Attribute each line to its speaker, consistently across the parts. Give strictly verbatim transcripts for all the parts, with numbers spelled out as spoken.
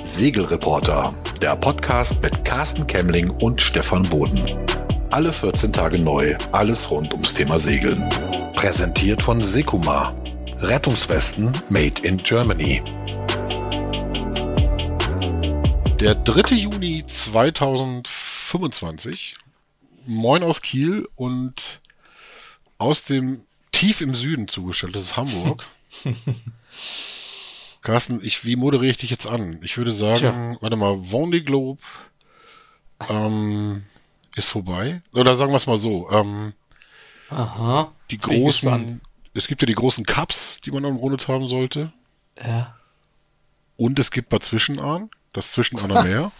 Speaker 1: Segelreporter, der Podcast mit Carsten Kemmling und Stefan Boden. Alle vierzehn Tage neu, alles rund ums Thema Segeln. Präsentiert von Sekuma. Rettungswesten made in Germany.
Speaker 2: Der dritte Juni zweitausendfünfundzwanzig. Moin aus Kiel und aus dem tief im Süden zugestelltes Hamburg. Carsten, ich, wie moderiere ich dich jetzt an? Ich würde sagen, Tja. warte mal, Vendée Globe ähm, ist vorbei. Oder sagen wir es mal so. Ähm,
Speaker 3: Aha.
Speaker 2: Die großen, es gibt ja die großen Cups, die man am Runde haben sollte.
Speaker 3: Ja.
Speaker 2: Und es gibt Bad Zwischenahn, das Zwischenahner Meer.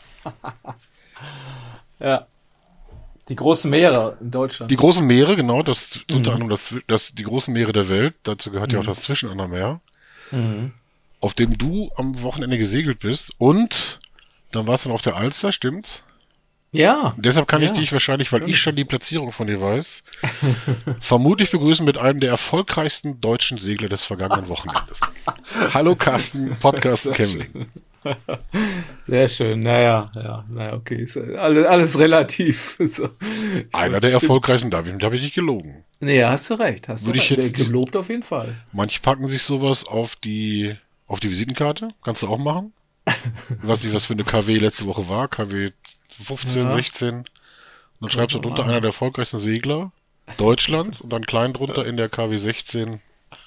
Speaker 3: Ja. Die großen Meere in Deutschland.
Speaker 2: Die großen Meere, genau, das
Speaker 3: Mhm.
Speaker 2: unter anderem das, das, die großen Meere der Welt. Dazu gehört
Speaker 3: Mhm.
Speaker 2: ja auch das Zwischenahner Meer.
Speaker 3: Mhm.
Speaker 2: Auf dem du am Wochenende gesegelt bist und dann warst du noch auf der Alster, stimmt's?
Speaker 3: Ja.
Speaker 2: Und deshalb kann
Speaker 3: ja.
Speaker 2: ich dich wahrscheinlich, weil
Speaker 3: Stimmt.
Speaker 2: ich schon die Platzierung von dir weiß, vermutlich begrüßen mit einem der erfolgreichsten deutschen Segler des vergangenen Wochenendes. Hallo Carsten, Podcast
Speaker 3: Sehr
Speaker 2: Kemmling.
Speaker 3: schön. Sehr schön, naja, ja, naja, okay, ist alles, alles relativ. So.
Speaker 2: Einer der erfolgreichsten, da habe ich, da hab ich nicht gelogen.
Speaker 3: Nee, hast du recht, hast
Speaker 2: Würde
Speaker 3: du
Speaker 2: ich
Speaker 3: recht.
Speaker 2: jetzt-
Speaker 3: Gelobt auf jeden Fall.
Speaker 2: Manche packen sich sowas auf die, auf die Visitenkarte, kannst du auch machen. Ich weiß nicht, was für eine K W letzte Woche war, K W fünfzehn,
Speaker 3: Ja.
Speaker 2: sechzehn. Und dann schreibst du
Speaker 3: Kann man
Speaker 2: drunter
Speaker 3: machen.
Speaker 2: einer der erfolgreichsten Segler Deutschlands und dann klein drunter in der K W sechzehn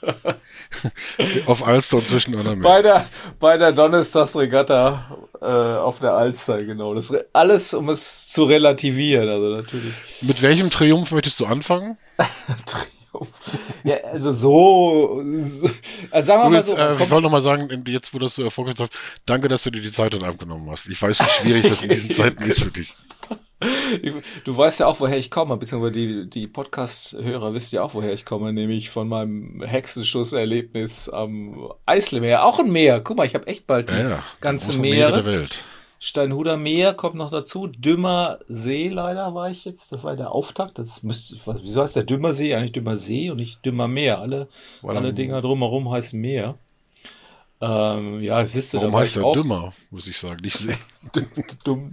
Speaker 2: auf Alster und zwischen anderen
Speaker 3: Bei
Speaker 2: Meer.
Speaker 3: der, bei der Donnerstagsregatta äh, auf der Alster, genau. Das re- alles, um es zu relativieren, also natürlich.
Speaker 2: Mit welchem Triumph möchtest du anfangen?
Speaker 3: Triumph. Ja, also so, so also sagen wir mal
Speaker 2: Übrigens,
Speaker 3: so, man
Speaker 2: äh, ich
Speaker 3: kommt-
Speaker 2: wollte noch mal sagen, jetzt wo das so erfolgreich ist, danke, dass du dir die Zeit dann abgenommen hast. Ich weiß, wie schwierig das in diesen Zeiten ist für dich.
Speaker 3: Du weißt ja auch, woher ich komme, beziehungsweise die, die Podcast-Hörer wissen ja auch, woher ich komme, nämlich von meinem Hexenschuss-Erlebnis am Eiselmeer. Auch ein Meer. Guck mal, ich habe echt bald die
Speaker 2: Ja, ja.
Speaker 3: ganze
Speaker 2: großen
Speaker 3: Meere.
Speaker 2: der Welt.
Speaker 3: Steinhuder Meer kommt noch dazu. Dümmer See leider war ich jetzt. Das war der Auftakt. Das müsste, was, wieso heißt der Dümmer See eigentlich Dümmer See und nicht Dümmer Meer? Alle,
Speaker 2: Weil
Speaker 3: alle
Speaker 2: dann-
Speaker 3: Dinger drumherum heißen Meer. Ähm, ja, siehst du,
Speaker 2: Warum
Speaker 3: da war
Speaker 2: heißt
Speaker 3: ich
Speaker 2: er
Speaker 3: auch
Speaker 2: dümmer, muss ich sagen, nicht sehen.
Speaker 3: dumm.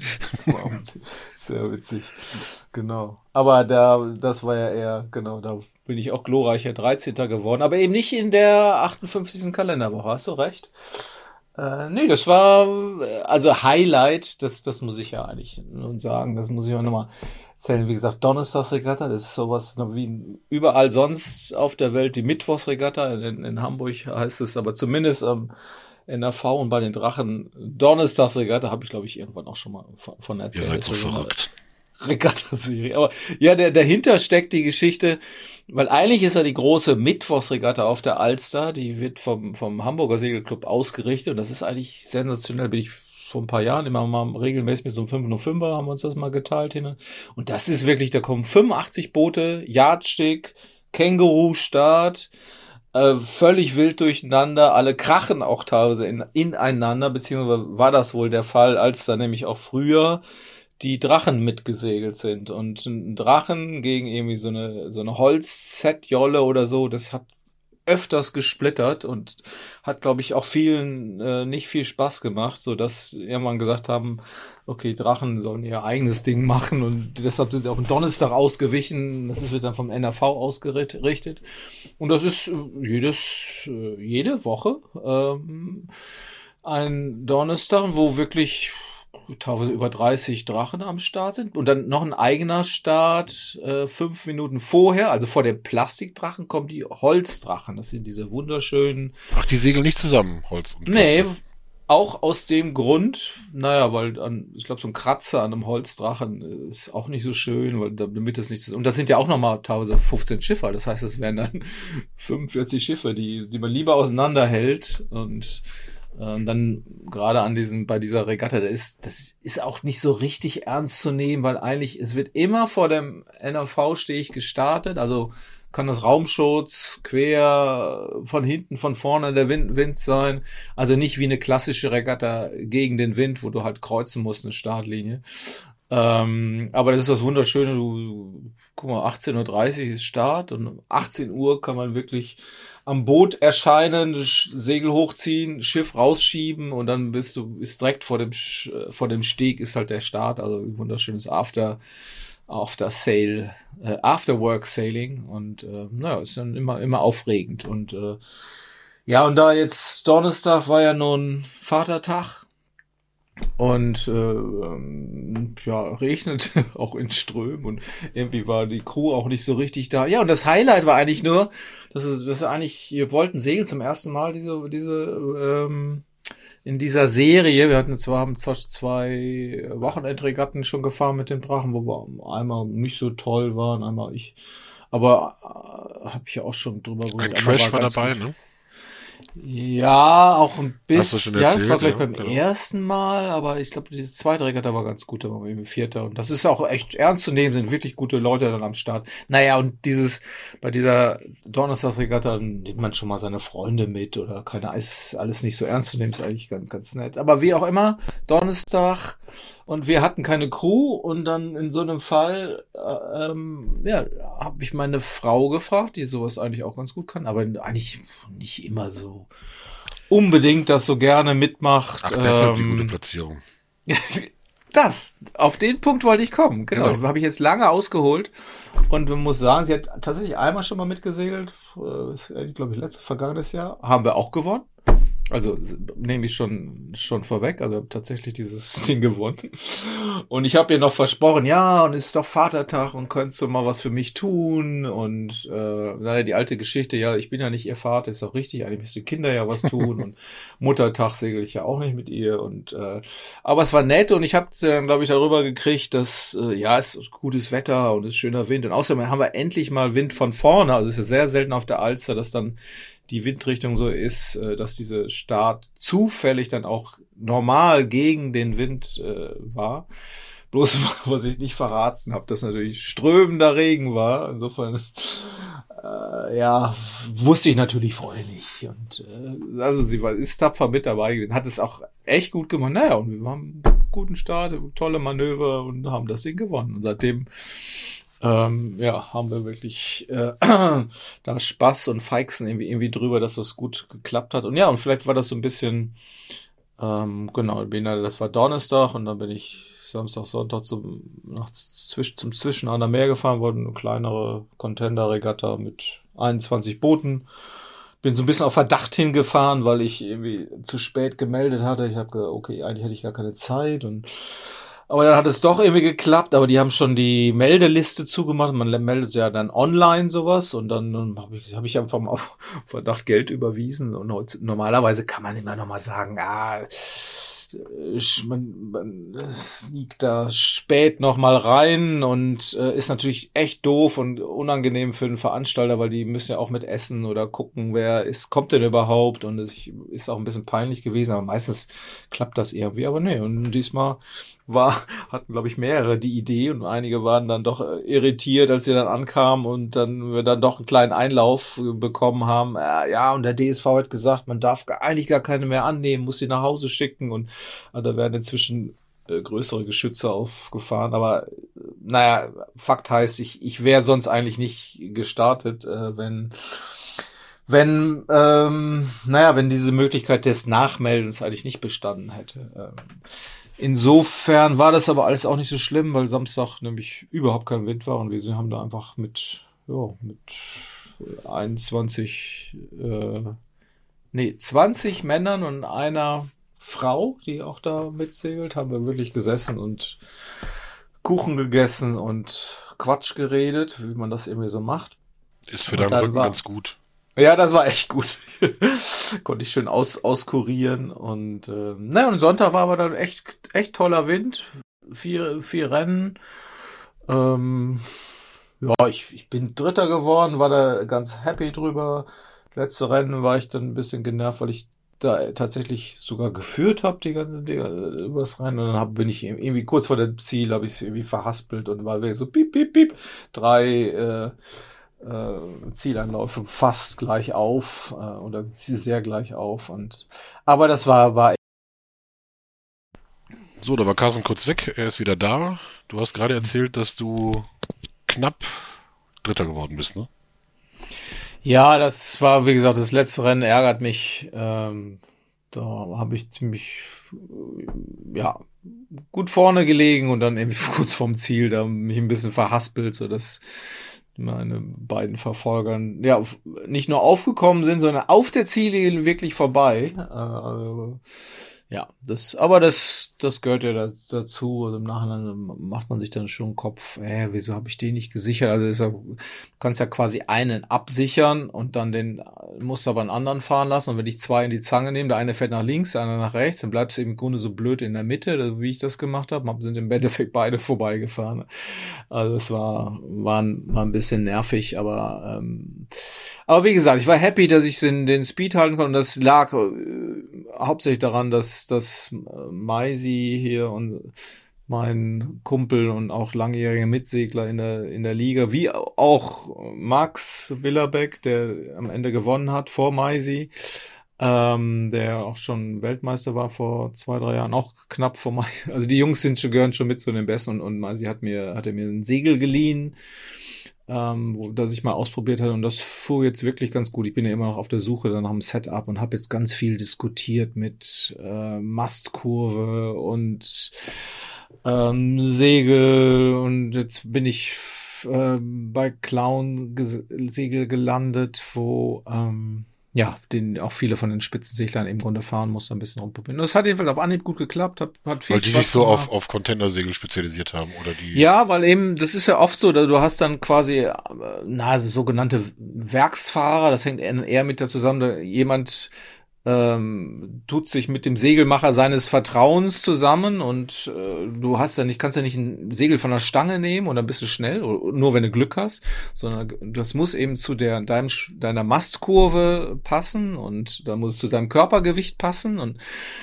Speaker 3: Sehr witzig. Genau. Aber da, das war ja eher, genau, da bin ich auch glorreicher dreizehnter geworden, aber eben nicht in der achtundfünfzigsten Kalenderwoche, hast du recht. Äh, nee, das war, äh, also Highlight, das, das muss ich ja eigentlich nun sagen, das muss ich auch nochmal erzählen. Wie gesagt, Donnerstagsregatta, das ist sowas noch wie überall sonst auf der Welt, die Mittwochsregatta, in, in Hamburg heißt es, aber zumindest am N R V und bei den Drachen Donnerstagsregatta habe ich, glaube ich, irgendwann auch schon mal von, von
Speaker 2: Ihr
Speaker 3: erzählt.
Speaker 2: seid so
Speaker 3: Das war eine
Speaker 2: verrückt.
Speaker 3: Regatta-Serie. Aber ja, der, dahinter steckt die Geschichte, weil eigentlich ist ja die große Mittwochsregatta auf der Alster, die wird vom, vom Hamburger Segelclub ausgerichtet und das ist eigentlich sensationell, bin ich vor ein paar Jahren immer mal regelmäßig mit so einem fünf null fünfer haben wir uns das mal geteilt hin. Und das ist wirklich, da kommen fünfundachtzig Boote, Yardstick, Känguru-Start, äh, völlig wild durcheinander, alle krachen auch teilweise in, ineinander, beziehungsweise war das wohl der Fall, als da nämlich auch früher die Drachen mitgesegelt sind. Und ein Drachen gegen irgendwie so eine, so eine Holz-Set-Jolle oder so, das hat öfters gesplittert und hat, glaube ich, auch vielen äh, nicht viel Spaß gemacht, so dass irgendwann gesagt haben, okay, Drachen sollen ihr eigenes Ding machen und deshalb sind sie auf den Donnerstag ausgewichen. Das wird dann vom N R V ausgerichtet. Und das ist äh, jedes, äh, jede Woche ähm, ein Donnerstag, wo wirklich teilweise über dreißig Drachen am Start sind und dann noch ein eigener Start äh, fünf Minuten vorher, also vor dem Plastikdrachen kommen die Holzdrachen. Das sind diese wunderschönen.
Speaker 2: Ach, die segeln nicht zusammen, Holz und
Speaker 3: Nee,
Speaker 2: Plastik.
Speaker 3: auch aus dem Grund, naja, weil an, ich glaube, so ein Kratzer an einem Holzdrachen ist auch nicht so schön, weil damit es nicht, und das sind ja auch nochmal teilweise fünfzehn Schiffe, das heißt, es wären dann fünfundvierzig Schiffe, die, die man lieber auseinanderhält und ähm, dann gerade an diesem, bei dieser Regatta, das ist, das ist auch nicht so richtig ernst zu nehmen, weil eigentlich, es wird immer vor dem N R V-Steg gestartet, also kann das Raumschutz quer von hinten, von vorne der Wind, Wind sein. Also nicht wie eine klassische Regatta gegen den Wind, wo du halt kreuzen musst, eine Startlinie. Ähm, aber das ist das Wunderschöne, du, guck mal, achtzehn Uhr dreißig ist Start und um achtzehn Uhr kann man wirklich am Boot erscheinen, Segel hochziehen, Schiff rausschieben und dann bist du, ist direkt vor dem, vor dem Steg ist halt der Start, also ein wunderschönes After, After Sail, äh, Afterwork Sailing und, äh, naja, ist dann immer, immer aufregend und, äh, ja, und da jetzt Donnerstag war ja nun Vatertag und äh, ähm, ja, regnet auch in Strömen und irgendwie war die Crew auch nicht so richtig da. Ja, und das Highlight war eigentlich nur, dass wir, dass wir eigentlich, wir wollten segeln zum ersten Mal diese, diese ähm, in dieser Serie. Wir hatten zwar haben zwar zwei Wochenendregatten schon gefahren mit den Drachen, wo wir einmal nicht so toll waren, einmal ich. Aber äh, habe ich ja auch schon drüber
Speaker 2: gesagt. Ein Crash war, war dabei, gut. Ne?
Speaker 3: Ja, auch ein bisschen. Ja, das war gleich
Speaker 2: ja,
Speaker 3: beim
Speaker 2: genau.
Speaker 3: ersten Mal, aber ich glaube, diese zweite Regatta war ganz gut, da waren wir irgendwie Vierter. Und das ist auch echt ernst zu nehmen, sind wirklich gute Leute dann am Start. Naja, und dieses, bei dieser Donnerstagsregatta nimmt man schon mal seine Freunde mit oder keine, ist alles nicht so ernst zu nehmen, ist eigentlich ganz, ganz nett. Aber wie auch immer, Donnerstag, und wir hatten keine Crew und dann in so einem Fall, äh, ähm, ja, habe ich meine Frau gefragt, die sowas eigentlich auch ganz gut kann, aber eigentlich nicht immer so unbedingt das so gerne mitmacht.
Speaker 2: Ach, deshalb
Speaker 3: ähm,
Speaker 2: die gute Platzierung.
Speaker 3: Das, auf den Punkt wollte ich kommen. Genau, genau. Habe ich jetzt lange ausgeholt und man muss sagen, sie hat tatsächlich einmal schon mal mitgesegelt, äh, glaube ich, letztes, vergangenes Jahr, haben wir auch gewonnen. Also nehme ich schon schon vorweg, also tatsächlich dieses Ding gewonnen. Und ich habe ihr noch versprochen, ja, und es ist doch Vatertag und könntest du mal was für mich tun? Und äh, naja, die alte Geschichte, ja, ich bin ja nicht ihr Vater, ist auch richtig, eigentlich müssen die Kinder ja was tun und Muttertag segel ich ja auch nicht mit ihr. Und äh, aber es war nett und ich habe dann, glaube ich, darüber gekriegt, dass äh, ja, es ist gutes Wetter und es ist schöner Wind. Und außerdem haben wir endlich mal Wind von vorne. Also es ist ja sehr selten auf der Alster, dass dann die Windrichtung so ist, dass diese Start zufällig dann auch normal gegen den Wind äh, war. Bloß, was ich nicht verraten habe, dass natürlich strömender Regen war. Insofern, äh, ja, wusste ich natürlich vorher nicht. Und äh, also sie war, ist tapfer mit dabei gewesen, hat es auch echt gut gemacht. Naja, und wir haben einen guten Start, tolle Manöver und haben das Ding gewonnen. Und seitdem Ähm, ja, haben wir wirklich äh, da Spaß und Feixen irgendwie, irgendwie drüber, dass das gut geklappt hat. Und ja, und vielleicht war das so ein bisschen, ähm, genau, das war Donnerstag und dann bin ich Samstag, Sonntag zum, nach, zwisch, zum Zwischen an der Meer gefahren worden, eine kleinere Contender-Regatta mit einundzwanzig Booten. Bin so ein bisschen auf Verdacht hingefahren, weil ich irgendwie zu spät gemeldet hatte. Ich habe gesagt, okay, eigentlich hätte ich gar keine Zeit und aber dann hat es doch irgendwie geklappt, aber die haben schon die Meldeliste zugemacht. Man meldet ja dann online sowas und dann, dann habe ich, hab ich einfach mal auf Verdacht Geld überwiesen. Und heute, normalerweise kann man immer noch mal sagen, ah, man, man sneakt da spät noch mal rein und äh, ist natürlich echt doof und unangenehm für den Veranstalter, weil die müssen ja auch mit essen oder gucken, wer ist, kommt denn überhaupt und es ist auch ein bisschen peinlich gewesen, aber meistens klappt das irgendwie, aber nee, und diesmal war, hatten glaube ich mehrere die Idee und einige waren dann doch irritiert, als sie dann ankamen und dann wir dann doch einen kleinen Einlauf bekommen haben, äh, ja, und der D S V hat gesagt, man darf gar, eigentlich gar keine mehr annehmen, muss sie nach Hause schicken und äh, da werden inzwischen äh, größere Geschütze aufgefahren, aber äh, naja, Fakt heißt, ich, ich wäre sonst eigentlich nicht gestartet, äh, wenn wenn, ähm, naja, wenn diese Möglichkeit des Nachmeldens eigentlich nicht bestanden hätte. Ähm, Insofern war das aber alles auch nicht so schlimm, weil Samstag nämlich überhaupt kein Wind war und wir haben da einfach mit, ja, mit einundzwanzig, äh, nee, zwanzig Männern und einer Frau, die auch da mitsegelt, haben wir wirklich gesessen und Kuchen gegessen und Quatsch geredet, wie man das irgendwie so macht.
Speaker 2: Ist für deinen Rücken war, ganz gut.
Speaker 3: Ja, das war echt gut. Konnte ich schön aus, auskurieren und äh, naja, und Sonntag war aber dann echt echt toller Wind. Vier, vier Rennen. Ähm, ja, ich, ich bin Dritter geworden, war da ganz happy drüber. Letzte Rennen war ich dann ein bisschen genervt, weil ich da tatsächlich sogar geführt habe, die ganze die, übers Rennen. Und dann hab, bin ich irgendwie kurz vor dem Ziel, habe ich es irgendwie verhaspelt und war wirklich so piep, piep, piep. Drei äh, äh, Zielanläufe fast gleich auf äh, oder sehr gleich auf. Und aber das war war
Speaker 2: So, da war Carsten kurz weg. Er ist wieder da. Du hast gerade erzählt, dass du knapp Dritter geworden bist, ne?
Speaker 3: Ja, das war, wie gesagt, das letzte Rennen ärgert mich. Ähm, da habe ich ziemlich, ja, gut vorne gelegen und dann irgendwie kurz vorm Ziel da mich ein bisschen verhaspelt, so dass meine beiden Verfolgern ja nicht nur aufgekommen sind, sondern auf der Ziellinie wirklich vorbei. Äh, ja, das, aber das, das gehört ja da, dazu. Also im Nachhinein macht man sich dann schon einen Kopf, äh, wieso habe ich den nicht gesichert? Also ist ja, du kannst ja quasi einen absichern und dann den musst du aber einen anderen fahren lassen. Und wenn ich zwei in die Zange nehme, der eine fährt nach links, der andere nach rechts, dann bleibst du im Grunde so blöd in der Mitte, wie ich das gemacht habe. Sind im Endeffekt beide vorbeigefahren. Also es war, war, war ein bisschen nervig, aber ähm, aber wie gesagt, ich war happy, dass ich den, den Speed halten konnte. Und das lag äh, hauptsächlich daran, dass dass äh, Maisi hier und mein Kumpel und auch langjähriger Mitsegler in der in der Liga, wie auch Max Willerbeck, der am Ende gewonnen hat vor Maisi, ähm, der auch schon Weltmeister war vor zwei, drei Jahren, auch knapp vor Maisi. Also die Jungs sind schon, gehören schon mit zu den Besten und, und Maisi hat mir, hat er mir ein Segel geliehen, ähm, wo, das ich mal ausprobiert hatte und das fuhr jetzt wirklich ganz gut. Ich bin ja immer noch auf der Suche dann nach dem Setup und habe jetzt ganz viel diskutiert mit äh, Mastkurve und ähm, Segel und jetzt bin ich äh, bei Clown-Segel gelandet, wo ähm, ja, den auch viele von den Spitzenseglern im Grunde fahren mussten, ein bisschen rumprobieren. Und es hat jedenfalls auf Anhieb gut geklappt, hat, hat viel
Speaker 2: Weil die
Speaker 3: Spaß
Speaker 2: sich so
Speaker 3: gemacht.
Speaker 2: auf, auf Containersegel spezialisiert haben, oder die?
Speaker 3: Ja, weil eben, das ist ja oft so, du hast dann quasi, na, also sogenannte Werksfahrer, das hängt eher mit da zusammen, da jemand ähm, tut sich mit dem Segelmacher seines Vertrauens zusammen und äh, du hast ja nicht, kannst ja nicht ein Segel von der Stange nehmen und dann bist du schnell, oder nur wenn du Glück hast, sondern das muss eben zu der deinem, deiner Mastkurve passen und da muss es zu deinem Körpergewicht passen und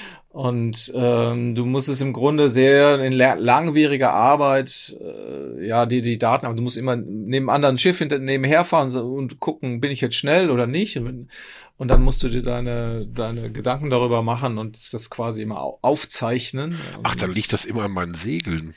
Speaker 3: Und ähm, du musst es im Grunde sehr in langwieriger Arbeit, äh, ja, die die Daten, aber du musst immer neben anderen Schiff hinter nebenher fahren und gucken, bin ich jetzt schnell oder nicht? Und, und dann musst du dir deine deine Gedanken darüber machen und das quasi immer aufzeichnen.
Speaker 2: Ach, dann liegt das immer an meinen Segeln.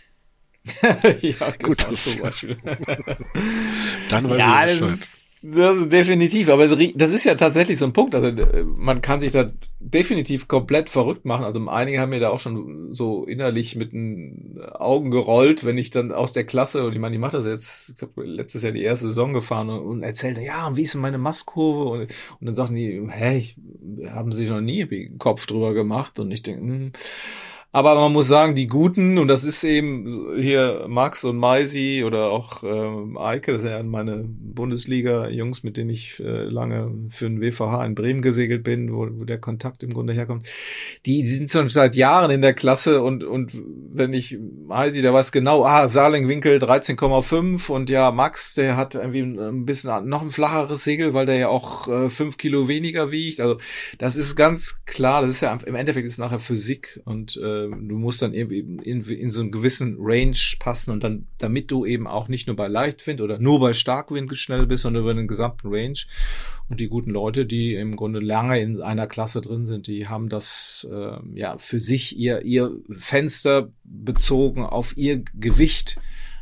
Speaker 3: Ja,
Speaker 2: gut, das zum Beispiel. Dann weiß
Speaker 3: ja,
Speaker 2: ich
Speaker 3: das ist, das ist definitiv, aber das ist ja tatsächlich so ein Punkt, also man kann sich da definitiv komplett verrückt machen, also einige haben mir da auch schon so innerlich mit den Augen gerollt, wenn ich dann aus der Klasse, und ich meine, ich mache das jetzt, ich habe letztes Jahr die erste Saison gefahren und, und erzählte, ja, wie ist denn meine Mastkurve und, und dann sagten die, hä, ich, haben sich noch nie den Kopf drüber gemacht und ich denke, hm. Aber man muss sagen, die Guten, und das ist eben hier Max und Maisi oder auch ähm, Eike, das sind ja meine Bundesliga-Jungs, mit denen ich äh, lange für den W V H in Bremen gesegelt bin, wo, wo der Kontakt im Grunde herkommt. Die, die sind schon seit Jahren in der Klasse und und wenn ich Maisi, der weiß genau, ah, Saarling-Winkel dreizehn Komma fünf und ja, Max, der hat irgendwie ein bisschen noch ein flacheres Segel, weil der ja auch äh, fünf Kilo weniger wiegt. Also das ist ganz klar, das ist ja im Endeffekt ist nachher Physik und äh, du musst dann eben in, in so einen gewissen Range passen und dann, damit du eben auch nicht nur bei Leichtwind oder nur bei Starkwind schnell bist, sondern über den gesamten Range. Und die guten Leute, die im Grunde lange in einer Klasse drin sind, die haben das äh, ja für sich ihr ihr Fenster bezogen auf ihr Gewicht,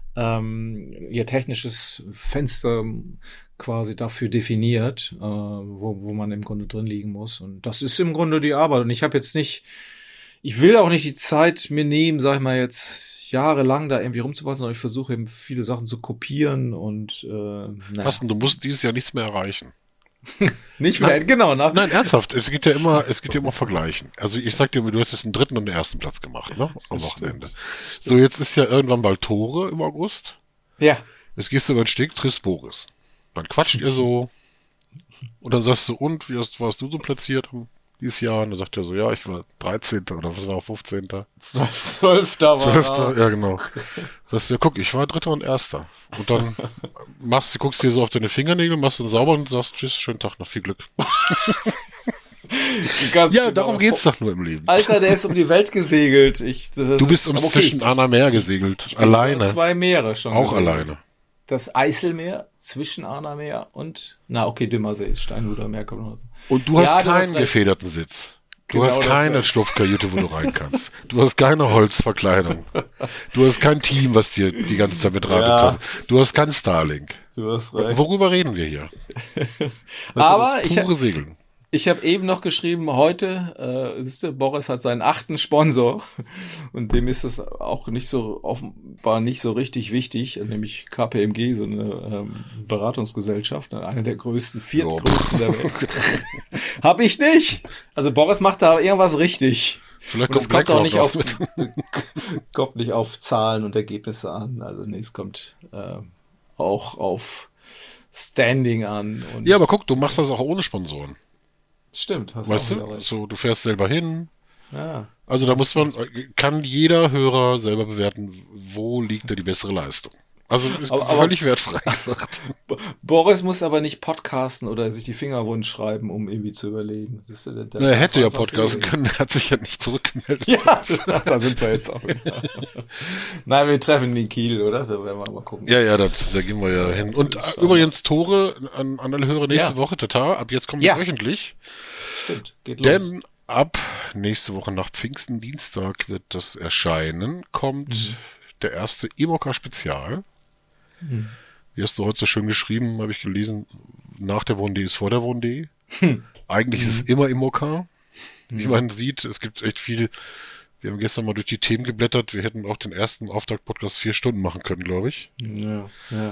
Speaker 3: ähm, ihr technisches Fenster quasi dafür definiert, äh, wo, wo man im Grunde drin liegen muss. Und das ist im Grunde die Arbeit. Und ich habe jetzt nicht Ich will auch nicht die Zeit mir nehmen, sag ich mal jetzt, jahrelang da irgendwie rumzupassen, sondern ich versuche eben viele Sachen zu kopieren und äh, naja.
Speaker 2: Was denn, du musst dieses Jahr nichts mehr erreichen.
Speaker 3: Nicht mehr,
Speaker 2: nein,
Speaker 3: genau. Nach
Speaker 2: nein, ernsthaft, es geht ja immer, es geht ja immer vergleichen. Also ich sag dir, du hast jetzt den dritten und den ersten Platz gemacht, ne? Am Wochenende. So, jetzt ist ja irgendwann bald Tore im August.
Speaker 3: Ja.
Speaker 2: Jetzt gehst du über den Steg, triffst Boris. Dann quatscht ihr so und dann sagst du, und, wie hast, warst du so platziert dieses Jahr? Und dann sagt er so, ja, ich war dreizehnter oder was war, fünfzehnter
Speaker 3: zwölfter war
Speaker 2: zwölfter ja genau. Sagst du, ja, guck, ich war dritter und erster. Und dann machst du, guckst dir so auf deine Fingernägel, machst den sauber und sagst, tschüss, schönen Tag, noch viel Glück.
Speaker 3: Ganz
Speaker 2: ja,
Speaker 3: genau.
Speaker 2: Darum geht's doch nur im Leben.
Speaker 3: Alter, der ist um die Welt gesegelt. Ich,
Speaker 2: du bist ums okay. zwischen Arner Meer gesegelt.
Speaker 3: Ich
Speaker 2: alleine.
Speaker 3: Zwei Meere schon.
Speaker 2: Auch
Speaker 3: gesegelt.
Speaker 2: alleine.
Speaker 3: Das Eiselmeer zwischen Arner Meer und, na okay, Dümmersee, Steinhuder Meer. Kommt noch so.
Speaker 2: Und du hast ja, keinen hast gefederten Sitz. Du hast
Speaker 3: Genau das
Speaker 2: keine
Speaker 3: wär-
Speaker 2: Schlupfkajüte, wo du rein kannst. Du hast keine Holzverkleidung. Du hast kein Team, was dir die ganze Zeit betrachtet
Speaker 3: Ja.
Speaker 2: hat. Du hast kein Starlink.
Speaker 3: Du hast recht.
Speaker 2: Worüber reden wir hier? Das
Speaker 3: Aber
Speaker 2: ist
Speaker 3: ich,
Speaker 2: das pure Segeln.
Speaker 3: ich habe eben noch geschrieben, heute, äh, siehst du, Boris hat seinen achten Sponsor und dem ist es auch nicht so offenbar nicht so richtig wichtig, nämlich K P M G, so eine ähm, Beratungsgesellschaft, eine der größten, viertgrößten der Welt. Hab ich nicht. Also Boris macht da irgendwas richtig.
Speaker 2: Vielleicht
Speaker 3: Und es
Speaker 2: kommt
Speaker 3: kommt auch nicht
Speaker 2: BlackRock
Speaker 3: auf,
Speaker 2: noch mit.
Speaker 3: kommt nicht auf Zahlen und Ergebnisse an. Also nee, es kommt äh, auch auf Standing an. Und
Speaker 2: Ja, aber guck, du machst das auch ohne Sponsoren.
Speaker 3: stimmt, hast
Speaker 2: Weißt
Speaker 3: auch
Speaker 2: du?
Speaker 3: wieder recht.
Speaker 2: So, du fährst selber hin.
Speaker 3: Ja.
Speaker 2: Also da muss man, kann jeder Hörer selber bewerten, wo liegt da die bessere Leistung. Also ist
Speaker 3: Aber- aber-
Speaker 2: völlig wertfrei gesagt.
Speaker 3: Boris muss aber nicht podcasten oder sich die Finger wund schreiben, um irgendwie zu überlegen. Das ist, der, der
Speaker 2: Na, er hätte ja
Speaker 3: einfach
Speaker 2: podcasten
Speaker 3: so-
Speaker 2: können, er hat sich ja nicht zurückgemeldet.
Speaker 3: Ja, da sind wir jetzt auch wieder. Nein, wir treffen in Kiel, oder? Da werden wir mal gucken.
Speaker 2: Ja, ja, das, da gehen wir ja hin. Und äh,
Speaker 3: Schauen wir.
Speaker 2: übrigens Tore an, an alle Hörer nächste
Speaker 3: Ja.
Speaker 2: Woche, Tata, ab jetzt kommen wir
Speaker 3: Ja.
Speaker 2: wöchentlich.
Speaker 3: Stimmt, geht los.
Speaker 2: Denn ab nächste Woche nach Pfingsten Dienstag wird das erscheinen, kommt
Speaker 3: Mhm.
Speaker 2: der erste Imoca-Spezial.
Speaker 3: Mhm.
Speaker 2: Wie hast du heute so schön geschrieben, habe ich gelesen, nach der Wohn.de ist vor der Wohn.de.
Speaker 3: Hm.
Speaker 2: Eigentlich ist es immer Imoca. Wie
Speaker 3: Mhm.
Speaker 2: man sieht, es gibt echt viel. Wir haben gestern mal durch die Themen geblättert. Wir hätten auch den ersten Auftakt-Podcast vier Stunden machen können, glaube ich.
Speaker 3: Ja, ja.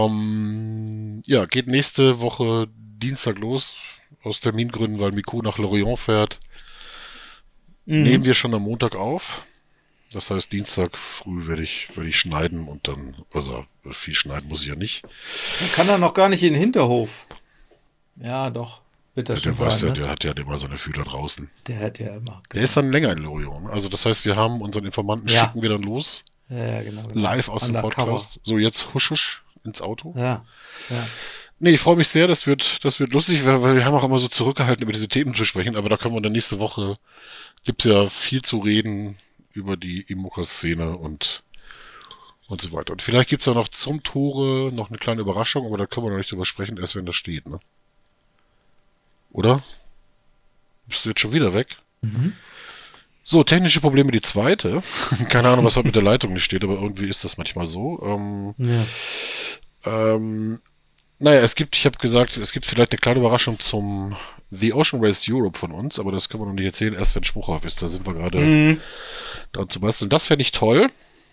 Speaker 2: Ähm, ja, geht nächste Woche Dienstag los. Aus Termingründen, weil Miku nach Lorient fährt.
Speaker 3: Mhm.
Speaker 2: Nehmen wir schon am Montag auf. Das heißt, Dienstag früh werde ich, werde ich schneiden und dann, also viel schneiden muss ich ja nicht.
Speaker 3: Man kann da noch gar nicht in den Hinterhof. Ja, doch. Wird
Speaker 2: Ja,
Speaker 3: das schon
Speaker 2: der weiß
Speaker 3: sein,
Speaker 2: ja,
Speaker 3: ne?
Speaker 2: der hat ja immer seine Fühler draußen.
Speaker 3: Der hat ja immer.
Speaker 2: Der ist dann länger in Lorient. Also das heißt, wir haben unseren Informanten,
Speaker 3: Ja.
Speaker 2: schicken wir dann los,
Speaker 3: Ja, ja, genau, genau.
Speaker 2: live aus dem
Speaker 3: Undercover.
Speaker 2: Podcast. So, jetzt husch husch ins Auto.
Speaker 3: Ja, ja.
Speaker 2: Nee, ich freue mich sehr, das wird, das wird lustig, weil, weil wir haben auch immer so zurückgehalten, über diese Themen zu sprechen, aber da können wir dann nächste Woche, gibt's ja viel zu reden über die Imoca-Szene und, und so weiter. Und vielleicht gibt's auch noch zum Tore noch eine kleine Überraschung, aber da können wir noch nicht drüber sprechen, erst wenn das steht, ne? Oder? Bist du jetzt schon wieder weg?
Speaker 3: Mhm.
Speaker 2: So, technische Probleme die zweite. Keine Ahnung, was heute mit der Leitung nicht steht, aber irgendwie ist das manchmal so. Ähm,
Speaker 3: Ja.
Speaker 2: ähm, naja, es gibt, ich habe gesagt, es gibt vielleicht eine kleine Überraschung zum The Ocean Race Europe von uns, aber das können wir noch nicht erzählen, erst wenn Spruchhaft ist. Da sind wir gerade
Speaker 3: Mhm.
Speaker 2: dran zu basteln. Das fände ich toll.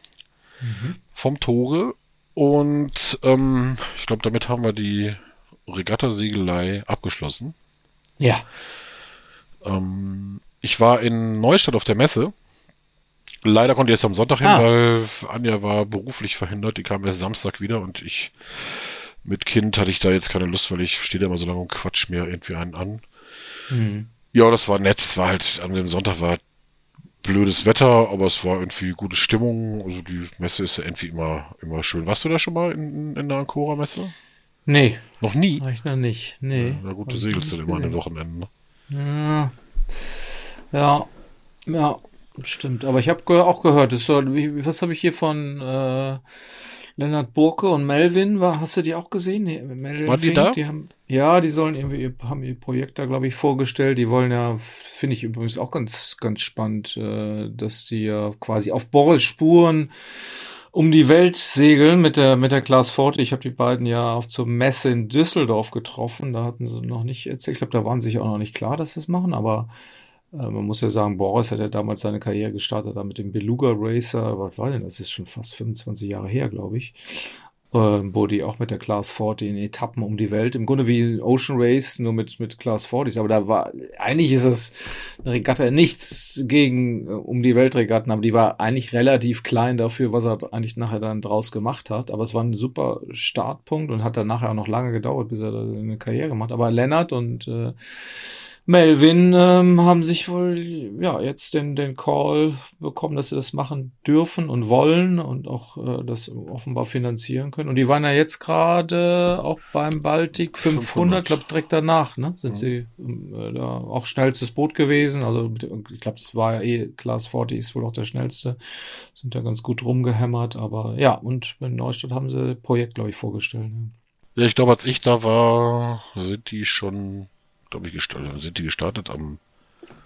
Speaker 2: Vom Tore. Und ähm, ich glaube, damit haben wir die Regattasegelei abgeschlossen.
Speaker 3: Ja.
Speaker 2: Ähm, ich war in Neustadt auf der Messe. Leider konnte ich erst am Sonntag hin,
Speaker 3: Ah.
Speaker 2: weil Anja war beruflich verhindert. Die kam erst Samstag wieder und ich mit Kind hatte ich da jetzt keine Lust, weil ich stehe da immer so lange und quatsch mir irgendwie einen an.
Speaker 3: Mhm.
Speaker 2: Ja, das war nett. Es war halt, an dem Sonntag war blödes Wetter, aber es war irgendwie gute Stimmung. Also die Messe ist ja irgendwie immer, immer schön. Warst du da schon mal in, in der Ancora-Messe?
Speaker 3: Nee,
Speaker 2: Noch nie?
Speaker 3: war ich noch nicht. Nee.
Speaker 2: Na gut,
Speaker 3: Hab
Speaker 2: du
Speaker 3: ich
Speaker 2: segelst
Speaker 3: noch
Speaker 2: dann
Speaker 3: nicht
Speaker 2: immer an den
Speaker 3: gesehen.
Speaker 2: Wochenenden. Ne?
Speaker 3: Ja. Ja. Ja, stimmt. Aber ich habe ge auch gehört, es soll, wie, was habe ich hier von äh, Lennart Burke und Melvin, war, hast du die auch gesehen? Nee, Melvin
Speaker 2: Waren die
Speaker 3: Fink,
Speaker 2: da?
Speaker 3: Die haben, ja, die sollen irgendwie, ihr- haben ihr Projekt da, glaube ich, vorgestellt. Die wollen ja, finde ich übrigens auch ganz, ganz spannend, äh, dass die ja quasi auf Boris Spuren um die Welt segeln mit der mit der Klaas Forte. Ich habe die beiden ja auf zur Messe in Düsseldorf getroffen. Da hatten sie noch nicht erzählt. Ich glaube, da waren sie sich auch noch nicht klar, dass sie es machen. Aber äh, man muss ja sagen, Boris hat ja damals seine Karriere gestartet da mit dem Beluga Racer. Was war denn das? Ist schon fast fünfundzwanzig Jahre her, glaube ich. Ähm, wo die auch mit der Class Forte in Etappen um die Welt, im Grunde wie Ocean Race, nur mit, mit Class Fortis, aber da war, eigentlich ist es eine Regatta, nichts gegen äh, um die Weltregatten, aber die war eigentlich relativ klein dafür, was er eigentlich nachher dann draus gemacht hat, aber es war ein super Startpunkt und hat dann nachher auch noch lange gedauert, bis er da eine Karriere gemacht, aber Lennart und äh, Melvin ähm, haben sich wohl ja jetzt den den Call bekommen, dass sie das machen dürfen und wollen und auch äh, das offenbar finanzieren können. Und die waren ja jetzt gerade auch beim Baltic fünfhundert, glaube direkt danach, ne? Sind
Speaker 2: Mhm.
Speaker 3: sie äh, da auch schnellstes Boot gewesen. Also mit- ich glaube, es war ja eh Class Forty ist wohl auch der schnellste. Sind da ganz gut rumgehämmert, aber ja, und in Neustadt haben sie Projekt, glaube ich, vorgestellt. Ja.
Speaker 2: Ja, ich glaube, als ich da war, sind die schon, glaube ich, gestartet, sind die gestartet am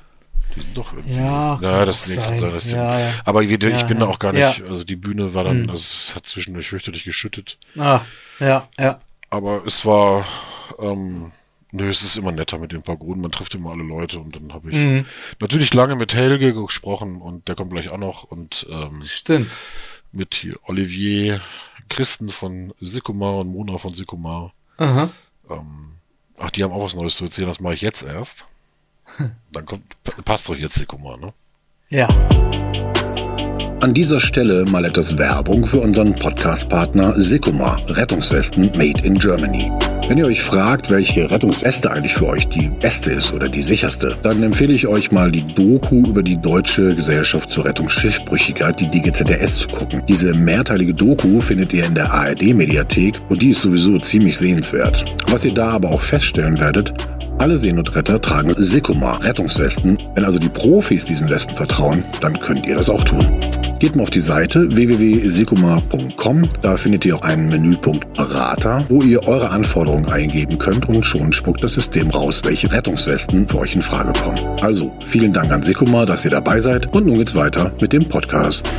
Speaker 2: Die sind doch irgendwie.
Speaker 3: Ja, kann
Speaker 2: ja, das
Speaker 3: auch
Speaker 2: nee, kann
Speaker 3: sein.
Speaker 2: sein, dass die,
Speaker 3: Ja, ja.
Speaker 2: aber wie, ich
Speaker 3: Ja,
Speaker 2: bin
Speaker 3: ja.
Speaker 2: da auch gar
Speaker 3: Ja.
Speaker 2: nicht, also die Bühne war dann,
Speaker 3: Hm.
Speaker 2: also es hat zwischendurch fürchterlich geschüttet.
Speaker 3: Ah, ja, ja.
Speaker 2: Aber es war, ähm, nö, es ist immer netter mit den Pagoden, man trifft immer alle Leute und dann habe ich
Speaker 3: Mhm.
Speaker 2: natürlich lange mit Helge gesprochen und der kommt gleich auch noch und ähm,
Speaker 3: Stimmt.
Speaker 2: mit hier Olivier Christen von Sycomar und Mona von Sycomar.
Speaker 3: Aha.
Speaker 2: Ähm, ach, die haben auch was Neues zu erzählen, das mache ich jetzt erst. Dann kommt, passt doch jetzt Sycomar, ne?
Speaker 3: Ja.
Speaker 1: An dieser Stelle mal etwas Werbung für unseren Podcast-Partner Sycomar, Rettungswesten made in Germany. Wenn ihr euch fragt, welche Rettungsweste eigentlich für euch die beste ist oder die sicherste, dann empfehle ich euch mal die Doku über die Deutsche Gesellschaft zur Rettung Schiffbrüchiger, die D G Z R S, zu gucken. Diese mehrteilige Doku findet ihr in der A R D-Mediathek und die ist sowieso ziemlich sehenswert. Was ihr da aber auch feststellen werdet, alle Seenotretter tragen Sycomar Rettungswesten. Wenn also die Profis diesen Westen vertrauen, dann könnt ihr das auch tun. Geht mal auf die Seite w w w punkt sycomar punkt com, da findet ihr auch einen Menüpunkt Berater, wo ihr eure Anforderungen eingeben könnt und schon spuckt das System raus, welche Rettungswesten für euch in Frage kommen. Also, vielen Dank an Sycomar, dass ihr dabei seid und nun geht's weiter mit dem Podcast.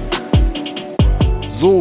Speaker 2: So,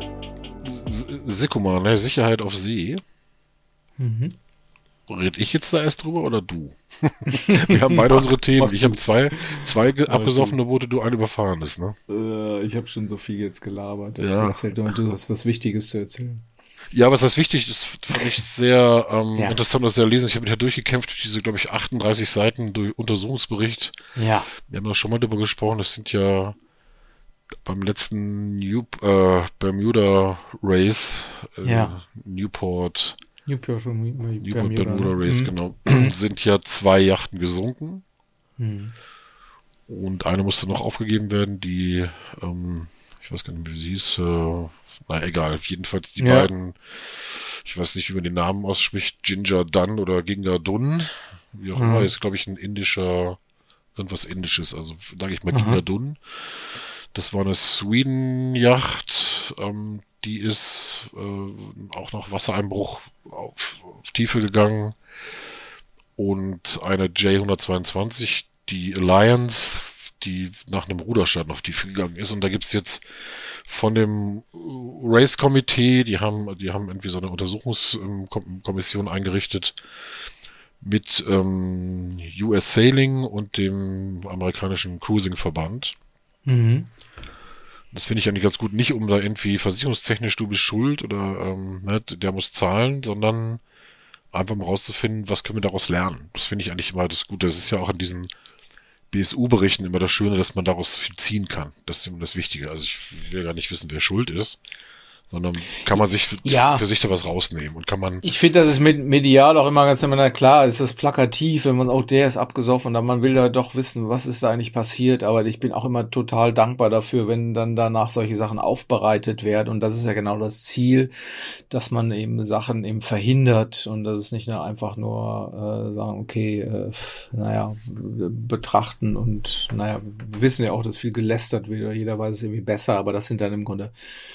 Speaker 2: S- Sycomar, ne? Sicherheit auf See.
Speaker 3: Mhm.
Speaker 2: Red ich jetzt da erst drüber oder du? Wir haben beide unsere Themen. Ich habe zwei, zwei ge- abgesoffene Boote, du ein überfahrenes, ne?
Speaker 3: Äh, ich habe schon so viel jetzt gelabert.
Speaker 2: Ja.
Speaker 3: Erzähl doch, du hast was Wichtiges zu erzählen.
Speaker 2: Ja, was das wichtig ist, fand ich sehr ähm,
Speaker 3: Ja.
Speaker 2: interessant, das zu lesen. Ich habe mich ja durchgekämpft durch diese, glaube ich, achtunddreißig Seiten durch Untersuchungsbericht.
Speaker 3: Ja.
Speaker 2: Wir haben da schon mal drüber gesprochen. Das sind ja beim letzten New, äh, Bermuda Race, äh,
Speaker 3: Ja.
Speaker 2: Newport,
Speaker 3: Newport,
Speaker 2: Newport Bermuda Race,
Speaker 3: Mhm.
Speaker 2: genau, sind ja zwei Yachten gesunken.
Speaker 3: Mhm.
Speaker 2: Und eine musste noch aufgegeben werden, die, ähm, ich weiß gar nicht, wie sie hieß, äh, na egal, jedenfalls die
Speaker 3: Ja.
Speaker 2: beiden, ich weiß nicht, wie man den Namen ausspricht, Ginger Dunn oder Ginga Dunn, wie auch
Speaker 3: Mhm.
Speaker 2: immer, ist, glaube ich, ein indischer, irgendwas Indisches, also sage ich mal
Speaker 3: Aha.
Speaker 2: Ginga Dunn. Das war eine Sweden-Yacht, ähm, die ist äh, auch nach Wassereinbruch auf, auf Tiefe gegangen. Und eine J hundertzweiundzwanzig, die Alliance, die nach einem Ruderschaden auf Tiefe gegangen ist. Und da gibt's jetzt von dem Race-Komitee, die haben, die haben irgendwie so eine Untersuchungskommission eingerichtet mit ähm, U S Sailing und dem amerikanischen Cruising-Verband.
Speaker 3: Mhm.
Speaker 2: Das finde ich eigentlich ganz gut, nicht um da irgendwie versicherungstechnisch, du bist schuld oder ähm, ne, der muss zahlen, sondern einfach mal rauszufinden, was können wir daraus lernen. Das finde ich eigentlich immer das Gute. Das ist ja auch in diesen B S U-Berichten immer das Schöne, dass man daraus viel ziehen kann. Das ist immer das Wichtige. Also ich will gar nicht wissen, wer schuld ist, sondern kann man sich für,
Speaker 3: Ja.
Speaker 2: für sich da was rausnehmen und kann man,
Speaker 3: Ich finde, das ist mit medial auch immer ganz immer, na klar, ist das plakativ, wenn man, oh, der ist abgesoffen, dann man will da doch wissen, was ist da eigentlich passiert, aber ich bin auch immer total dankbar dafür, wenn dann danach solche Sachen aufbereitet werden und das ist ja genau das Ziel, dass man eben Sachen eben verhindert und das ist nicht nur einfach nur äh, sagen, okay, äh, naja, betrachten und naja, wir wissen ja auch, dass viel gelästert wird, jeder weiß es irgendwie besser, aber das sind dann im Grunde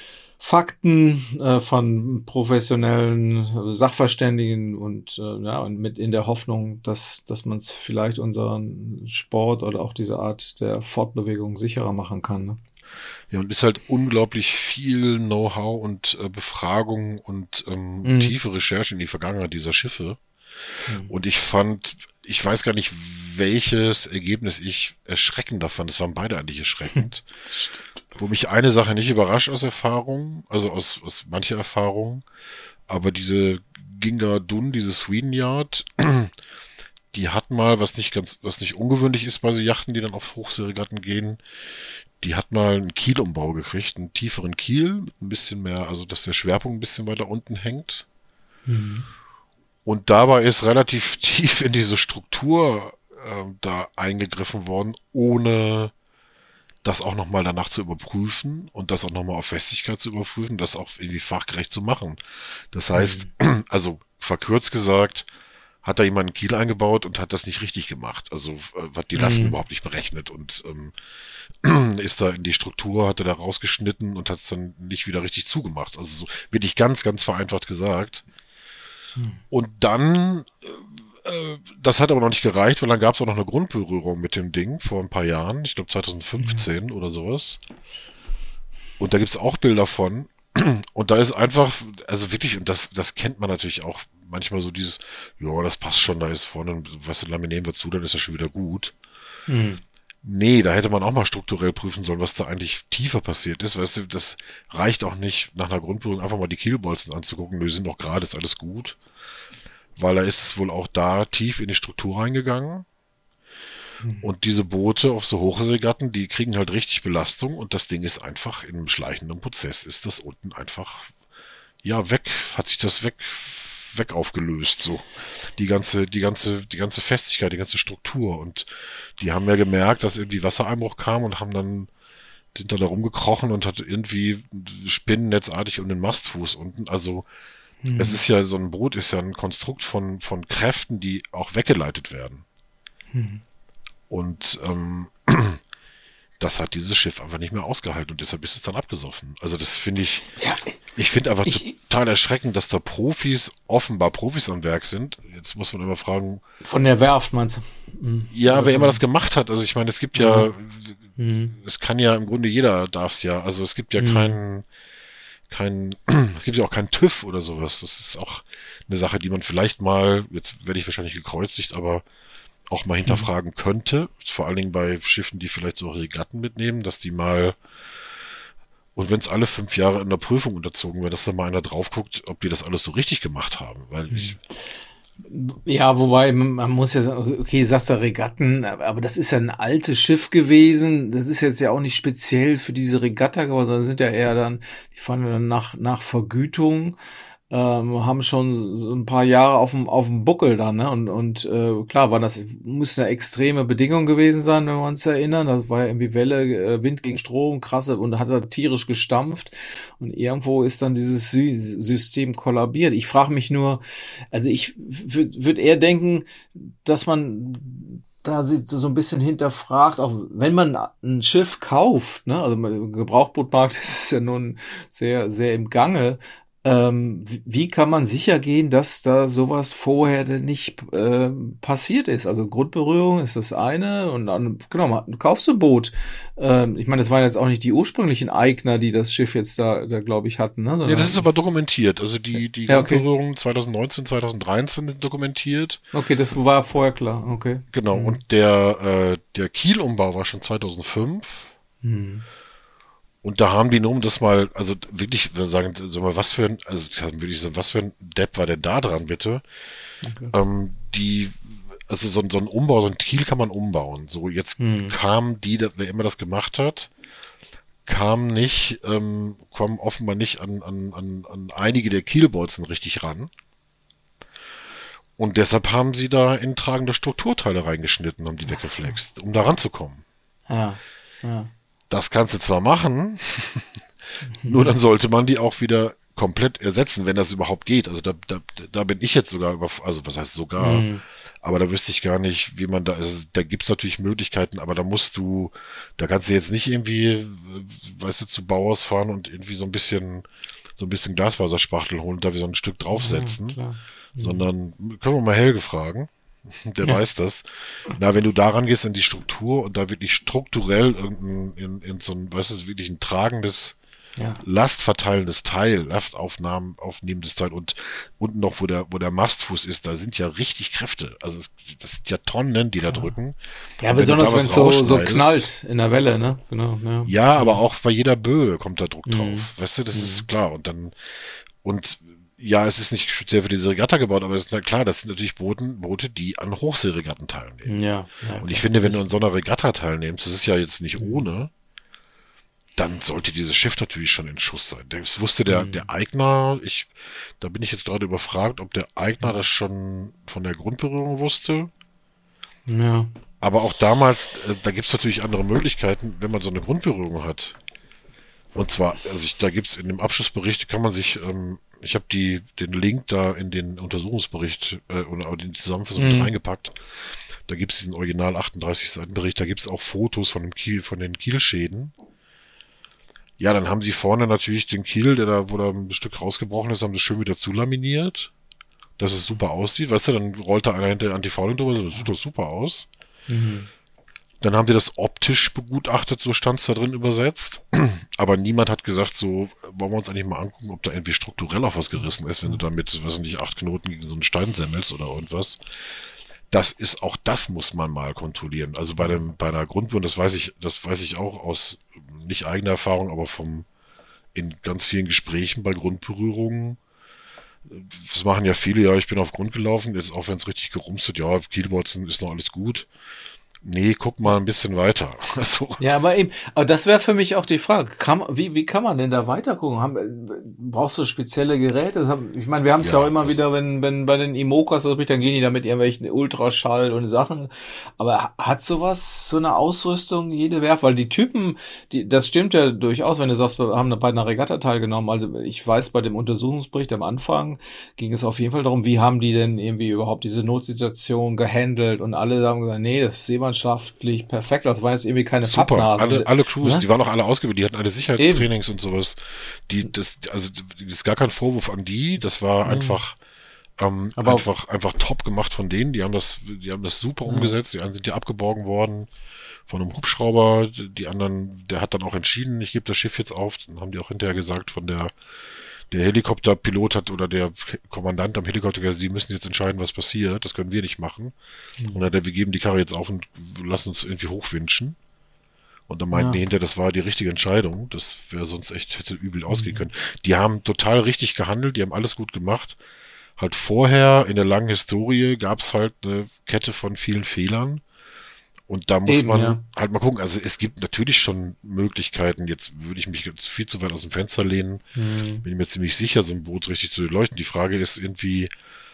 Speaker 3: Fakten äh, von professionellen äh, Sachverständigen und äh, ja und mit in der Hoffnung, dass dass man es vielleicht unseren Sport oder auch diese Art der Fortbewegung sicherer machen kann. Ne?
Speaker 2: ja, und ist halt unglaublich viel Know-how und äh, Befragung und ähm,
Speaker 3: Mhm.
Speaker 2: tiefe Recherche in die Vergangenheit dieser Schiffe.
Speaker 3: Mhm.
Speaker 2: Und ich fand, ich weiß gar nicht, welches Ergebnis ich erschreckender fand. Es waren beide eigentlich erschreckend. Wo mich eine Sache nicht überrascht aus Erfahrung, also aus, aus mancher Erfahrung, aber diese Ginga Dunn, diese Sweden Yard, die hat mal, was nicht ganz, was nicht ungewöhnlich ist bei so Yachten, die dann auf Hochseeregatten gehen, die hat mal einen Kielumbau gekriegt, einen tieferen Kiel, mit ein bisschen mehr, also dass der Schwerpunkt ein bisschen weiter unten hängt.
Speaker 3: Mhm.
Speaker 2: Und dabei ist relativ tief in diese Struktur äh, da eingegriffen worden, ohne das auch nochmal danach zu überprüfen und das auch nochmal auf Festigkeit zu überprüfen, das auch irgendwie fachgerecht zu machen. Das heißt, mhm. also verkürzt gesagt, hat da jemand einen Kiel eingebaut und hat das nicht richtig gemacht. Also äh, hat die Lasten
Speaker 3: Mhm.
Speaker 2: überhaupt nicht berechnet und ähm, ist da in die Struktur, hat er da rausgeschnitten und hat es dann nicht wieder richtig zugemacht. Also so wirklich ganz, ganz vereinfacht gesagt.
Speaker 3: Mhm.
Speaker 2: Und dann äh, Äh, das hat aber noch nicht gereicht, weil dann gab es auch noch eine Grundberührung mit dem Ding vor ein paar Jahren, ich glaube zwanzig fünfzehn mhm. oder sowas. Und da gibt es auch Bilder von. Und da ist einfach, also wirklich, und das, das kennt man natürlich auch manchmal so dieses, ja, das passt schon, da ist vorne, was du, laminieren wir zu, dann ist das schon wieder gut. Mhm. Nee, da hätte man auch mal strukturell prüfen sollen, was da eigentlich tiefer passiert ist. Weißt du, das reicht auch nicht, nach einer Grundberührung einfach mal die Kielbolzen anzugucken, die sind doch gerade, ist alles gut. Weil da ist es wohl auch da tief in die Struktur reingegangen. Mhm. Und diese Boote auf so Hochregatten, die kriegen halt richtig Belastung und das Ding ist einfach in einem schleichenden Prozess, ist das unten einfach, ja, weg, hat sich das weg, weg aufgelöst, so. Die ganze, die ganze, die ganze Festigkeit, die ganze Struktur und die haben ja gemerkt, dass irgendwie Wassereinbruch kam und haben dann, sind da, da rumgekrochen und hat irgendwie spinnennetzartig um den Mastfuß unten, also, hm. es ist ja, so ein Boot ist ja ein Konstrukt von, von Kräften, die auch weggeleitet werden. Hm. Und, ähm, das hat dieses Schiff einfach nicht mehr ausgehalten und deshalb ist es dann abgesoffen. Also das finde ich, ja, ich finde einfach ich, total erschreckend, dass da Profis, offenbar Profis am Werk sind. Jetzt muss man immer fragen.
Speaker 3: Von der Werft meinst du?
Speaker 2: Mhm. Ja, Oder wer immer das gemacht hat. Also ich meine, es gibt ja, mhm. es kann ja im Grunde jeder darf es ja. Also es gibt ja mhm. keinen, kein, es gibt ja auch keinen TÜV oder sowas. Das ist auch eine Sache, die man vielleicht mal, jetzt werde ich wahrscheinlich gekreuzigt, aber auch mal hinterfragen könnte, vor allen Dingen bei Schiffen, die vielleicht so Regatten mitnehmen, dass die mal, und wenn es alle fünf Jahre in der Prüfung unterzogen wird, dass da mal einer drauf guckt, ob die das alles so richtig gemacht haben, weil ich...
Speaker 3: Ja, wobei, man muss ja sagen, okay, sagst du Regatten, aber das ist ja ein altes Schiff gewesen, das ist jetzt ja auch nicht speziell für diese Regatta geworden, sondern sind ja eher dann, die fahren dann nach, nach Vergütung, Ähm, haben schon so ein paar Jahre auf dem auf dem Buckel dann, ne? Und und äh, klar, war das müssen ja extreme Bedingungen gewesen sein, wenn wir uns erinnern. Das war ja irgendwie Welle, äh, Wind gegen Strom, krasse und hat da tierisch gestampft und irgendwo ist dann dieses Sy- System kollabiert. Ich frage mich nur, also ich würde würd eher denken, dass man da sich so ein bisschen hinterfragt, auch wenn man ein Schiff kauft, ne? Also im Gebrauchtbootmarkt ist es ja nun sehr sehr im Gange. Ähm, wie kann man sicher gehen, dass da sowas vorher denn nicht äh, passiert ist? Also Grundberührung ist das eine und dann, genau, du kaufst ein Boot. Ähm, ich meine, das waren jetzt auch nicht die ursprünglichen Eigner, die das Schiff jetzt da, da glaube ich, hatten. Ne?
Speaker 2: Ja, das ist aber dokumentiert. Also die, die ja, okay. Grundberührung zwanzig neunzehn, zwanzig dreizehn sind dokumentiert.
Speaker 3: Okay, das war vorher klar. Okay.
Speaker 2: Genau, mhm. und der, äh, der Kielumbau war schon zweitausendfünf. Mhm. Und da haben die nur um das mal, also wirklich, wir sagen, so mal, was für ein, also würde ich sagen, was für ein Depp war denn da dran, bitte? Okay. Ähm, die, also so, so ein Umbau, so ein Kiel kann man umbauen. So, jetzt hm. kam die, wer immer das gemacht hat, kam nicht, ähm, kam offenbar nicht an, an, an, an einige der Kielbolzen richtig ran. Und deshalb haben sie da in tragende Strukturteile reingeschnitten, haben die weggeflext, um da ranzukommen.
Speaker 3: Ja, ja.
Speaker 2: Das kannst du zwar machen, nur dann sollte man die auch wieder komplett ersetzen, wenn das überhaupt geht. Also da, da, da bin ich jetzt sogar, über, also was heißt sogar, mhm. aber da wüsste ich gar nicht, wie man da, also da gibt's natürlich Möglichkeiten, aber da musst du, da kannst du jetzt nicht irgendwie, weißt du, zu Bauhaus fahren und irgendwie so ein bisschen, so ein bisschen Glasfaserspachtel holen und da wie so ein Stück draufsetzen, ja, mhm. sondern können wir mal Helge fragen. Der ja. weiß das. Na, wenn du daran gehst in die Struktur und da wirklich strukturell irgendein, in, in so ein, weißt du, wirklich ein tragendes, ja. lastverteilendes Teil, Laftaufnahmen, aufnehmendes Teil und unten noch, wo der, wo der Mastfuß ist, da sind ja richtig Kräfte. Also, das sind ja Tonnen, die da drücken.
Speaker 3: Ja, besonders wenn es so, so knallt in der Welle, ne? Genau,
Speaker 2: ja. Ja, aber auch bei jeder Böe kommt da Druck drauf. Mhm. Weißt du, das mhm. ist klar. Und dann, und, ja, es ist nicht speziell für diese Regatta gebaut, aber es ist klar, das sind natürlich Boote, Boote, die an Hochseeregatten teilnehmen.
Speaker 3: Ja, ja,
Speaker 2: und ich finde, wenn du an so einer Regatta teilnimmst, das ist ja jetzt nicht ohne, dann sollte dieses Schiff natürlich schon in Schuss sein. Das wusste der, mhm. der Eigner, ich, da bin ich jetzt gerade überfragt, ob der Eigner das schon von der Grundberührung wusste.
Speaker 3: Ja.
Speaker 2: Aber auch damals, äh, da gibt's natürlich andere Möglichkeiten, wenn man so eine Grundberührung hat. Und zwar, also ich, da gibt's in dem Abschlussbericht, kann man sich, ähm, ich habe die den Link da in den Untersuchungsbericht äh, oder in die Zusammenfassung mhm. mit reingepackt. Da gibt es diesen Original achtunddreißig Seiten Bericht, da gibt es auch Fotos von dem Kiel, von den Kielschäden. Ja, dann haben sie vorne natürlich den Kiel, der da, wo da ein Stück rausgebrochen ist, haben sie schön wieder zulaminiert. dass es super aussieht. Weißt du, dann rollt da einer hinter Antifouling drüber, das sieht doch super aus.
Speaker 3: Mhm.
Speaker 2: Dann haben sie das optisch begutachtet, so stand es da drin übersetzt. Aber niemand hat gesagt, so, wollen wir uns eigentlich mal angucken, ob da irgendwie strukturell auch was gerissen ist, wenn du da mit, weiß nicht, acht Knoten gegen so einen Stein semmelst oder irgendwas. Das ist, auch das muss man mal kontrollieren. Also bei dem, bei einer Grundbühne, das weiß ich, das weiß ich auch aus nicht eigener Erfahrung, aber vom, in ganz vielen Gesprächen bei Grundberührungen. Das machen ja viele, ja, ich bin auf Grund gelaufen, jetzt auch wenn es richtig gerumst ja, Kielbotzen ist noch alles gut. Nee, guck mal ein bisschen weiter. Also.
Speaker 3: Ja, aber eben, aber das wäre für mich auch die Frage. Kann, wie, wie kann man denn da weiter gucken? Haben, brauchst du spezielle Geräte? Das haben, ich meine, wir haben es ja, ja auch immer also wieder, wenn, wenn bei den Imokas, dann gehen die da mit irgendwelchen Ultraschall und Sachen. Aber hat sowas, so eine Ausrüstung jede Werft? Weil die Typen, die, das stimmt ja durchaus, wenn du sagst, wir haben bei einer Regatta teilgenommen. Also ich weiß, bei dem Untersuchungsbericht am Anfang ging es auf jeden Fall darum, wie haben die denn irgendwie überhaupt diese Notsituation gehandelt? Und alle haben gesagt, nee, das sehen wir landschaftlich perfekt. Das waren jetzt irgendwie keine
Speaker 2: Super,
Speaker 3: Pappnasen.
Speaker 2: alle, alle Crews,
Speaker 3: ja?
Speaker 2: Die waren auch alle ausgebildet, die hatten alle Sicherheitstrainings Eben. und sowas. Die, das, also, das ist gar kein Vorwurf an die, das war mhm. einfach, ähm, Aber einfach, einfach top gemacht von denen, die haben das, die haben das super mhm. umgesetzt, die einen sind ja abgeborgen worden von einem Hubschrauber, die anderen, der hat dann auch entschieden, ich gebe das Schiff jetzt auf, dann haben die auch hinterher gesagt von der Der Helikopterpilot hat oder der Kommandant am Helikopter gesagt, sie müssen jetzt entscheiden, was passiert. Das können wir nicht machen. Mhm. Und dann hat er, wir geben die Karre jetzt auf und lassen uns irgendwie hochwinschen. Und dann meinten ja. die hinterher, das war die richtige Entscheidung. Das wäre sonst echt, hätte übel mhm. ausgehen können. Die haben total richtig gehandelt, die haben alles gut gemacht. Halt vorher, in der langen Historie, gab es halt eine Kette von vielen Fehlern. Und da muss Eben, man ja. halt mal gucken. Also es gibt natürlich schon Möglichkeiten. Jetzt würde ich mich jetzt viel zu weit aus dem Fenster lehnen. Mhm. Bin mir ziemlich sicher, so ein Boot richtig zu durchleuchten. Die Frage ist irgendwie,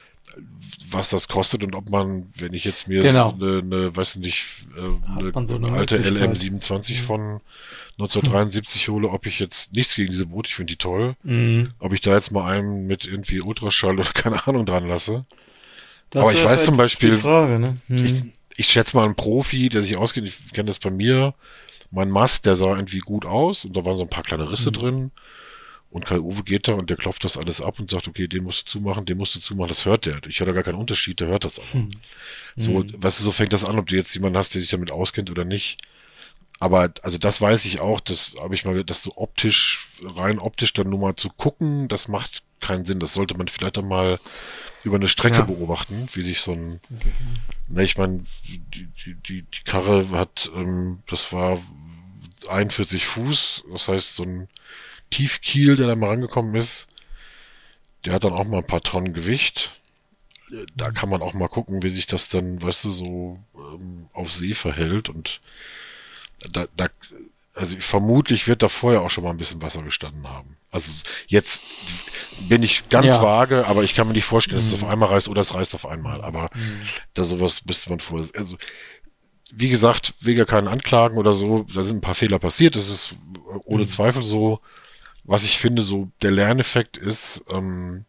Speaker 2: was das kostet und ob man, wenn ich jetzt mir
Speaker 3: genau.
Speaker 2: eine, eine, weiß nicht, eine,
Speaker 3: so eine
Speaker 2: alte L M siebenundzwanzig mhm. von neunzehnhundertdreiundsiebzig hole, ob ich jetzt nichts gegen diese Boote, ich finde die toll, mhm. ob ich da jetzt mal einen mit irgendwie Ultraschall oder keine Ahnung dran lasse. Das Aber ich weiß zum Beispiel,
Speaker 3: die Frage, ne? mhm.
Speaker 2: ich, Ich schätze mal einen Profi, der sich auskennt, ich kenne das bei mir, mein Mast, der sah irgendwie gut aus und da waren so ein paar kleine Risse mhm. drin und Kai-Uwe geht da und der klopft das alles ab und sagt, okay, den musst du zumachen, den musst du zumachen, das hört der. Ich höre da gar keinen Unterschied, der hört das aber. Mhm. So, weißt du, so fängt das an, ob du jetzt jemanden hast, der sich damit auskennt oder nicht. Aber, also das weiß ich auch, das habe ich mal, dass du optisch, rein optisch dann nur mal zu gucken, das macht keinen Sinn. Das sollte man vielleicht dann mal über eine Strecke ja. beobachten, wie sich so ein, okay. ne, ich meine, die, die, die, die Karre hat, ähm, das war einundvierzig Fuß, das heißt so ein Tiefkiel, der da mal rangekommen ist, der hat dann auch mal ein paar Tonnen Gewicht. Da kann man auch mal gucken, wie sich das dann, weißt du, so ähm, auf See verhält und da, da, also vermutlich wird da vorher auch schon mal ein bisschen Wasser gestanden haben. Also jetzt bin ich ganz ja. vage, aber ich kann mir nicht vorstellen, dass mhm. es auf einmal reißt oder es reißt auf einmal. Aber mhm. da sowas müsste man vorher. Also wie gesagt, wegen keinen Anklagen oder so, da sind ein paar Fehler passiert. Das ist ohne mhm. Zweifel so. Was ich finde, so der Lerneffekt ist, ähm,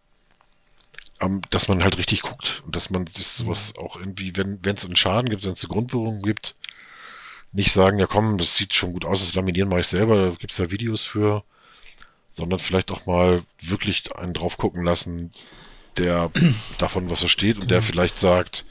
Speaker 2: ähm, dass man halt richtig guckt und dass man sich sowas auch irgendwie, wenn wenn es einen Schaden gibt, wenn es eine Grundberührung gibt, nicht sagen, ja komm, das sieht schon gut aus, das Laminieren mache ich selber, da gibt es ja Videos für, sondern vielleicht auch mal wirklich einen drauf gucken lassen, der davon was versteht und der vielleicht sagt,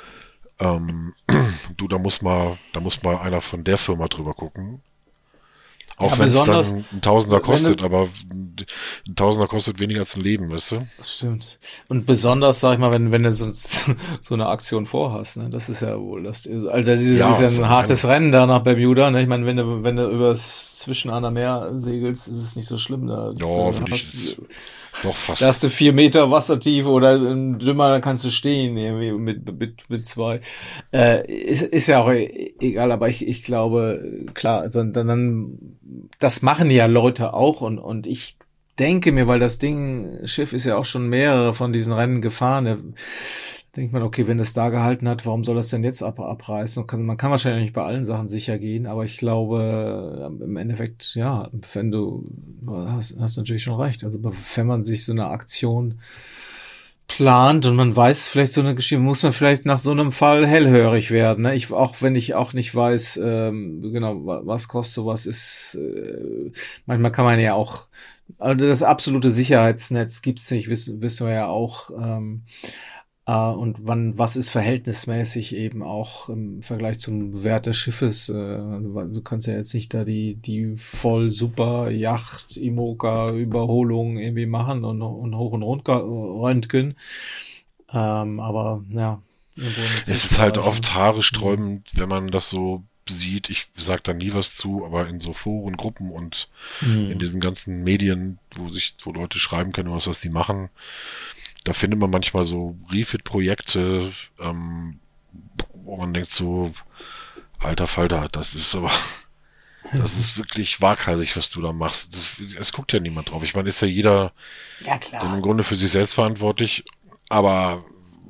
Speaker 2: ähm, du, da muss mal, da muss mal einer von der Firma drüber gucken. Auch ja, wenn es dann ein Tausender kostet, du, aber ein Tausender kostet weniger als ein Leben, weißt du?
Speaker 3: Das stimmt. Und besonders, sag ich mal, wenn, wenn du so, so eine Aktion vorhast, ne, das ist ja wohl, das, also das ist ja, das ist ja ein hartes Rennen da nach Bermuda, ne, ich meine, wenn du, wenn du übers Zwischenahner Meer segelst, ist es nicht so schlimm, da,
Speaker 2: ja,
Speaker 3: da
Speaker 2: würde ich doch fast.
Speaker 3: Da hast du vier Meter Wassertiefe oder dümmer, da kannst du stehen, irgendwie mit, mit, mit zwei. Äh, ist, ist ja auch egal, aber ich, ich glaube, klar, also dann, dann, das machen ja Leute auch und, und ich denke mir, weil das Ding, Schiff ist ja auch schon mehrere von diesen Rennen gefahren, da denkt man, okay, wenn es da gehalten hat, warum soll das denn jetzt ab, abreißen? Man kann wahrscheinlich nicht bei allen Sachen sicher gehen, aber ich glaube, im Endeffekt, ja, wenn du, hast, hast natürlich schon recht, also wenn man sich so eine Aktion plant und man weiß vielleicht so eine Geschichte, muss man vielleicht nach so einem Fall hellhörig werden. Ne? Ich, auch wenn ich auch nicht weiß, ähm, genau, was kostet sowas, ist, äh, manchmal kann man ja auch, also das absolute Sicherheitsnetz gibt's nicht, wissen, wissen wir ja auch. Ähm, äh, und wann, was ist verhältnismäßig eben auch im Vergleich zum Wert des Schiffes. Äh, du kannst ja jetzt nicht da die, die voll super Yacht, Imoca, Überholung irgendwie machen und, und hoch und runter röntgen. Ähm, aber ja.
Speaker 2: Es ist halt oft haaresträubend, wenn man das so sieht. Ich sag da nie was zu, aber in so Foren, Gruppen und mhm. in diesen ganzen Medien, wo sich, wo Leute schreiben können, was, was die machen, da findet man manchmal so Refit-Projekte, ähm, wo man denkt so, alter Falter, das ist aber, das ist wirklich waghalsig, was du da machst. Das, es guckt ja niemand drauf. Ich meine, ist ja jeder
Speaker 3: ja, klar.
Speaker 2: dann im Grunde für sich selbst verantwortlich, aber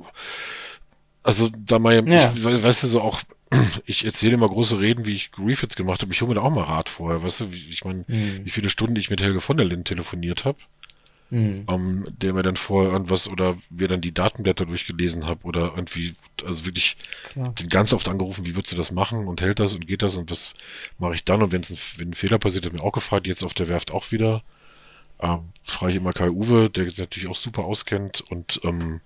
Speaker 2: also da mal, ja. ich, weißt du, so auch, ich erzähle immer große Reden, wie ich Refits gemacht habe. Ich hole mir da auch mal Rat vorher, weißt du, wie, ich meine, mhm. wie viele Stunden ich mit Helge von der Linden telefoniert habe. Mhm. Um, der mir dann vorher irgendwas oder wir dann die Datenblätter durchgelesen habe oder irgendwie, also wirklich Klar. den ganz oft angerufen, wie würdest du das machen und hält das und geht das und was mache ich dann und wenn's ein, wenn ein Fehler passiert, hat mir auch gefragt, jetzt auf der Werft auch wieder. Ähm, frage ich immer Kai Uwe, der sich natürlich auch super auskennt und ähm,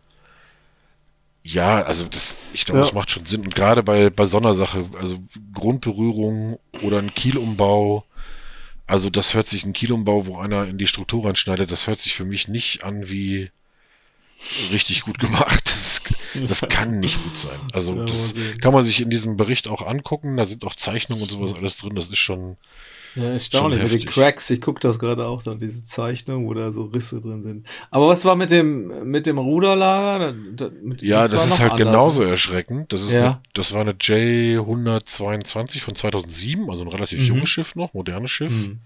Speaker 2: ja, also das, ich glaube, ja. das macht schon Sinn und gerade bei, bei so einer Sache, also Grundberührung oder ein Kielumbau. Also das hört sich ein Kielumbau, wo einer in die Struktur reinschneidet, das hört sich für mich nicht an wie richtig gut gemacht. Das, das kann nicht gut sein. Also das kann man sich in diesem Bericht auch angucken, da sind auch Zeichnungen und sowas alles drin, das ist schon
Speaker 3: ja, erstaunlich mit den Cracks. Ich gucke das gerade auch, da diese Zeichnung, wo da so Risse drin sind. Aber was war mit dem mit dem Ruderlager?
Speaker 2: Da, mit, ja, das, das ist halt anders. Genauso erschreckend. Das ist ja. eine, das war eine J hundertzweiundzwanzig von zweitausendsieben, also ein relativ mhm. junges Schiff noch, modernes Schiff. Mhm.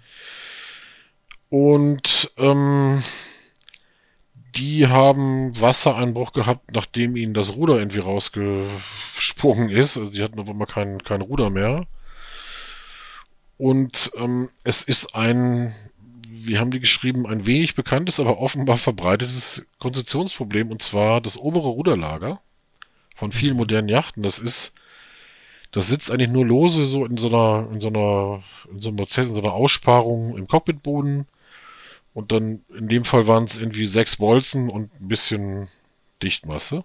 Speaker 2: Und ähm, die haben Wassereinbruch gehabt, nachdem ihnen das Ruder irgendwie rausgesprungen ist. Also die hatten auf einmal kein, kein Ruder mehr. Und ähm, es ist ein, wie haben die geschrieben, ein wenig bekanntes, aber offenbar verbreitetes Konstruktionsproblem, und zwar das obere Ruderlager von vielen modernen Yachten. Das ist, das sitzt eigentlich nur lose so in so einer, in so einer, in so einem Prozess, in so einer Aussparung im Cockpitboden. Und dann, in dem Fall waren es irgendwie sechs Bolzen und ein bisschen Dichtmasse.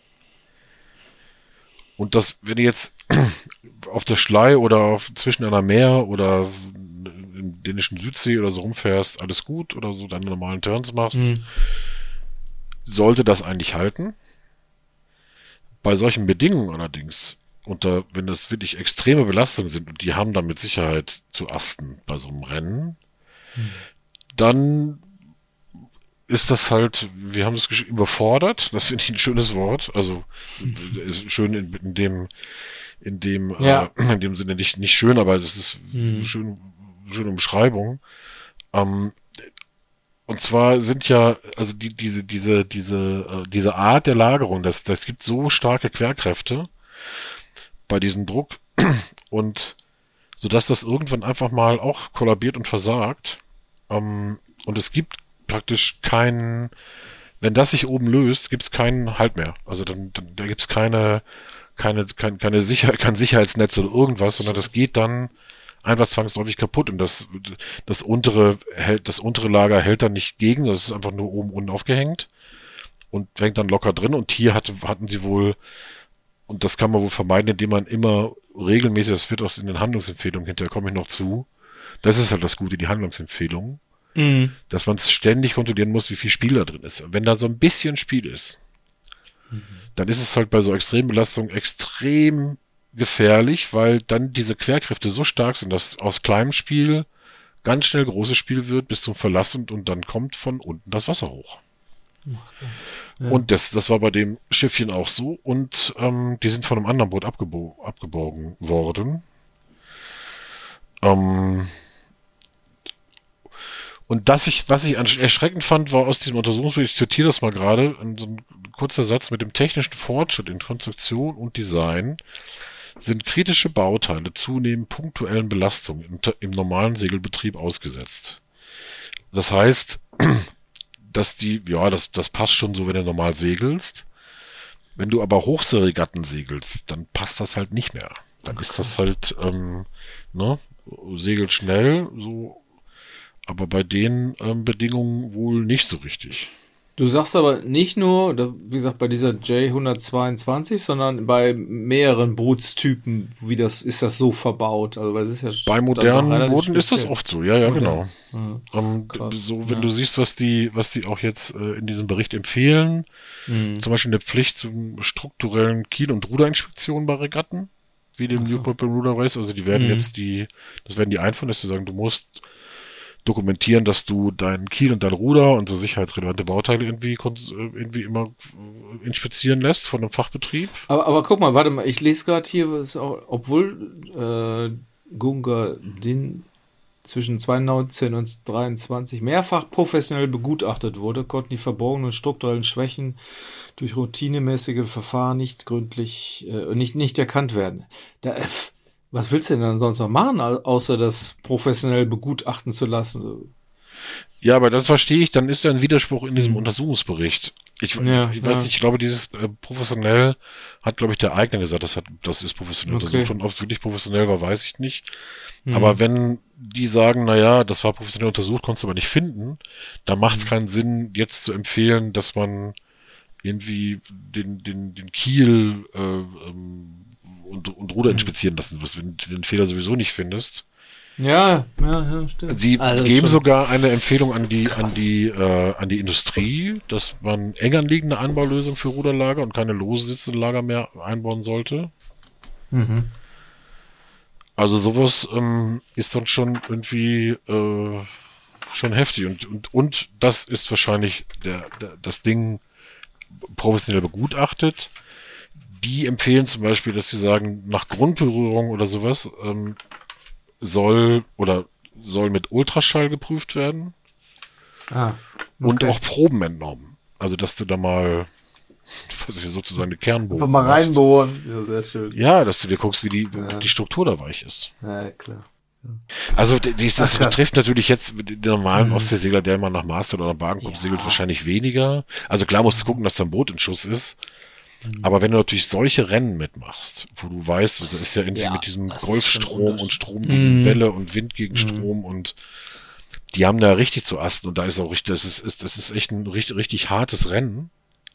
Speaker 2: Und das, wenn du jetzt auf der Schlei oder auf, zwischen einer Meer oder im dänischen Südsee oder so rumfährst, alles gut oder so deine normalen Turns machst, mhm. sollte das eigentlich halten. Bei solchen Bedingungen allerdings, unter, wenn das wirklich extreme Belastungen sind, und die haben dann mit Sicherheit zu asten bei so einem Rennen, mhm. dann ist das halt, wir haben es überfordert, das finde ich ein schönes Wort, also ist schön in, in dem in dem ja. äh, in dem Sinne nicht nicht schön, aber das ist mhm. eine schöne, schöne Beschreibung. Ähm, und zwar sind ja, also die, diese diese diese äh, diese Art der Lagerung, das das gibt so starke Querkräfte bei diesem Druck und so dass das irgendwann einfach mal auch kollabiert und versagt. Ähm, und es gibt praktisch keinen, wenn das sich oben löst, gibt es keinen Halt mehr. Also dann, dann da gibt es keine, keine, keine, keine Sicher kein Sicherheitsnetz oder irgendwas, sondern das geht dann einfach zwangsläufig kaputt und das, das untere hält, das untere Lager hält dann nicht gegen, das ist einfach nur oben unten aufgehängt und hängt dann locker drin und hier hatte, hatten sie wohl, und das kann man wohl vermeiden, indem man immer regelmäßig, das wird auch in den Handlungsempfehlungen, hinterher komme ich noch zu, das ist halt das Gute, die Handlungsempfehlungen, mhm. dass man ständig kontrollieren muss, wie viel Spiel da drin ist. Und wenn da so ein bisschen Spiel ist, mhm. dann ist es halt bei so Extrembelastungen extrem gefährlich, weil dann diese Querkräfte so stark sind, dass aus kleinem Spiel ganz schnell großes Spiel wird bis zum Verlass und, und dann kommt von unten das Wasser hoch. Ja. Und das, das war bei dem Schiffchen auch so und ähm, die sind von einem anderen Boot abgebo abgebogen worden. Ähm, und das ich, was ich erschreckend fand, war aus diesem Untersuchungsbericht, ich zitiere das mal gerade, so ein kurzer Satz: Mit dem technischen Fortschritt in Konstruktion und Design sind kritische Bauteile zunehmend punktuellen Belastungen im, im normalen Segelbetrieb ausgesetzt. Das heißt, dass die, ja, das, das passt schon so, wenn du normal segelst. Wenn du aber Hochseeregatten segelst, dann passt das halt nicht mehr. Dann ist das halt, ähm, ne, segelt schnell, so, aber bei den ähm, Bedingungen wohl nicht so richtig.
Speaker 3: Du sagst aber nicht nur, wie gesagt, bei dieser J hundertzweiundzwanzig, sondern bei mehreren Bootstypen, wie das, ist das so verbaut? Also, weil es ist ja
Speaker 2: bei modernen Booten ist das oft so, ja, ja, modern. Genau. Ja, ähm, so, wenn ja. du siehst, was die, was die auch jetzt äh, in diesem Bericht empfehlen, mhm. zum Beispiel eine Pflicht zum strukturellen Kiel- und Ruderinspektionen bei Regatten, wie dem so. Newport Bermuda Race, also die werden mhm. jetzt die, das werden die einführen, dass sie sagen, du musst dokumentieren, dass du deinen Kiel und dein Ruder und so sicherheitsrelevante Bauteile irgendwie, irgendwie immer inspizieren lässt von einem Fachbetrieb.
Speaker 3: Aber, aber guck mal, warte mal, ich lese gerade hier, was auch, obwohl äh, Gunga Din zwischen zweitausendneunzehn und dreiundzwanzig mehrfach professionell begutachtet wurde, konnten die verborgenen strukturellen Schwächen durch routinemäßige Verfahren nicht gründlich, äh, nicht, nicht erkannt werden. Da, äh, was willst du denn dann sonst noch machen, außer das professionell begutachten zu lassen?
Speaker 2: Ja, aber das verstehe ich, dann ist da ein Widerspruch in diesem hm. Untersuchungsbericht. Ich,
Speaker 3: ja,
Speaker 2: ich, ich weiß
Speaker 3: ja.
Speaker 2: nicht, ich glaube, dieses äh, professionell hat, glaube ich, der Eigner gesagt, das hat, das ist professionell
Speaker 3: okay.
Speaker 2: untersucht. Und ob es wirklich professionell war, weiß ich nicht.
Speaker 3: Hm.
Speaker 2: Aber wenn die sagen, naja, das war professionell untersucht, konntest du aber nicht finden, dann macht es hm. keinen Sinn, jetzt zu empfehlen, dass man irgendwie den, den, den Kiel äh, ähm, und, und Ruder inspizieren lassen wirst, wenn du den Fehler sowieso nicht findest.
Speaker 3: Ja, ja, ja, stimmt.
Speaker 2: Sie
Speaker 3: also
Speaker 2: geben sogar eine Empfehlung an die, krass. an die, äh, an die Industrie, dass man eng anliegende Einbaulösung für Ruderlager und keine lose sitzende Lager mehr einbauen sollte.
Speaker 3: Mhm.
Speaker 2: Also sowas ähm, ist dann schon irgendwie äh, schon heftig und, und, und das ist wahrscheinlich der, der, das Ding professionell begutachtet. Die empfehlen zum Beispiel, dass sie sagen, nach Grundberührung oder sowas ähm, soll oder soll mit Ultraschall geprüft werden
Speaker 3: ah, okay.
Speaker 2: und auch Proben entnommen. Also dass du da mal, was ist sozusagen eine Kernbohren
Speaker 3: einfach mal reinbohren. Ja, sehr schön.
Speaker 2: Ja, dass du dir guckst, wie die,
Speaker 3: ja.
Speaker 2: die Struktur da weich ist.
Speaker 3: Ja, klar.
Speaker 2: Also die, die, das betrifft natürlich jetzt den normalen mhm. Ostseesegler, der immer nach Master oder nach Wagenkorb ja. segelt, wahrscheinlich weniger. Also klar musst du gucken, dass dein Boot in Schuss ist. Mhm. Aber wenn du natürlich solche Rennen mitmachst, wo du weißt, das ist ja irgendwie ja, mit diesem Golfstrom und Strom gegen mhm. Welle und Wind gegen mhm. Strom und die haben da richtig zu asten und da ist auch richtig, das ist, ist das ist echt ein richtig, richtig hartes Rennen.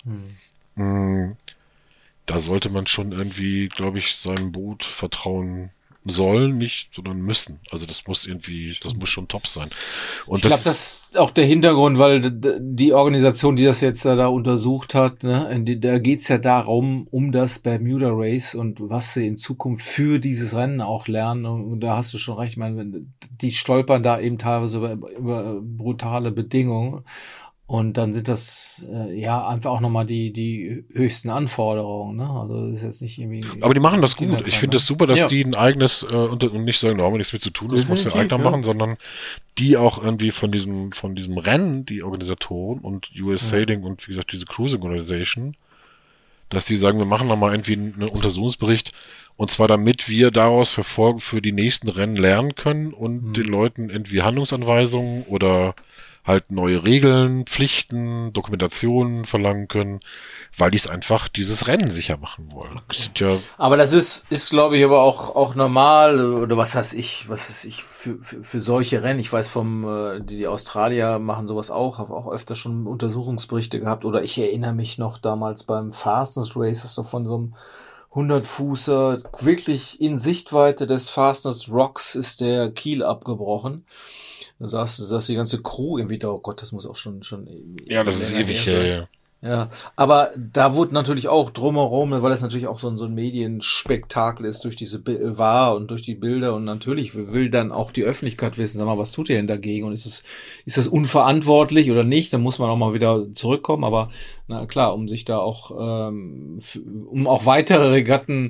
Speaker 2: Mhm. Da sollte man schon irgendwie, glaube ich, seinem Boot vertrauen sollen, nicht, sondern müssen. Also das muss irgendwie, das muss schon top sein. Und
Speaker 3: ich glaube, das ist auch der Hintergrund, weil die Organisation, die das jetzt da, da untersucht hat, ne, die, da geht's ja darum, um das Bermuda Race und was sie in Zukunft für dieses Rennen auch lernen. Und da hast du schon recht, ich meine, die stolpern da eben teilweise über, über brutale Bedingungen. Und dann sind das äh, ja einfach auch nochmal die die höchsten Anforderungen, ne? Also das ist jetzt nicht irgendwie.
Speaker 2: Aber die machen das gut. Ich finde es das super, dass ja. die ein eigenes äh, und, und nicht sagen, da haben wir nichts mit zu tun, das muss der Eigner ja. machen, sondern die auch irgendwie von diesem von diesem Rennen, die Organisatoren und U S Sailing ja. und wie gesagt diese Cruising Organization, dass die sagen, wir machen nochmal irgendwie einen Untersuchungsbericht und zwar damit wir daraus für, für die nächsten Rennen lernen können und mhm. den Leuten irgendwie Handlungsanweisungen oder halt neue Regeln, Pflichten, Dokumentationen verlangen können, weil die es einfach dieses Rennen sicher machen wollen.
Speaker 3: Okay.
Speaker 2: Das ja
Speaker 3: aber das ist, ist glaube ich, aber auch auch normal oder was weiß ich, was weiß ich für für, für solche Rennen. Ich weiß vom äh, die, die Australier machen sowas auch, habe auch öfter schon Untersuchungsberichte gehabt oder ich erinnere mich noch damals beim Fastness Race, ist doch von so einem hundert-Fußer wirklich in Sichtweite des Fastness Rocks ist der Kiel abgebrochen. Da saß, saß die ganze Crew irgendwie da, oh Gott, das muss auch schon, schon.
Speaker 2: Ja, das ist ewig, ja, ja.
Speaker 3: Ja, aber da wurde natürlich auch drumherum, weil das natürlich auch so ein, so ein Medienspektakel ist durch diese Bi- war und durch die Bilder und natürlich will dann auch die Öffentlichkeit wissen, sag mal, was tut ihr denn dagegen und ist es, ist das unverantwortlich oder nicht? Dann muss man auch mal wieder zurückkommen, aber na klar, um sich da auch, ähm, f- um auch weitere Regatten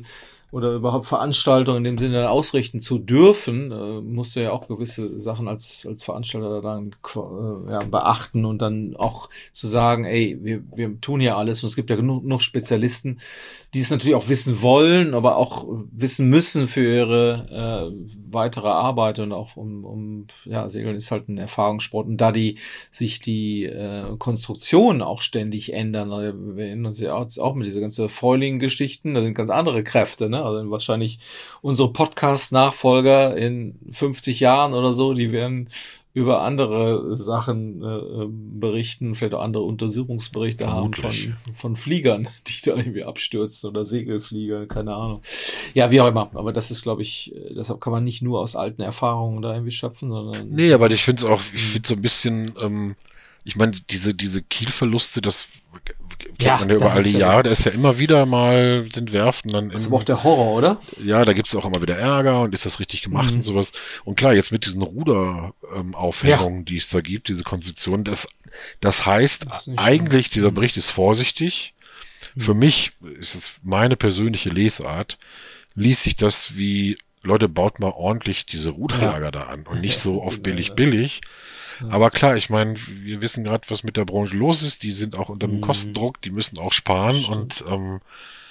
Speaker 3: oder überhaupt Veranstaltungen in dem Sinne ausrichten zu dürfen, äh, musst du ja auch gewisse Sachen als als Veranstalter dann äh, ja, beachten und dann auch zu sagen, ey, wir wir tun ja alles und es gibt ja genug noch Spezialisten, die es natürlich auch wissen wollen, aber auch wissen müssen für ihre äh, weitere Arbeit und auch um um ja, Segeln ist halt ein Erfahrungssport und da die sich die äh, Konstruktionen auch ständig ändern, also wir erinnern uns ja auch mit dieser ganzen Foiling-Geschichten, da sind ganz andere Kräfte, ne? Also wahrscheinlich unsere Podcast-Nachfolger in fünfzig Jahren oder so, die werden über andere Sachen äh, berichten, vielleicht auch andere Untersuchungsberichte Vermutlich. haben von, von Fliegern, die da irgendwie abstürzen oder Segelflieger, keine Ahnung. Ja, wie auch immer. Aber das ist, glaube ich, deshalb kann man nicht nur aus alten Erfahrungen da irgendwie schöpfen, sondern...
Speaker 2: Nee, aber ich finde es auch, ich finde so ein bisschen, ähm, ich meine, diese, diese Kielverluste, das kennt ja, man ja über alle Jahre, ja, da ist ja immer wieder mal, sind Werften dann...
Speaker 3: Das ist aber auch der Horror, oder?
Speaker 2: Ja, da gibt's auch immer wieder Ärger und ist das richtig gemacht mhm. und sowas. Und klar, jetzt mit diesen Ruderaufhängungen, ähm, ja. die es da gibt, diese Konstruktion, das, das heißt das eigentlich, schön. dieser Bericht ist vorsichtig. Mhm. Für mich ist es meine persönliche Lesart, liest sich das wie, Leute, baut mal ordentlich diese Ruderlager ja. da an und nicht so auf billig, billig. Aber klar, ich meine, wir wissen gerade, was mit der Branche los ist. Die sind auch unter einem mhm. Kostendruck, die müssen auch sparen. Stimmt. Und ähm,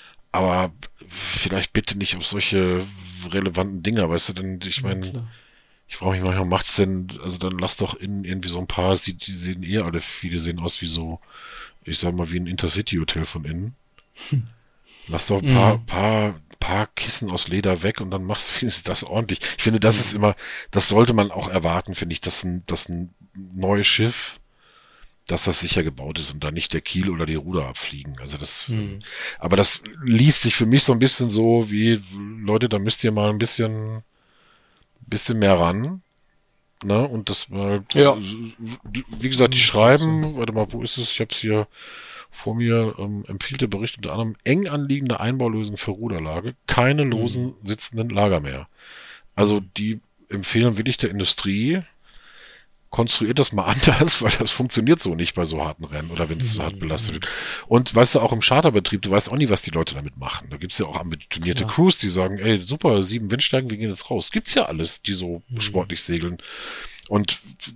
Speaker 2: aber vielleicht bitte nicht auf solche relevanten Dinger, weißt du, denn ich meine, ja, ich frage mich manchmal, macht's denn, also dann lass doch innen irgendwie so ein paar, die, die sehen eh alle, viele sehen aus wie so, ich sag mal, wie ein Intercity-Hotel von innen. Hm. Lass doch ein paar, mhm. paar, paar Kissen aus Leder weg und dann machst du wenigstens das ordentlich. Ich finde, das mhm. ist immer, das sollte man auch erwarten, finde ich, dass ein, dass ein neues Schiff, dass das sicher gebaut ist und da nicht der Kiel oder die Ruder abfliegen. Also das, mhm. aber das liest sich für mich so ein bisschen so wie, Leute, da müsst ihr mal ein bisschen, bisschen mehr ran. Ne? Und das mal, ja. wie gesagt, die schreiben, warte mal, wo ist es? Ich hab's hier vor mir, ähm, empfiehlt der Bericht unter anderem eng anliegende Einbaulösung für Ruderlage, keine losen mhm. sitzenden Lager mehr. Also die empfehlen wirklich der Industrie, konstruiert das mal anders, weil das funktioniert so nicht bei so harten Rennen oder wenn es so hart belastet wird. Und weißt du, auch im Charterbetrieb, du weißt auch nie, was die Leute damit machen. Da gibt's ja auch ambitionierte ja. Crews, die sagen, ey, super, sieben Windstärken, wir gehen jetzt raus. Gibt's ja alles, die so mhm. sportlich segeln. Und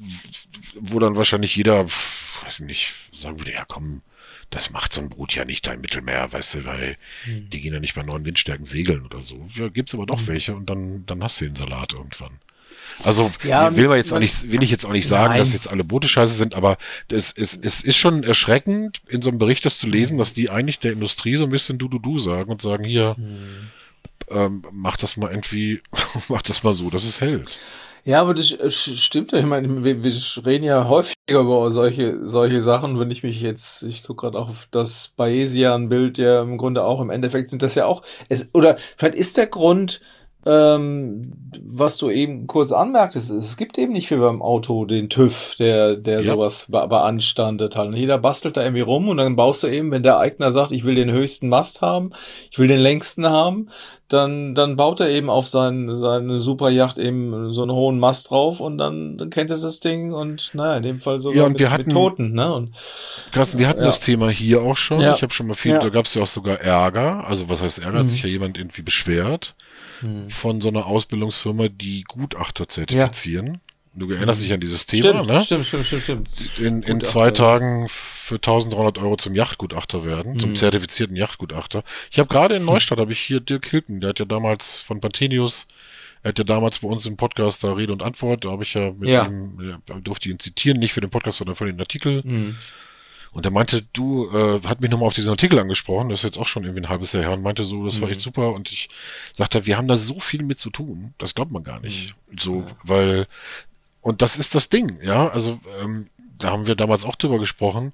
Speaker 2: wo dann wahrscheinlich jeder, weiß nicht, sagen würde, ja komm, das macht so ein Boot ja nicht da im Mittelmeer, weißt du, weil mhm. die gehen ja nicht bei neun Windstärken segeln oder so. Ja, gibt's aber doch mhm. welche und dann, dann hast du den Salat irgendwann. Also ja, will man jetzt auch nicht, will ich jetzt auch nicht sagen, nein. dass jetzt alle Boote scheiße sind, aber es, es, es ist schon erschreckend, in so einem Bericht das zu lesen, dass die eigentlich der Industrie so ein bisschen du du du sagen und sagen, hier, hm. ähm, mach das mal irgendwie, mach das mal so, dass es hält.
Speaker 3: Ja, aber das stimmt ja. Ich meine, wir, wir reden ja häufiger über solche solche Sachen. Wenn ich mich jetzt, ich gucke gerade auch auf das Bayesian-Bild, ja im Grunde auch, im Endeffekt sind das ja auch, es oder vielleicht ist der Grund, Ähm, was du eben kurz anmerktest, es gibt eben nicht viel beim Auto den TÜV, der der ja. sowas be- beanstandet halt. Jeder bastelt da irgendwie rum und dann baust du eben, wenn der Eigner sagt, ich will den höchsten Mast haben, ich will den längsten haben, dann dann baut er eben auf sein, seine Superjacht eben so einen hohen Mast drauf und dann, dann kennt er das Ding und naja, in dem Fall sogar
Speaker 2: ja, und
Speaker 3: mit,
Speaker 2: wir hatten,
Speaker 3: mit Toten. Ne? Und,
Speaker 2: Carsten, wir hatten
Speaker 3: ja.
Speaker 2: das Thema hier auch schon.
Speaker 3: Ja.
Speaker 2: Ich habe schon mal viel,
Speaker 3: ja.
Speaker 2: da gab es ja auch sogar Ärger. Also was heißt Ärger? Hat mhm. sich ja jemand irgendwie beschwert von so einer Ausbildungsfirma, die Gutachter zertifizieren. Ja. Du erinnerst dich an dieses Thema,
Speaker 3: stimmt,
Speaker 2: ne?
Speaker 3: Stimmt, stimmt, stimmt, stimmt.
Speaker 2: In, in zwei Tagen für tausenddreihundert Euro zum Yachtgutachter werden, hm. zum zertifizierten Yachtgutachter. Ich habe gerade in Neustadt, habe ich hier Dirk Hilken, der hat ja damals von Pantenius, er hat ja damals bei uns im Podcast da Rede und Antwort, da habe ich ja mit ja. ihm, ja, durfte ihn zitieren, nicht für den Podcast, sondern für den Artikel. Hm. Und er meinte, du, äh, hat mich nochmal auf diesen Artikel angesprochen, das ist jetzt auch schon irgendwie ein halbes Jahr her, und meinte so, das war echt super. Und ich sagte, wir haben da so viel mit zu tun, das glaubt man gar nicht. Mhm. So, ja. weil, und das ist das Ding, ja, also ähm, da haben wir damals auch drüber gesprochen,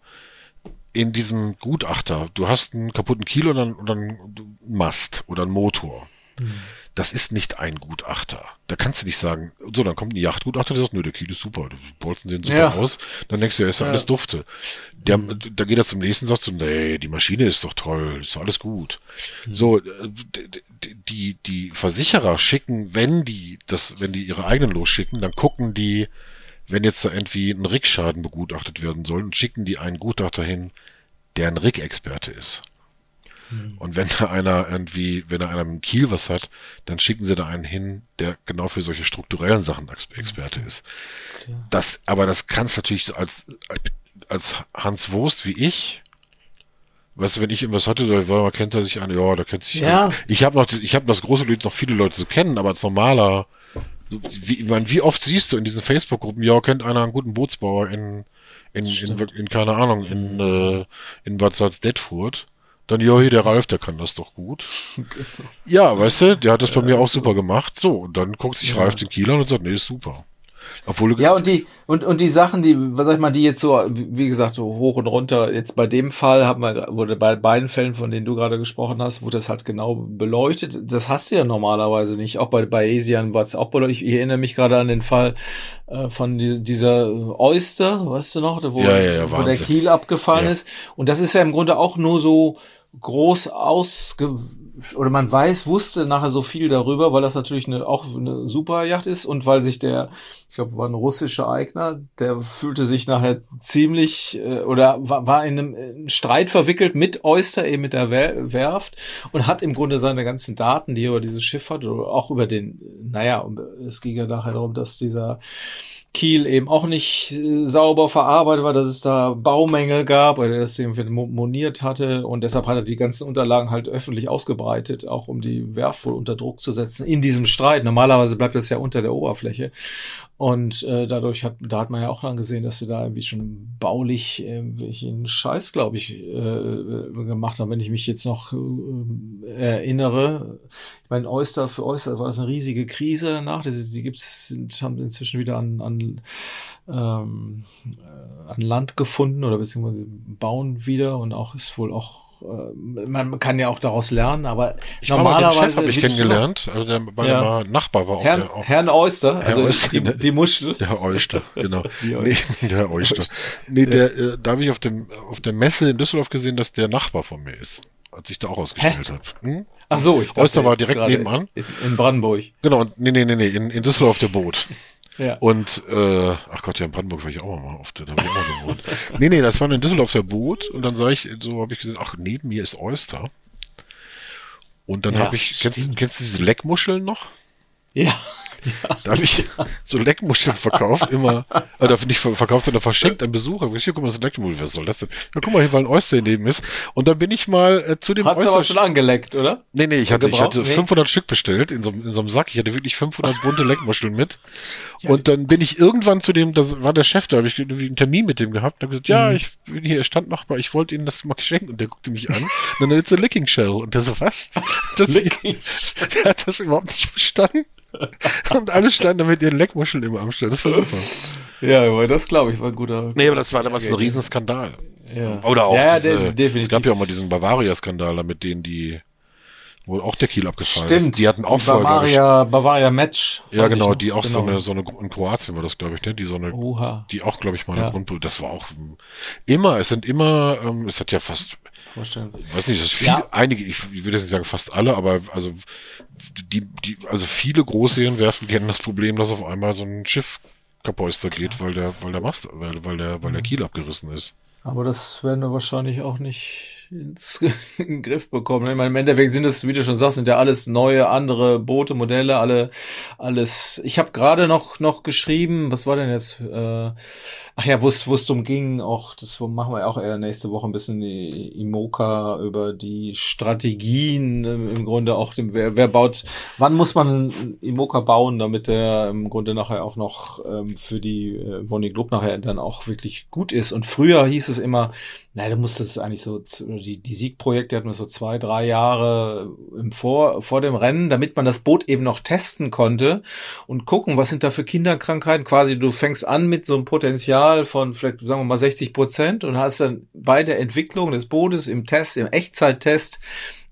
Speaker 2: in diesem Gutachter, du hast einen kaputten Kiel oder einen, oder einen Mast oder einen Motor. Mhm. Das ist nicht ein Gutachter. Da kannst du nicht sagen, so, dann kommt ein Yachtgutachter, der sagt, nö, der Kiel ist super, die Bolzen sehen super ja. aus. Dann denkst du, ja, ist ja alles dufte. Der, mhm. Da geht er zum nächsten und sagt so, nee, die Maschine ist doch toll, ist doch alles gut. Mhm. So, die, die Versicherer schicken, wenn die das, wenn die ihre eigenen losschicken, dann gucken die, wenn jetzt da irgendwie ein Rigschaden begutachtet werden soll, und schicken die einen Gutachter hin, der ein Rig-Experte ist. Hm. Und wenn da einer irgendwie, wenn da einer mit dem Kiel was hat, dann schicken sie da einen hin, der genau für solche strukturellen Sachen Experte ist. Okay. Das, aber das kannst du natürlich als, als Hans Wurst wie ich, weißt du, wenn ich irgendwas hatte, da war, man kennt er sich an, ja, da kennt sich.
Speaker 3: Ja.
Speaker 2: Also, ich habe noch, ich habe das große Glück, noch viele Leute zu kennen, aber als normaler, wie, man, wie oft siehst du in diesen Facebook-Gruppen, ja, kennt einer einen guten Bootsbauer in, in, in, in, in keine Ahnung, in, äh, in Bad Salzdetfurt. Dann, ja, hier, der Ralf, der kann das doch gut. Ja, weißt du, der hat das bei mir auch super gemacht. So, und dann guckt sich ja. Ralf den Kiel an und sagt, nee, ist super. Obwohl
Speaker 3: ja, und die, und, und die Sachen, die, was sag ich mal, die jetzt so, wie gesagt, so hoch und runter, jetzt bei dem Fall haben wir, wurde bei beiden Fällen, von denen du gerade gesprochen hast, wurde das halt genau beleuchtet. Das hast du ja normalerweise nicht. Auch bei, bei Asian war es auch beleuchtet. Ich erinnere mich gerade an den Fall äh, von die, dieser Oyster, weißt du noch, wo,
Speaker 2: ja, ja, ja,
Speaker 3: wo der Kiel abgefallen ja. ist. Und das ist ja im Grunde auch nur so groß ausge, oder man weiß, wusste nachher so viel darüber, weil das natürlich eine, auch eine super Yacht ist und weil sich der, ich glaube, war ein russischer Eigner, der fühlte sich nachher ziemlich, äh, oder war, war in einem in Streit verwickelt mit Oyster, eben mit der Werft und hat im Grunde seine ganzen Daten, die er über dieses Schiff hat, oder auch über den, naja, es ging ja nachher darum, dass dieser Kiel eben auch nicht äh, sauber verarbeitet war, dass es da Baumängel gab oder dass er irgendwie moniert hatte und deshalb hat er die ganzen Unterlagen halt öffentlich ausgebreitet, auch um die Werft wohl unter Druck zu setzen in diesem Streit. Normalerweise bleibt das ja unter der Oberfläche und äh, dadurch hat, da hat man ja auch dann gesehen, dass sie da irgendwie schon baulich irgendwelchen Scheiß, glaube ich, äh, gemacht haben, wenn ich mich jetzt noch äh, erinnere. Ich meine, Oyster für Oyster war das eine riesige Krise danach. Die, die gibt's, sind, haben inzwischen wieder an, an, ähm, an Land gefunden oder beziehungsweise bauen wieder und auch ist wohl auch man kann ja auch daraus lernen, aber
Speaker 2: ich
Speaker 3: normalerweise
Speaker 2: habe ich kennengelernt, also der, der ja. war Nachbar war auch
Speaker 3: Herrn,
Speaker 2: der auch,
Speaker 3: Herrn Oyster, also
Speaker 2: Herr Oyster,
Speaker 3: die, die Muschel.
Speaker 2: Der Oyster, genau. Nee, der Oyster. Nee, der, äh, da habe ich auf dem auf der Messe in Düsseldorf gesehen, dass der Nachbar von mir ist, als ich da auch ausgestellt habe. Hm?
Speaker 3: Ach so, ich dachte,
Speaker 2: Oyster war direkt nebenan.
Speaker 3: In, in Brandenburg.
Speaker 2: Genau, nee, nee, nee, nee, in, in Düsseldorf der Boot.
Speaker 3: Ja.
Speaker 2: Und, äh, ach Gott, ja, in Brandenburg war ich auch mal oft, da habe ich auch mal gewohnt. nee, nee, das war in Düsseldorf der Boot und dann sah ich, so habe ich gesehen, ach, neben mir ist Oyster. Und dann ja, habe ich, kennst, kennst du diese Leckmuscheln noch?
Speaker 3: Ja.
Speaker 2: Ja. Da habe ich so Leckmuscheln verkauft, immer, oder nicht verkauft, sondern verschenkt an Besucher. Ich, hier, guck mal, das ist ein Leckmuschel, was soll das denn? Ja, guck mal, hier, weil ein Oyster neben ist. Und dann bin ich mal äh, zu dem
Speaker 3: Hast Oyster... Hast du aber schon angeleckt, oder?
Speaker 2: Nee, nee, ich hatte, ich hatte fünfhundert nee. Stück bestellt in so, in so einem Sack. Ich hatte wirklich fünfhundert bunte Leckmuscheln mit. Ja, und dann bin ich irgendwann zu dem, das war der Chef, da habe ich irgendwie einen Termin mit dem gehabt. Da habe ich gesagt, ja, mhm. ich bin hier, Standnachbar, ich wollte Ihnen das mal schenken. Und der guckte mich an. Und dann ist so Licking Shell. Und der so, was? Das, der hat das überhaupt nicht verstanden. Und alle standen da mit ihren Leckmuscheln immer am Start. Das war super.
Speaker 3: Ja, aber das glaube ich war ein guter.
Speaker 2: Nee, aber das war damals ein Riesenskandal.
Speaker 3: Ja.
Speaker 2: Oder auch.
Speaker 3: Ja,
Speaker 2: diese,
Speaker 3: de- definitiv.
Speaker 2: Es gab ja auch mal diesen Bavaria-Skandal, da mit denen die, wo auch der Kiel abgefallen
Speaker 3: Stimmt,
Speaker 2: ist. Die hatten auch
Speaker 3: die Bavaria, ich, Bavaria Match.
Speaker 2: Ja, genau, die auch genau. so eine, so eine, in Kroatien war das, glaube ich, ne? Die so eine,
Speaker 3: Oha.
Speaker 2: die auch, glaube ich, mal eine
Speaker 3: ja.
Speaker 2: Grundbuch, das war auch immer, es sind immer, ähm, es hat ja fast,
Speaker 3: Vorstellen.
Speaker 2: Ich weiß nicht, das ist viel, ja. einige, ich, ich würde jetzt nicht sagen fast alle, aber also die, die, also viele Großserienwerften kennen das Problem, dass auf einmal so ein Schiff kapolster geht, weil der, weil der Mast, weil, weil der, weil der Kiel abgerissen ist.
Speaker 3: Aber das werden wir wahrscheinlich auch nicht ins, in den Griff bekommen. Ich meine, im Endeffekt sind das, wie du schon sagst, sind ja alles neue, andere Boote, Modelle, alle, alles. Ich habe gerade noch noch geschrieben, was war denn jetzt? Äh, ach ja, wo es wo es drum ging, auch das machen wir auch eher nächste Woche ein bisschen die IMOCA über die Strategien im Grunde auch dem wer, wer baut, wann muss man IMOCA bauen, damit der im Grunde nachher auch noch ähm, für die äh, Bonnie Globe nachher dann auch wirklich gut ist. Und früher hieß es immer, nein, du musstest eigentlich so, die, die Siegprojekte hatten wir so zwei, drei Jahre im Vor, vor dem Rennen, damit man das Boot eben noch testen konnte und gucken, was sind da für Kinderkrankheiten. Quasi, du fängst an mit so einem Potenzial von vielleicht, sagen wir mal, sechzig Prozent und hast dann bei der Entwicklung des Bootes im Test, im Echtzeittest,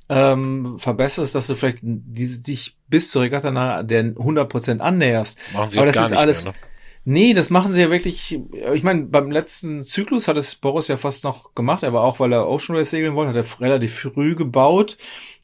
Speaker 3: ähm, verbesserst, dass du vielleicht diese, dich bis zur Regatta nach der hundert Prozent annäherst.
Speaker 2: Machen Sie
Speaker 3: Aber
Speaker 2: jetzt
Speaker 3: das
Speaker 2: gar
Speaker 3: sind
Speaker 2: nicht
Speaker 3: alles,
Speaker 2: mehr, ne?
Speaker 3: Nee, das machen sie ja wirklich, ich meine, beim letzten Zyklus hat es Boris ja fast noch gemacht, aber auch, weil er Ocean Race segeln wollte, hat er relativ früh gebaut.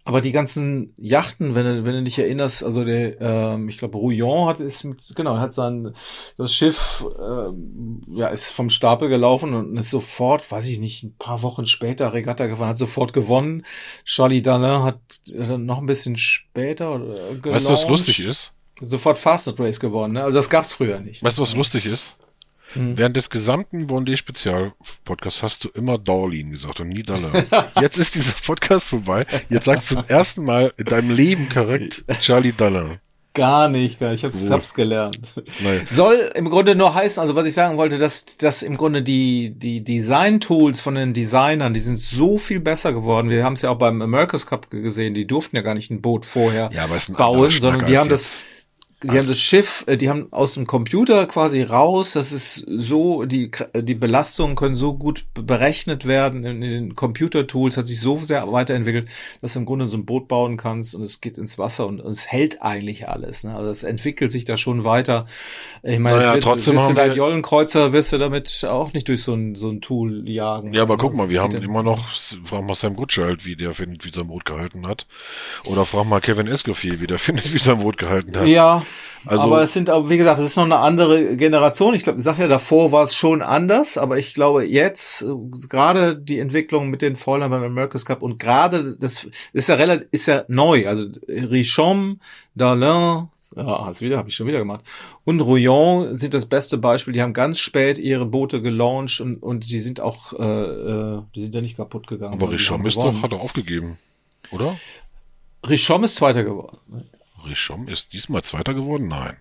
Speaker 3: Aber die ganzen Yachten, wenn du, wenn du dich erinnerst, also der, ähm, ich glaube, Rouillon hat ist mit, genau, hat sein, das Schiff, ähm, ja, ist vom Stapel gelaufen und ist sofort, weiß ich nicht, ein paar Wochen später Regatta gefahren, hat sofort gewonnen. Charlie Dalin hat dann noch ein bisschen später äh, gelauncht.
Speaker 2: Weißt du, was lustig ist?
Speaker 3: Sofort Fastnet Race gewonnen, ne? Also das gab's früher nicht.
Speaker 2: Weißt du, was lustig ist? Hm. Während des gesamten Vendée-Spezial-Podcasts hast du immer Dorlin gesagt und nie Dalin. Jetzt ist dieser Podcast vorbei. Jetzt sagst du zum ersten Mal in deinem Leben korrekt Charlie Dalin.
Speaker 3: Gar nicht, gar nicht. Ich hab's,
Speaker 2: Gut.
Speaker 3: hab's gelernt.
Speaker 2: Nein.
Speaker 3: Soll im Grunde nur heißen, also was ich sagen wollte, dass, dass im Grunde die, die Design-Tools von den Designern, die sind so viel besser geworden. Wir haben es ja auch beim America's Cup gesehen, die durften ja gar nicht ein Boot vorher
Speaker 2: ja, aber ist ein
Speaker 3: bauen, sondern die haben das,
Speaker 2: jetzt.
Speaker 3: Die haben das Schiff, die haben aus dem Computer quasi raus, das ist so, die, die Belastungen können so gut berechnet werden in den Computertools, hat sich so sehr weiterentwickelt, dass du im Grunde so ein Boot bauen kannst und es geht ins Wasser und es hält eigentlich alles, ne? Also es entwickelt sich da schon weiter. Ich meine,
Speaker 2: naja,
Speaker 3: wirst,
Speaker 2: trotzdem
Speaker 3: wirst du deinen
Speaker 2: wir...
Speaker 3: Jollenkreuzer wirst du damit auch nicht durch so ein, so ein Tool jagen.
Speaker 2: Ja, aber guck mal, wir haben
Speaker 3: ja
Speaker 2: immer noch, frag mal Sam Gutsche halt, wie der findet, wie sein Boot gehalten hat. Oder frag mal Kevin Escoffier, wie der findet, wie sein Boot gehalten hat.
Speaker 3: Ja.
Speaker 2: Also,
Speaker 3: aber es sind auch, wie gesagt, es ist noch eine andere Generation. Ich glaube, ich sag ja, davor war es schon anders, aber ich glaube jetzt, gerade die Entwicklung mit den Foilern beim America's Cup und gerade, das ist ja relativ, ist ja neu. Also Richomme, Dalin, ja, hast wieder, habe ich schon wieder gemacht. Und Rouillon sind das beste Beispiel. Die haben ganz spät ihre Boote gelauncht und, und die sind auch, äh, die sind ja nicht kaputt gegangen.
Speaker 2: aber Richomme ist doch, hat er aufgegeben, oder?
Speaker 3: Richomme ist Zweiter geworden.
Speaker 2: Richomme ist diesmal Zweiter geworden? Nein.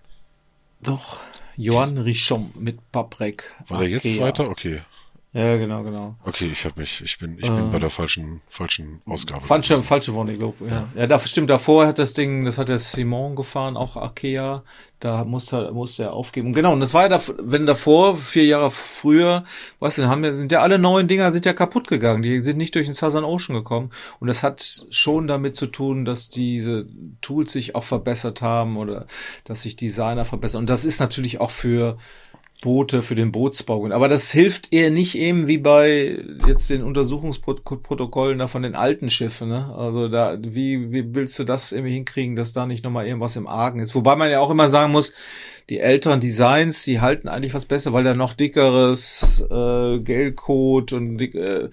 Speaker 3: Doch, Johann Richomme mit Paprek.
Speaker 2: War der jetzt Zweiter? Okay.
Speaker 3: Ja, genau, genau.
Speaker 2: Okay, ich habe mich, ich bin, ich
Speaker 3: äh,
Speaker 2: bin bei der falschen, falschen Ausgabe.
Speaker 3: Falsche, falsche Wonne, glaube ich. Ja, ja, da stimmt. Davor hat das Ding, das hat der Simon gefahren, auch Arkea. Da musste, musste er aufgeben. Und genau. Und das war ja, da, wenn davor vier Jahre früher, weißt du, haben ja, sind ja alle neuen Dinger sind ja kaputt gegangen. Die sind nicht durch den Southern Ocean gekommen. Und das hat schon damit zu tun, dass diese Tools sich auch verbessert haben oder dass sich Designer verbessern. Und das ist natürlich auch für Boote, für den Bootsbau. Aber das hilft eher nicht eben wie bei jetzt den Untersuchungsprotokollen da von den alten Schiffen, ne? Also da, wie, wie willst du das irgendwie hinkriegen, dass da nicht nochmal irgendwas im Argen ist? Wobei man ja auch immer sagen muss, die älteren Designs, die halten eigentlich was besser, weil da noch dickeres äh, Gelcoat und dick, äh,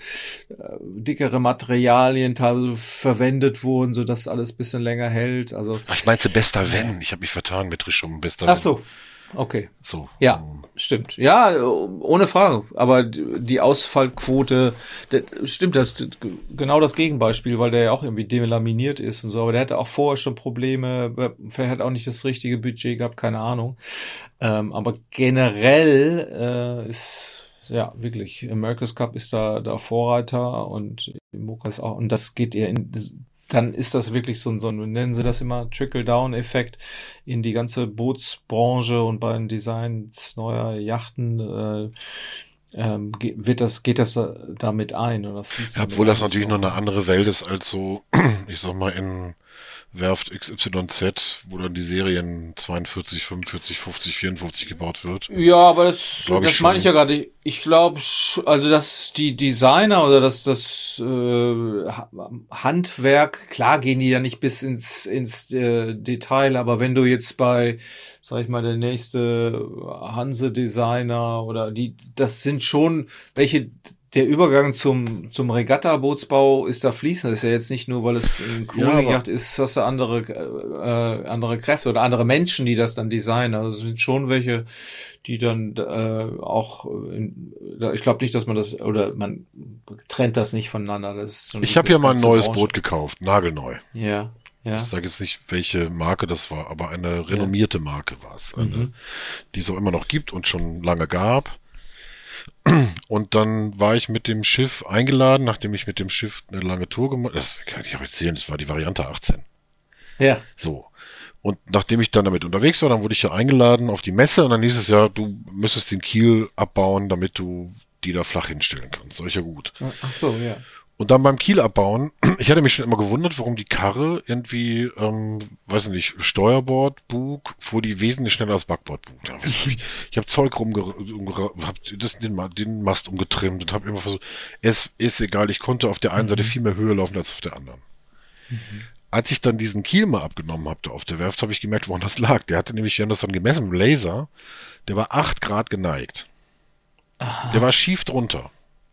Speaker 3: dickere Materialien teilweise verwendet wurden, sodass alles ein bisschen länger hält. Also
Speaker 2: ach, ich meinte Bester Wenn. Ich habe mich vertan mit Richomme, Bester
Speaker 3: Wenn. Ach so. Okay.
Speaker 2: So.
Speaker 3: Ja,
Speaker 2: um,
Speaker 3: stimmt. Ja, ohne Frage. Aber die Ausfallquote, das, stimmt, das ist genau das Gegenbeispiel, weil der ja auch irgendwie delaminiert ist und so. Aber der hatte auch vorher schon Probleme. Vielleicht hat er auch nicht das richtige Budget gehabt, keine Ahnung. Ähm, aber generell äh, ist ja wirklich America's Cup ist da da Vorreiter und Imoca ist auch. Und das geht eher in dann ist das wirklich so ein, so ein, nennen sie das immer, Trickle-Down-Effekt in die ganze Bootsbranche und bei den Designs neuer Yachten äh, ähm, wird das, geht das da, damit ein oder fließt
Speaker 2: ja, obwohl das natürlich noch eine andere Welt ist als so, ich sag mal, in Werft X Y Z, wo dann die Serien zweiundvierzig, fünfundvierzig, fünfzig, vierundfünfzig gebaut wird.
Speaker 3: Ja, aber das,
Speaker 2: Glaub
Speaker 3: das
Speaker 2: ich
Speaker 3: meine ich ja
Speaker 2: schon.
Speaker 3: gerade. Ich glaube, also dass die Designer oder das, das äh, Handwerk, klar gehen die ja nicht bis ins, ins äh, Detail, aber wenn du jetzt bei, sag ich mal, der nächste Hanse-Designer oder die, das sind schon welche. Der Übergang zum zum Regatta-Bootsbau ist da fließend. Das ist ja jetzt nicht nur, weil es ein Cruising-Yacht ja, ist, hast du andere äh, andere Kräfte oder andere Menschen, die das dann designen. Also es sind schon welche, die dann äh, auch, in, ich glaube nicht, dass man das, oder man trennt das nicht voneinander. Das ist
Speaker 2: ich habe hier mal ein neues Branche. Boot gekauft, nagelneu.
Speaker 3: Ja, ja.
Speaker 2: Ich sage jetzt nicht, welche Marke das war, aber eine renommierte ja. Marke war es. Eine, mhm. die es auch immer noch gibt und schon lange gab. Und dann war ich mit dem Schiff eingeladen, nachdem ich mit dem Schiff eine lange Tour gemacht habe. Das kann ich auch erzählen, das war die Variante achtzehn.
Speaker 3: Ja.
Speaker 2: So. Und nachdem ich dann damit unterwegs war, dann wurde ich ja eingeladen auf die Messe und dann hieß es ja, du müsstest den Kiel abbauen, damit du die da flach hinstellen kannst. Sag ich ja gut.
Speaker 3: Ach so, ja.
Speaker 2: Und dann beim Kiel abbauen, ich hatte mich schon immer gewundert, warum die Karre irgendwie, ähm, weiß nicht, Steuerbord, Bug, fuhr die wesentlich schneller als Backbordbug. Ja, ich ich habe Zeug rumge, hab das, den, den Mast umgetrimmt und habe immer versucht, es ist egal, ich konnte auf der einen Seite viel mehr Höhe laufen als auf der anderen. Mhm. Als ich dann diesen Kiel mal abgenommen habe da auf der Werft, habe ich gemerkt, woran das lag. Der hatte nämlich, wir haben das dann gemessen mit dem Laser, der war acht Grad geneigt. Aha. Der war schief drunter.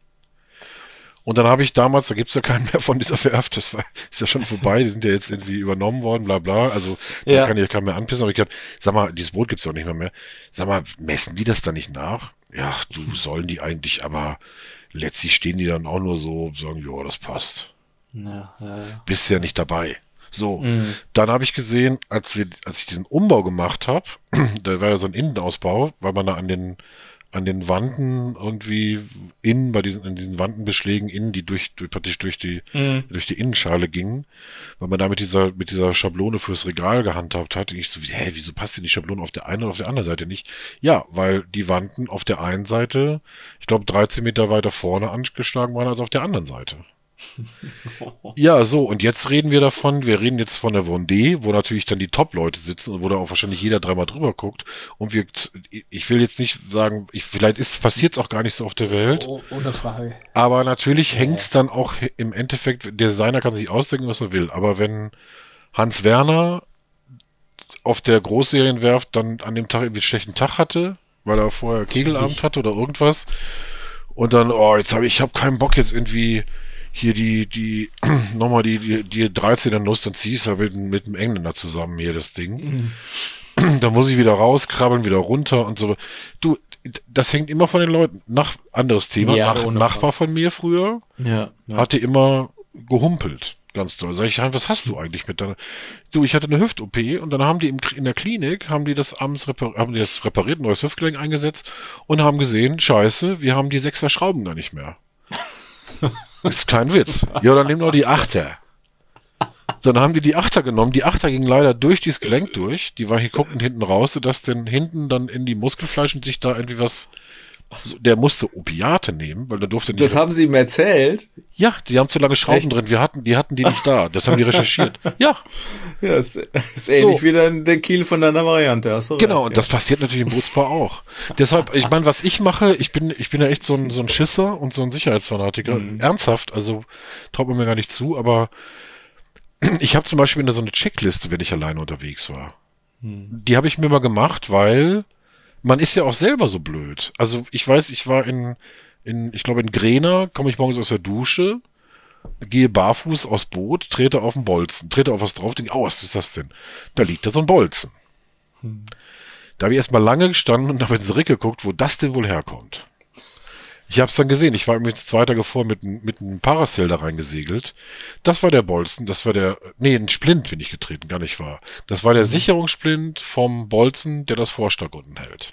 Speaker 2: Und dann habe ich damals, da gibt's ja keinen mehr von dieser Werft, das war, ist ja schon vorbei, die sind ja jetzt irgendwie übernommen worden, bla bla, also da ja. kann ich keinen mehr anpissen, aber ich hab, sag mal, dieses Boot gibt's ja auch nicht mehr mehr. Sag mal, messen die das da nicht nach? Ja, du, sollen die eigentlich, aber letztlich stehen die dann auch nur so, sagen, ja, das passt. Ja, ja, ja. Bist ja nicht dabei. So, mhm. Dann habe ich gesehen, als wir, als ich diesen Umbau gemacht habe, da war ja so ein Innenausbau, weil man da an den an den Wanden irgendwie innen, bei diesen, in diesen Wandenbeschlägen innen, die durch, durch praktisch durch die, mhm. durch die Innenschale gingen, weil man da mit dieser, mit dieser Schablone fürs Regal gehandhabt hat. Und ich so, hä, wieso passt denn die Schablone auf der einen und auf der anderen Seite nicht? Ja, weil die Wanden auf der einen Seite, ich glaube, dreizehn Meter weiter vorne angeschlagen waren als auf der anderen Seite. Ja, so, und jetzt reden wir davon, wir reden jetzt von der Vendée, wo natürlich dann die Top-Leute sitzen und wo da auch wahrscheinlich jeder dreimal drüber guckt. Und wir, ich will jetzt nicht sagen, ich, vielleicht ist, passiert es auch gar nicht so auf der Welt.
Speaker 3: Oh, ohne Frage.
Speaker 2: Aber natürlich ja. hängt es dann auch im Endeffekt, der Designer kann sich ausdenken, was er will. Aber wenn Hans Werner auf der Großserienwerft dann an dem Tag irgendwie einen schlechten Tag hatte, weil er vorher Kegelabend hatte oder irgendwas, und dann, oh, jetzt habe ich, ich habe keinen Bock jetzt irgendwie hier die, die, nochmal die, die, die dreizehner Nuss, dann ziehst du mit, mit dem Engländer zusammen hier das Ding. Mhm. Dann muss ich wieder rauskrabbeln, wieder runter und so. Du, das hängt immer von den Leuten. Nach, anderes Thema. Ja, Nach, Nachbar von mir früher
Speaker 3: ja, ja.
Speaker 2: hatte immer gehumpelt. Ganz toll. Sag ich, was hast du eigentlich mit deiner, du, ich hatte eine Hüft-O P und dann haben die im, in der Klinik, haben die das abends repar- haben die das repariert, ein neues Hüftgelenk eingesetzt und haben gesehen, scheiße, wir haben die sechser Schrauben gar nicht mehr. Ist kein Witz. Ja, dann nimm doch die Achter. Dann haben die die Achter genommen. Die Achter ging leider durch dieses Gelenk durch. Die war hier guckten hinten raus, sodass denn hinten dann in die Muskelfleisch und sich da irgendwie was, der musste Opiate nehmen, weil der durfte nicht.
Speaker 3: Das haben sie ihm erzählt?
Speaker 2: Ja, die haben zu lange Schrauben Echt? drin. Wir hatten, die hatten die nicht da. Das haben die recherchiert. Ja.
Speaker 3: Ja, ist, ist ähnlich so. Wie der, der Kiel von deiner Variante. Hast du
Speaker 2: genau,
Speaker 3: recht,
Speaker 2: und das
Speaker 3: ja.
Speaker 2: passiert natürlich im Bootsbau auch. Deshalb, ich meine, was ich mache, ich bin, ich bin ja echt so ein, so ein Schisser und so ein Sicherheitsfanatiker. Mhm. Ernsthaft, also traut man mir gar nicht zu, aber ich habe zum Beispiel so eine Checkliste, wenn ich alleine unterwegs war. Mhm. Die habe ich mir mal gemacht, weil man ist ja auch selber so blöd. Also ich weiß, ich war in, in ich glaube in Grena, komme ich morgens aus der Dusche, gehe barfuß aufs Boot, trete auf den Bolzen, trete auf was drauf, denke, oh, was ist das denn? Da liegt da so ein Bolzen. Hm. Da habe ich erstmal lange gestanden und habe ins Rick geguckt, wo das denn wohl herkommt. Ich habe es dann gesehen, ich war irgendwie zwei Tage vor mit, mit einem Parasail da reingesegelt. Das war der Bolzen, das war der, nee, ein Splint bin ich getreten, gar nicht wahr. Das war der mhm. Sicherungssplint vom Bolzen, der das Vorstock unten hält.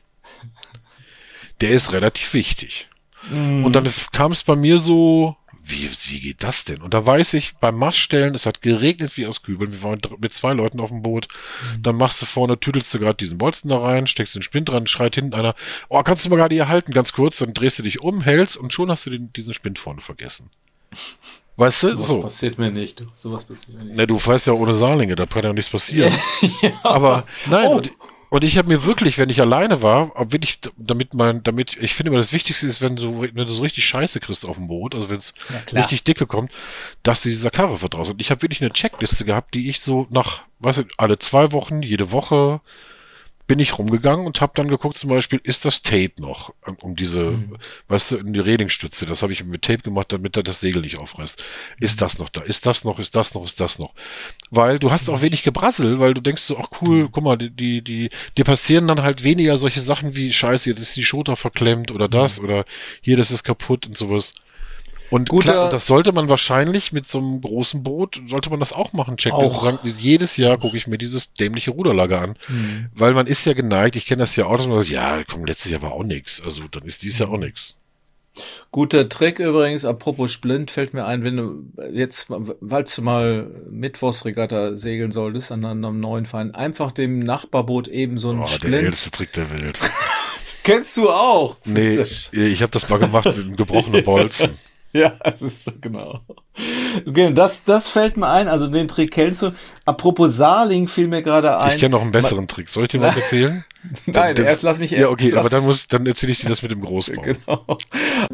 Speaker 2: Der ist relativ wichtig. Mhm. Und dann kam es bei mir so, wie, wie geht das denn? Und da weiß ich, beim Maststellen, es hat geregnet wie aus Kübeln, wir waren mit zwei Leuten auf dem Boot, mhm. dann machst du vorne, tüdelst du gerade diesen Bolzen da rein, steckst den Spind dran, schreit hinten einer, oh, kannst du mal gerade hier halten, ganz kurz, dann drehst du dich um, hältst und schon hast du den, diesen Spind vorne vergessen. Weißt du?
Speaker 3: Sowas
Speaker 2: so.
Speaker 3: passiert mir nicht. Sowas passiert mir nicht.
Speaker 2: Ne, du fährst ja ohne Saarlinge, da kann ja nichts passieren. ja. Aber nein, oh. und, und ich habe mir wirklich, wenn ich alleine war, wirklich, damit mein, damit, ich finde immer das Wichtigste ist, wenn du, wenn du so richtig Scheiße kriegst auf dem Boot, also wenn es ja, richtig dicke kommt, dass du dieser Karre vertraust. Und ich habe wirklich eine Checkliste gehabt, die ich so nach, weißt du, alle zwei Wochen, jede Woche bin ich rumgegangen und habe dann geguckt, zum Beispiel, ist das Tape noch, um diese, mhm. weißt du, in die Redingstütze, das habe ich mit Tape gemacht, damit er das Segel nicht aufreißt. Ist das noch da? Ist das noch? Ist das noch? Ist das noch? Weil du hast auch wenig Gebrassel, weil du denkst so, ach cool, guck mal, die, die, die, dir passieren dann halt weniger solche Sachen wie, scheiße, jetzt ist die Schulter verklemmt oder das, mhm. oder hier, das ist kaputt und sowas. Und
Speaker 3: Guter,
Speaker 2: klar, das sollte man wahrscheinlich mit so einem großen Boot, sollte man das auch machen, checken.
Speaker 3: Auch.
Speaker 2: Sagen, jedes Jahr gucke ich mir dieses dämliche Ruderlager an. Mhm. Weil man ist ja geneigt, ich kenne das ja auch, dass man sagt, ja, komm, letztes Jahr war auch nix. Also dann ist dieses Jahr auch nix.
Speaker 3: Guter Trick übrigens, apropos Splint, fällt mir ein, wenn du jetzt, falls du mal Mittwochsregatta segeln solltest an einem neuen Verein, einfach dem Nachbarboot eben so einen
Speaker 2: oh,
Speaker 3: Splint.
Speaker 2: Der älteste Trick der Welt.
Speaker 3: Kennst du auch?
Speaker 2: Nee, ich habe das mal gemacht mit einem gebrochenen Bolzen.
Speaker 3: Ja, es ist so, genau. Okay, das, das fällt mir ein, also den Trick kennst du. Apropos Saarling fiel mir gerade ein.
Speaker 2: Ich kenne noch einen besseren Trick. Soll ich dir was erzählen?
Speaker 3: Nein, das, erst lass mich...
Speaker 2: Ja, okay,
Speaker 3: lass,
Speaker 2: aber dann muss, dann erzähle ich dir das mit dem Großbau.
Speaker 3: Genau.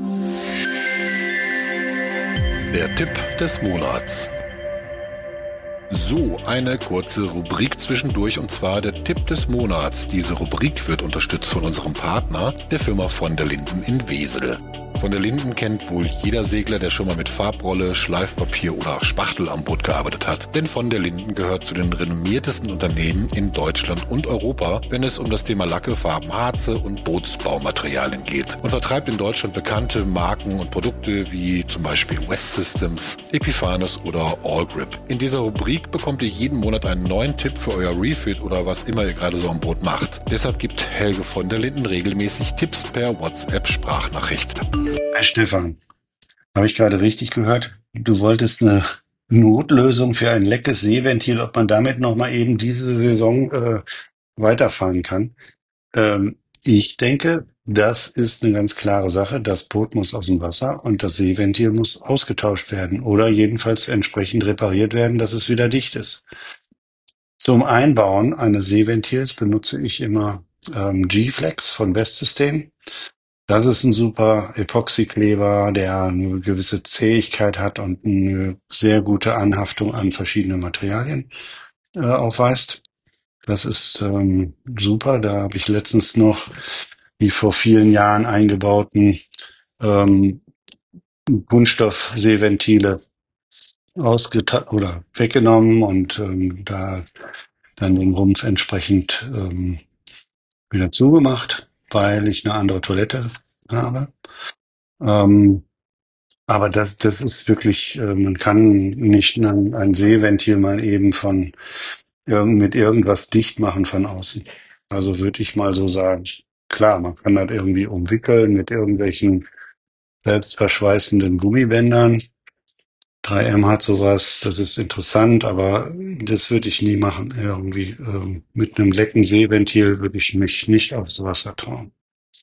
Speaker 1: Der Tipp des Monats. So, eine kurze Rubrik zwischendurch und zwar der Tipp des Monats. Diese Rubrik wird unterstützt von unserem Partner, der Firma von der Linden in Wesel. Von der Linden kennt wohl jeder Segler, der schon mal mit Farbrolle, Schleifpapier oder Spachtel am Boot gearbeitet hat. Denn von der Linden gehört zu den renommiertesten Unternehmen in Deutschland und Europa, wenn es um das Thema Lacke, Farben, Harze und Bootsbaumaterialien geht. Und vertreibt in Deutschland bekannte Marken und Produkte wie zum Beispiel West Systems, Epiphanes oder Allgrip. In dieser Rubrik bekommt ihr jeden Monat einen neuen Tipp für euer Refit oder was immer ihr gerade so am Boot macht. Deshalb gibt Helge von der Linden regelmäßig Tipps per WhatsApp-Sprachnachricht.
Speaker 4: Herr Stefan, habe ich gerade richtig gehört? Du wolltest eine Notlösung für ein leckes Seeventil, ob man damit nochmal eben diese Saison äh, weiterfahren kann. Ähm, ich denke, das ist eine ganz klare Sache. Das Boot muss aus dem Wasser und das Seeventil muss ausgetauscht werden oder jedenfalls entsprechend repariert werden, dass es wieder dicht ist. Zum Einbauen eines Seeventils benutze ich immer ähm, G-Flex von West System. Das ist ein super Epoxykleber, der eine gewisse Zähigkeit hat und eine sehr gute Anhaftung an verschiedene Materialien äh, aufweist. Das ist ähm, super. Da habe ich letztens noch die vor vielen Jahren eingebauten ähm, Kunststoff-Seeventile ausgeta- oder weggenommen und ähm, da dann den Rumpf entsprechend ähm, wieder zugemacht, weil ich eine andere Toilette habe. Ähm, aber das, das ist wirklich, äh, man kann nicht ein, ein Seeventil mal eben von irgend, mit irgendwas dicht machen von außen. Also würde ich mal so sagen. Klar, man kann das irgendwie umwickeln mit irgendwelchen selbstverschweißenden Gummibändern. drei M hat sowas, das ist interessant, aber das würde ich nie machen. Irgendwie ähm, mit einem lecken Seeventil würde ich mich nicht aufs Wasser trauen.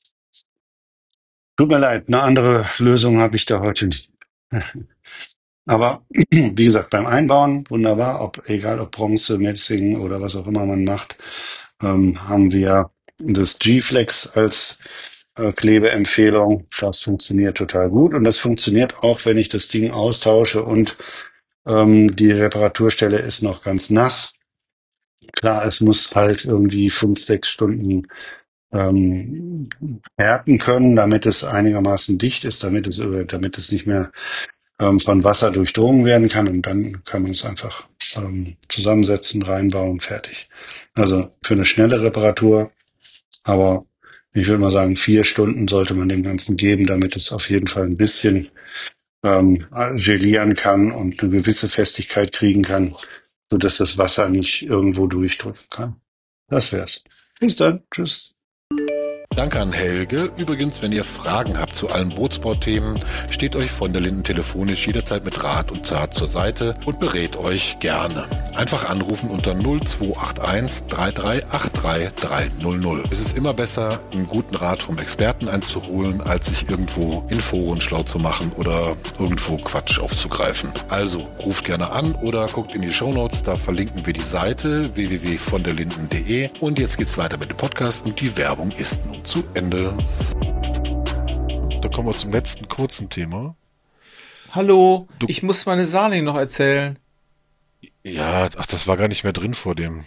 Speaker 4: Tut mir leid, eine andere Lösung habe ich da heute nicht. Aber wie gesagt, beim Einbauen wunderbar, ob egal ob Bronze, Messing oder was auch immer man macht, ähm, haben wir das G-Flex als äh, Klebeempfehlung. Das funktioniert total gut und das funktioniert auch, wenn ich das Ding austausche und ähm, die Reparaturstelle ist noch ganz nass. Klar, es muss halt irgendwie fünf, sechs Stunden ähm, härten können, damit es einigermaßen dicht ist, damit es äh, damit es nicht mehr ähm, von Wasser durchdrungen werden kann und dann kann man es einfach ähm, zusammensetzen, reinbauen, fertig. Also für eine schnelle Reparatur, aber ich würde mal sagen, vier Stunden sollte man dem Ganzen geben, damit es auf jeden Fall ein bisschen ähm, gelieren kann und eine gewisse Festigkeit kriegen kann, so dass das Wasser nicht irgendwo durchdrücken kann. Das wär's. Bis dann. Tschüss.
Speaker 1: Danke an Helge. Übrigens, wenn ihr Fragen habt zu allen Bootsbauthemen, steht euch von der Linden telefonisch jederzeit mit Rat und Tat zur Seite und berät euch gerne. Einfach anrufen unter null zwei acht eins drei drei acht drei drei null null. Es ist immer besser, einen guten Rat vom Experten einzuholen, als sich irgendwo in Foren schlau zu machen oder irgendwo Quatsch aufzugreifen. Also ruft gerne an oder guckt in die Shownotes, da verlinken wir die Seite w w w punkt von der linden punkt de und jetzt geht's weiter mit dem Podcast und die Werbung ist nun zu Ende.
Speaker 2: Dann kommen wir zum letzten kurzen Thema.
Speaker 3: Hallo,
Speaker 2: Du-
Speaker 3: ich muss meine Saarling noch erzählen.
Speaker 2: Ja, ach, das war gar nicht mehr drin vor dem.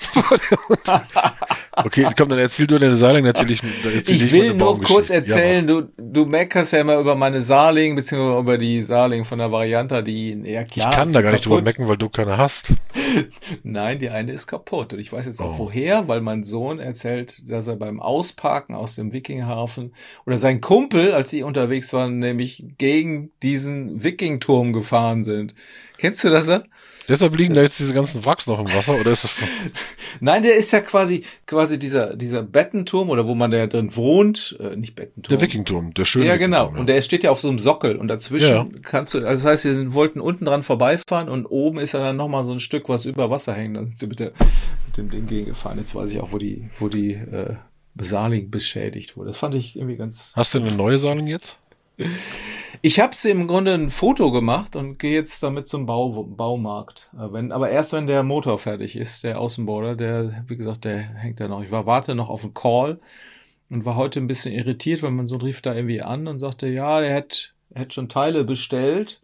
Speaker 2: Okay, komm, dann erzähl du deine Saarling, dann erzähl ich, dann erzähl
Speaker 3: Ich will
Speaker 2: meine
Speaker 3: nur kurz
Speaker 2: Baumgeschichte.
Speaker 3: erzählen, du, du meckerst ja immer über meine Saarling, beziehungsweise über die Saarling von der Varianta, die, ja
Speaker 2: Ja,
Speaker 3: klar.
Speaker 2: ich kann
Speaker 3: ist
Speaker 2: da gar nicht drüber
Speaker 3: kaputt.
Speaker 2: mecken, weil du keine hast.
Speaker 3: Nein, die eine ist kaputt. Und ich weiß jetzt auch
Speaker 2: Oh.
Speaker 3: woher, weil mein Sohn erzählt, dass er beim Ausparken aus dem Wikinghafen oder sein Kumpel, als sie unterwegs waren, nämlich gegen diesen Wikingturm gefahren sind. Kennst du das?
Speaker 2: Deshalb liegen da jetzt diese ganzen Wracks noch im Wasser, oder ist das von,
Speaker 3: Nein, der ist ja quasi, quasi dieser, dieser Bettenturm oder wo man da drin wohnt, äh, nicht Bettenturm.
Speaker 2: der Wikingturm, der schöne
Speaker 3: Ja, genau.
Speaker 2: Wikingturm,
Speaker 3: Und der steht ja auf so einem Sockel und dazwischen
Speaker 2: Ja.
Speaker 3: kannst du, also das heißt, sie sind- wollten unten dran vorbeifahren und oben ist ja dann nochmal so ein Stück, was über Wasser hängt. Dann sind sie mit, der, mit dem Ding gegengefahren. Jetzt weiß ich auch, wo die, wo die äh, Saarling beschädigt wurde. Das fand ich irgendwie ganz.
Speaker 2: Hast du eine neue Saarling jetzt?
Speaker 3: Ich habe im Grunde ein Foto gemacht und gehe jetzt damit zum Bau, Baumarkt. Äh, Wenn, aber erst wenn der Motor fertig ist, der Außenborder, der, wie gesagt, der hängt da noch. Ich war warte noch auf einen Call und war heute ein bisschen irritiert, weil mein Sohn rief da irgendwie an und sagte, ja, der hätte hätte schon Teile bestellt,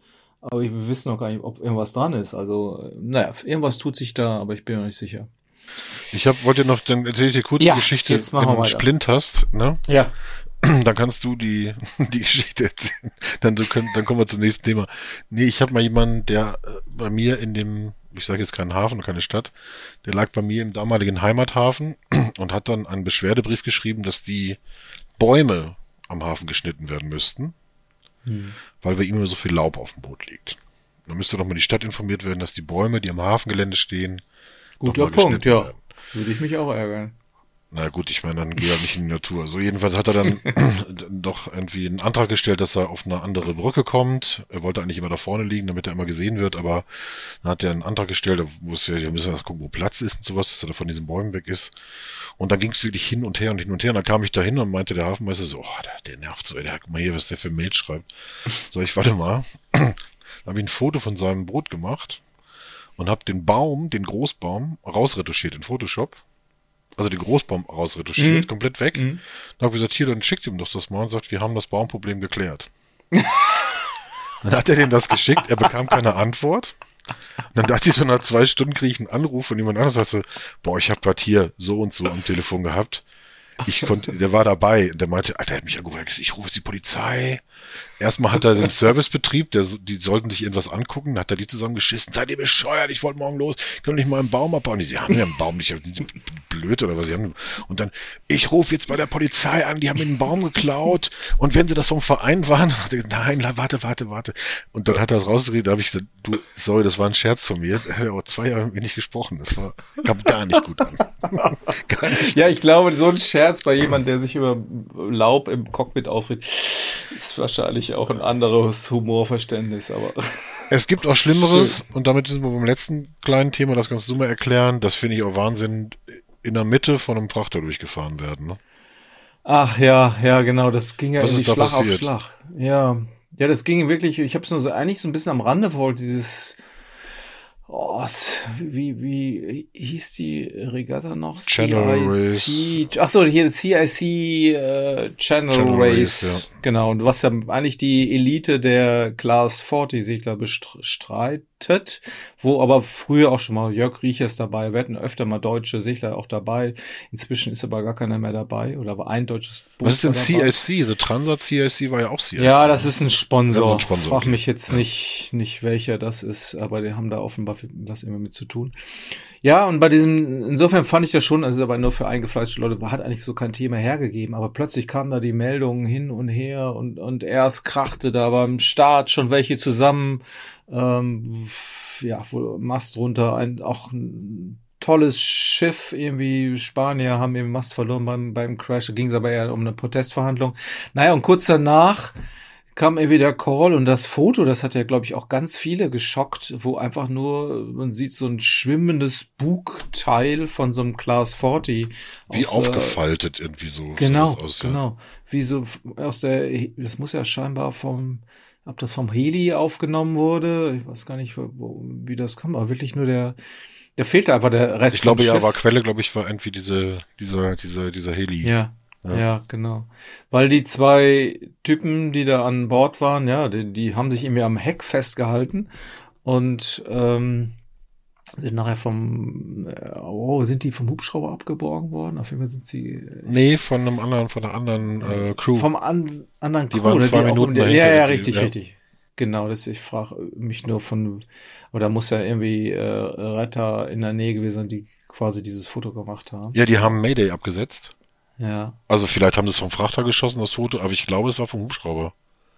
Speaker 3: aber wir wissen noch gar nicht, ob irgendwas dran ist. Also, naja, irgendwas tut sich da, aber ich bin noch nicht sicher.
Speaker 2: Ich hab, wollte noch, dann erzähle ich dir kurz
Speaker 3: Ja,
Speaker 2: die Geschichte,
Speaker 3: jetzt machen wir
Speaker 2: wenn du einen
Speaker 3: weiter.
Speaker 2: Splint hast, ne?
Speaker 3: Ja.
Speaker 2: Dann kannst du die, die Geschichte erzählen. Dann, so können, dann kommen wir zum nächsten Thema. Nee, ich habe mal jemanden, der äh, bei mir in dem, ich sage jetzt keinen Hafen, keine Stadt, der lag bei mir im damaligen Heimathafen und hat dann einen Beschwerdebrief geschrieben, dass die Bäume am Hafen geschnitten werden müssten,
Speaker 3: Hm.
Speaker 2: weil bei ihm immer so viel Laub auf dem Boot liegt. Dann müsste doch mal die Stadt informiert werden, dass die Bäume, die am Hafengelände stehen,
Speaker 3: Guter
Speaker 2: doch mal
Speaker 3: Punkt,
Speaker 2: geschnitten
Speaker 3: ja.
Speaker 2: werden.
Speaker 3: Würde ich mich auch ärgern.
Speaker 2: Na gut, ich meine, dann geh ja nicht in die Natur. So, jedenfalls hat er dann doch irgendwie einen Antrag gestellt, dass er auf eine andere Brücke kommt. Er wollte eigentlich immer da vorne liegen, damit er immer gesehen wird, aber dann hat er einen Antrag gestellt, da muss ja, wir müssen erst gucken, wo Platz ist und sowas, dass er da von diesen Bäumen weg ist. Und dann ging es wirklich hin und her und hin und her. Und dann kam ich da hin und meinte der Hafenmeister so, oh, der, der nervt so, ey, der, guck mal hier, was der für Mail schreibt. So, ich warte mal. Dann habe ich ein Foto von seinem Boot gemacht und habe den Baum, den Großbaum, rausretuschiert in Photoshop. Also den Großbaum rausretuschiert,
Speaker 3: Mhm.
Speaker 2: komplett weg.
Speaker 3: Mhm.
Speaker 2: Dann habe ich gesagt, hier, dann schickt ihm doch das mal und sagt, wir haben das Baumproblem geklärt. Dann hat er denen das geschickt, er bekam keine Antwort. Dann dachte ich so, nach zwei Stunden kriege ich einen Anruf von jemand anderem und sagte, boah, ich habe gerade hier so und so am Telefon gehabt. Ich konnte, der war dabei und der meinte, Alter, der hat mich angerufen, ich rufe jetzt die Polizei. Erstmal hat er den Servicebetrieb, der, die sollten sich irgendwas angucken, dann hat er die zusammengeschissen, seid ihr bescheuert, ich wollte morgen los, können nicht mal einen Baum abbauen. Die, sie haben ja einen Baum nicht, blöd oder was sie haben. Und dann, ich rufe jetzt bei der Polizei an, die haben mir einen Baum geklaut und wenn sie das vom Verein waren, nein, warte, warte, warte. Und dann hat er das rausgedreht, da habe ich gesagt, du, sorry, das war ein Scherz von mir, er hat aber zwei Jahre mit mir nicht gesprochen, das war, kam gar nicht gut an. Gar nicht.
Speaker 3: Ja, ich glaube, so ein Scherz bei jemandem, der sich über Laub im Cockpit aufregt, ist wahrscheinlich auch ein anderes Humorverständnis, aber.
Speaker 2: Es gibt auch Schlimmeres, und damit sind wir beim letzten kleinen Thema, das kannst du mal erklären, das finde ich auch Wahnsinn, in der Mitte von einem Frachter durchgefahren werden. Ne?
Speaker 3: Ach ja, ja, genau, das ging ja
Speaker 2: Was
Speaker 3: in die
Speaker 2: ist da
Speaker 3: Schlag
Speaker 2: passiert?
Speaker 3: auf Schlag. Ja, ja, das ging wirklich, ich habe es nur so eigentlich so ein bisschen am Rande verfolgt, dieses, oh, es- wie, wie hieß die Regatta noch?
Speaker 2: Channel
Speaker 3: C I C, ach so, hier das C I C äh, Channel,
Speaker 2: Channel
Speaker 3: Race,
Speaker 2: Race,
Speaker 3: genau, und was ja eigentlich die Elite der Class vierzig Segler bestreitet, wo aber früher auch schon mal Jörg Riechers dabei, wir hatten öfter mal deutsche Segler auch dabei, inzwischen ist aber gar keiner mehr dabei, oder war ein deutsches Boot
Speaker 2: Was ist denn
Speaker 3: dabei.
Speaker 2: C I C? The Transat C I C war ja auch C I C.
Speaker 3: Ja, das ist ein Sponsor.
Speaker 2: Ja, so ein Sponsor,
Speaker 3: Frag
Speaker 2: okay.
Speaker 3: mich jetzt
Speaker 2: Ja.
Speaker 3: nicht, nicht welcher das ist, aber die haben da offenbar was immer mit zu tun. Ja, und bei diesem, insofern fand ich das schon, also aber nur für eingefleischte Leute, hat eigentlich so kein Thema hergegeben, aber plötzlich kamen da die Meldungen hin und her und, und erst krachte da beim Start schon welche zusammen, ähm, ja, wohl Mast runter, ein, auch ein tolles Schiff, irgendwie Spanier haben eben Mast verloren beim, beim Crash, da ging es aber eher um eine Protestverhandlung. Naja, und kurz danach kam irgendwie der Call und das Foto, das hat ja, glaube ich, auch ganz viele geschockt, wo einfach nur, man sieht so ein schwimmendes Bugteil von so einem Class vierzig.
Speaker 2: Wie
Speaker 3: aus der-
Speaker 2: aufgefaltet irgendwie so.
Speaker 3: Genau,
Speaker 2: sah das aus, ja.
Speaker 3: genau. Wie so f- aus der, das muss ja scheinbar vom, ob das vom Heli aufgenommen wurde, ich weiß gar nicht, wo, wie das kam, aber wirklich nur der, der fehlte einfach der Rest
Speaker 2: Ich glaube
Speaker 3: vom
Speaker 2: ja,
Speaker 3: Schiff.
Speaker 2: war Quelle, glaube ich, war irgendwie diese, dieser, dieser, dieser Heli.
Speaker 3: Ja,
Speaker 2: Ja.
Speaker 3: ja, genau. Weil die zwei Typen, die da an Bord waren, ja, die, die haben sich irgendwie am Heck festgehalten und ähm, sind nachher vom, äh, oh, sind die vom Hubschrauber abgeborgen worden? Auf jeden Fall sind sie äh,
Speaker 2: Nee, von einem anderen, von einer anderen äh, Crew.
Speaker 3: vom an, anderen
Speaker 2: Die
Speaker 3: Crew,
Speaker 2: waren
Speaker 3: oder
Speaker 2: zwei
Speaker 3: auch
Speaker 2: Minuten
Speaker 3: um die-
Speaker 2: dahinter
Speaker 3: Ja, ja,
Speaker 2: irgendwie,
Speaker 3: richtig,
Speaker 2: ja.
Speaker 3: richtig. Genau, das, ich frage mich nur von, oder muss ja irgendwie äh, Retter in der Nähe gewesen sein, die quasi dieses Foto gemacht haben.
Speaker 2: Ja, die haben Mayday abgesetzt.
Speaker 3: Ja.
Speaker 2: Also vielleicht haben sie es vom Frachter geschossen, das Foto, aber ich glaube, es war vom Hubschrauber.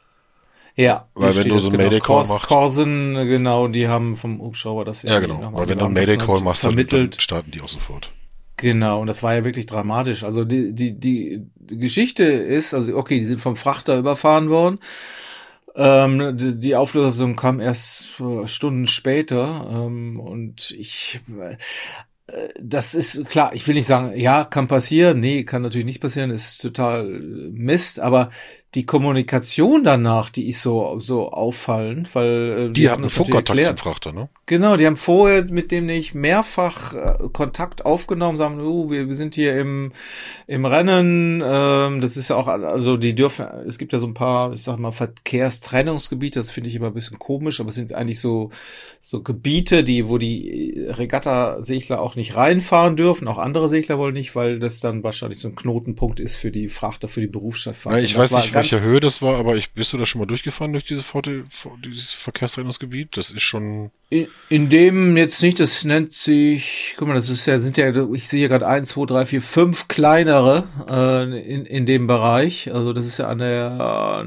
Speaker 3: Ja,
Speaker 2: Weil
Speaker 3: hier
Speaker 2: wenn
Speaker 3: steht
Speaker 2: du
Speaker 3: das
Speaker 2: so einen
Speaker 3: genau.
Speaker 2: Mayday-Call
Speaker 3: Kors-
Speaker 2: machst-
Speaker 3: Korsen, genau, die haben vom Hubschrauber das
Speaker 2: Ja,
Speaker 3: irgendwie
Speaker 2: genau.
Speaker 3: nochmal
Speaker 2: Weil wenn du einen
Speaker 3: gesagt,
Speaker 2: Mayday-Call
Speaker 3: das
Speaker 2: machst, dann,
Speaker 3: vermittelt.
Speaker 2: dann starten die auch sofort.
Speaker 3: Genau, und das war ja wirklich dramatisch. Also die, die, die, die Geschichte ist, also okay, die sind vom Frachter überfahren worden. Ähm, die, die Auflösung kam erst äh, Stunden später. Ähm, und ich, äh, das ist klar, ich will nicht sagen, ja, kann passieren. Nee, kann natürlich nicht passieren, ist total Mist. Aber die Kommunikation danach, die ist so so auffallend, weil äh,
Speaker 2: Die hatten Funkkontakt zum Frachter, ne?
Speaker 3: Genau, die haben vorher mit dem nicht mehrfach äh, Kontakt aufgenommen, sagen, oh, wir, wir sind hier im im Rennen, ähm, das ist ja auch, also die dürfen, es gibt ja so ein paar, ich sag mal, Verkehrstrennungsgebiete, das finde ich immer ein bisschen komisch, aber es sind eigentlich so so Gebiete, die, wo die Regatta-Segler auch nicht reinfahren dürfen, auch andere Segler wollen nicht, weil das dann wahrscheinlich so ein Knotenpunkt ist für die Frachter, für die Berufsschifffahrt.
Speaker 2: Ja, ich weiß nicht, welche Höhe das war, aber ich, bist du da schon mal durchgefahren durch diese Pforte, dieses Verkehrstrennungsgebiet? Das ist schon...
Speaker 3: In, in dem jetzt nicht, das nennt sich, guck mal, das ist ja, sind ja, ich sehe hier gerade eins, zwei, drei, vier, fünf kleinere äh, in, in dem Bereich. Also das ist ja an der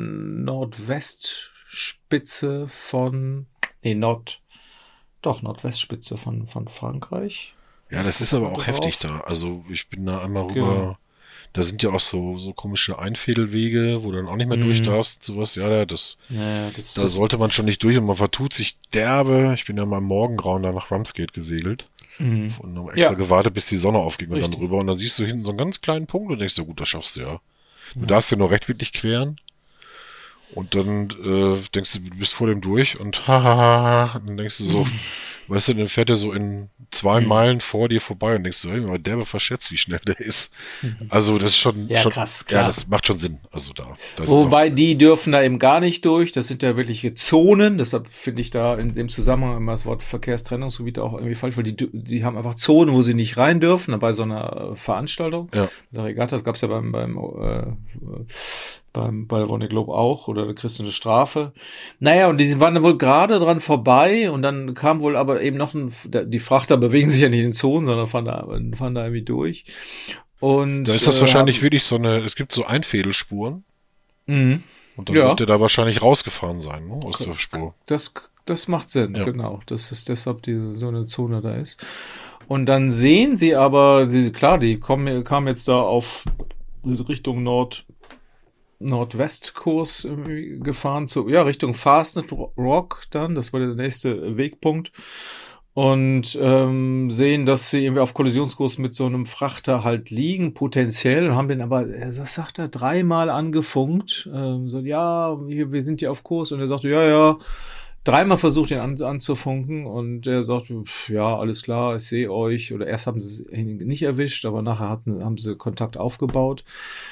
Speaker 3: Nordwestspitze von, nee, Nord, doch, Nordwestspitze von, von Frankreich.
Speaker 2: Ja, das ist aber auch
Speaker 3: drauf.
Speaker 2: heftig da. Also ich bin da einmal rüber,
Speaker 3: Genau.
Speaker 2: da sind ja auch so, so komische Einfädelwege, wo du dann auch nicht mehr
Speaker 3: Mhm.
Speaker 2: durch darfst, sowas. Ja, ja, das,
Speaker 3: Ja, das
Speaker 2: da sollte man schon nicht durch und man vertut sich derbe. Ich bin ja mal im Morgengrauen da nach Ramsgate gesegelt
Speaker 3: Mhm.
Speaker 2: und haben extra
Speaker 3: Ja.
Speaker 2: gewartet, bis die Sonne aufging und
Speaker 3: Richtig.
Speaker 2: dann rüber. Und dann siehst du hinten so einen ganz kleinen Punkt und denkst du, gut, das schaffst du ja. Du darfst ja nur rechtwinklig queren. Und dann äh, denkst du, du bist vor dem durch und hahaha, dann denkst du so, weißt du, dann fährt er so in zwei
Speaker 3: Mhm.
Speaker 2: Meilen vor dir vorbei und denkst du, hey, aber der war verschätzt, wie schnell der ist. Also das ist schon,
Speaker 3: Ja,
Speaker 2: schon
Speaker 3: krass,
Speaker 2: ja,
Speaker 3: klar.
Speaker 2: das macht schon Sinn. Also da, da sind
Speaker 3: Wobei die dürfen da eben gar nicht durch. Das sind ja wirkliche Zonen. Deshalb finde ich da in dem Zusammenhang immer das Wort Verkehrstrennungsgebiet auch irgendwie falsch, weil die, die haben einfach Zonen, wo sie nicht rein dürfen, bei so einer äh, Veranstaltung.
Speaker 2: Ja.
Speaker 3: Mit der Regatta, das gab es ja beim, beim, äh, beim, bei der Vendée Globe auch, oder da kriegst du eine Strafe. Naja, und die waren dann wohl gerade dran vorbei und dann kam wohl aber eben noch ein, die Frachter bewegen sich ja nicht in den Zonen, sondern fahren da, fahren da irgendwie durch. Und
Speaker 2: da ist das
Speaker 3: äh,
Speaker 2: wahrscheinlich
Speaker 3: haben,
Speaker 2: wirklich so eine, es gibt so Einfädelspuren
Speaker 3: Mhm.
Speaker 2: und dann
Speaker 3: Ja.
Speaker 2: wird der da wahrscheinlich rausgefahren sein, ne, aus der Spur.
Speaker 3: Das, das macht Sinn,
Speaker 2: Ja.
Speaker 3: genau. Das ist deshalb diese, so eine Zone da ist. Und dann sehen sie aber, sie, klar, die kommen, kamen jetzt da auf Richtung Nord, Nordwestkurs irgendwie gefahren, zu, ja, Richtung Fastnet Rock dann, das war der nächste Wegpunkt. Und ähm, sehen, dass sie irgendwie auf Kollisionskurs mit so einem Frachter halt liegen, potenziell, und haben den aber, das sagt er, dreimal angefunkt. Ähm, so, ja, wir, wir sind hier auf Kurs. Und er sagte, ja, ja, dreimal versucht, ihn an, anzufunken. Und er sagt, pf, ja, alles klar, ich sehe euch. Oder erst haben sie ihn nicht erwischt, aber nachher hatten, haben sie Kontakt aufgebaut.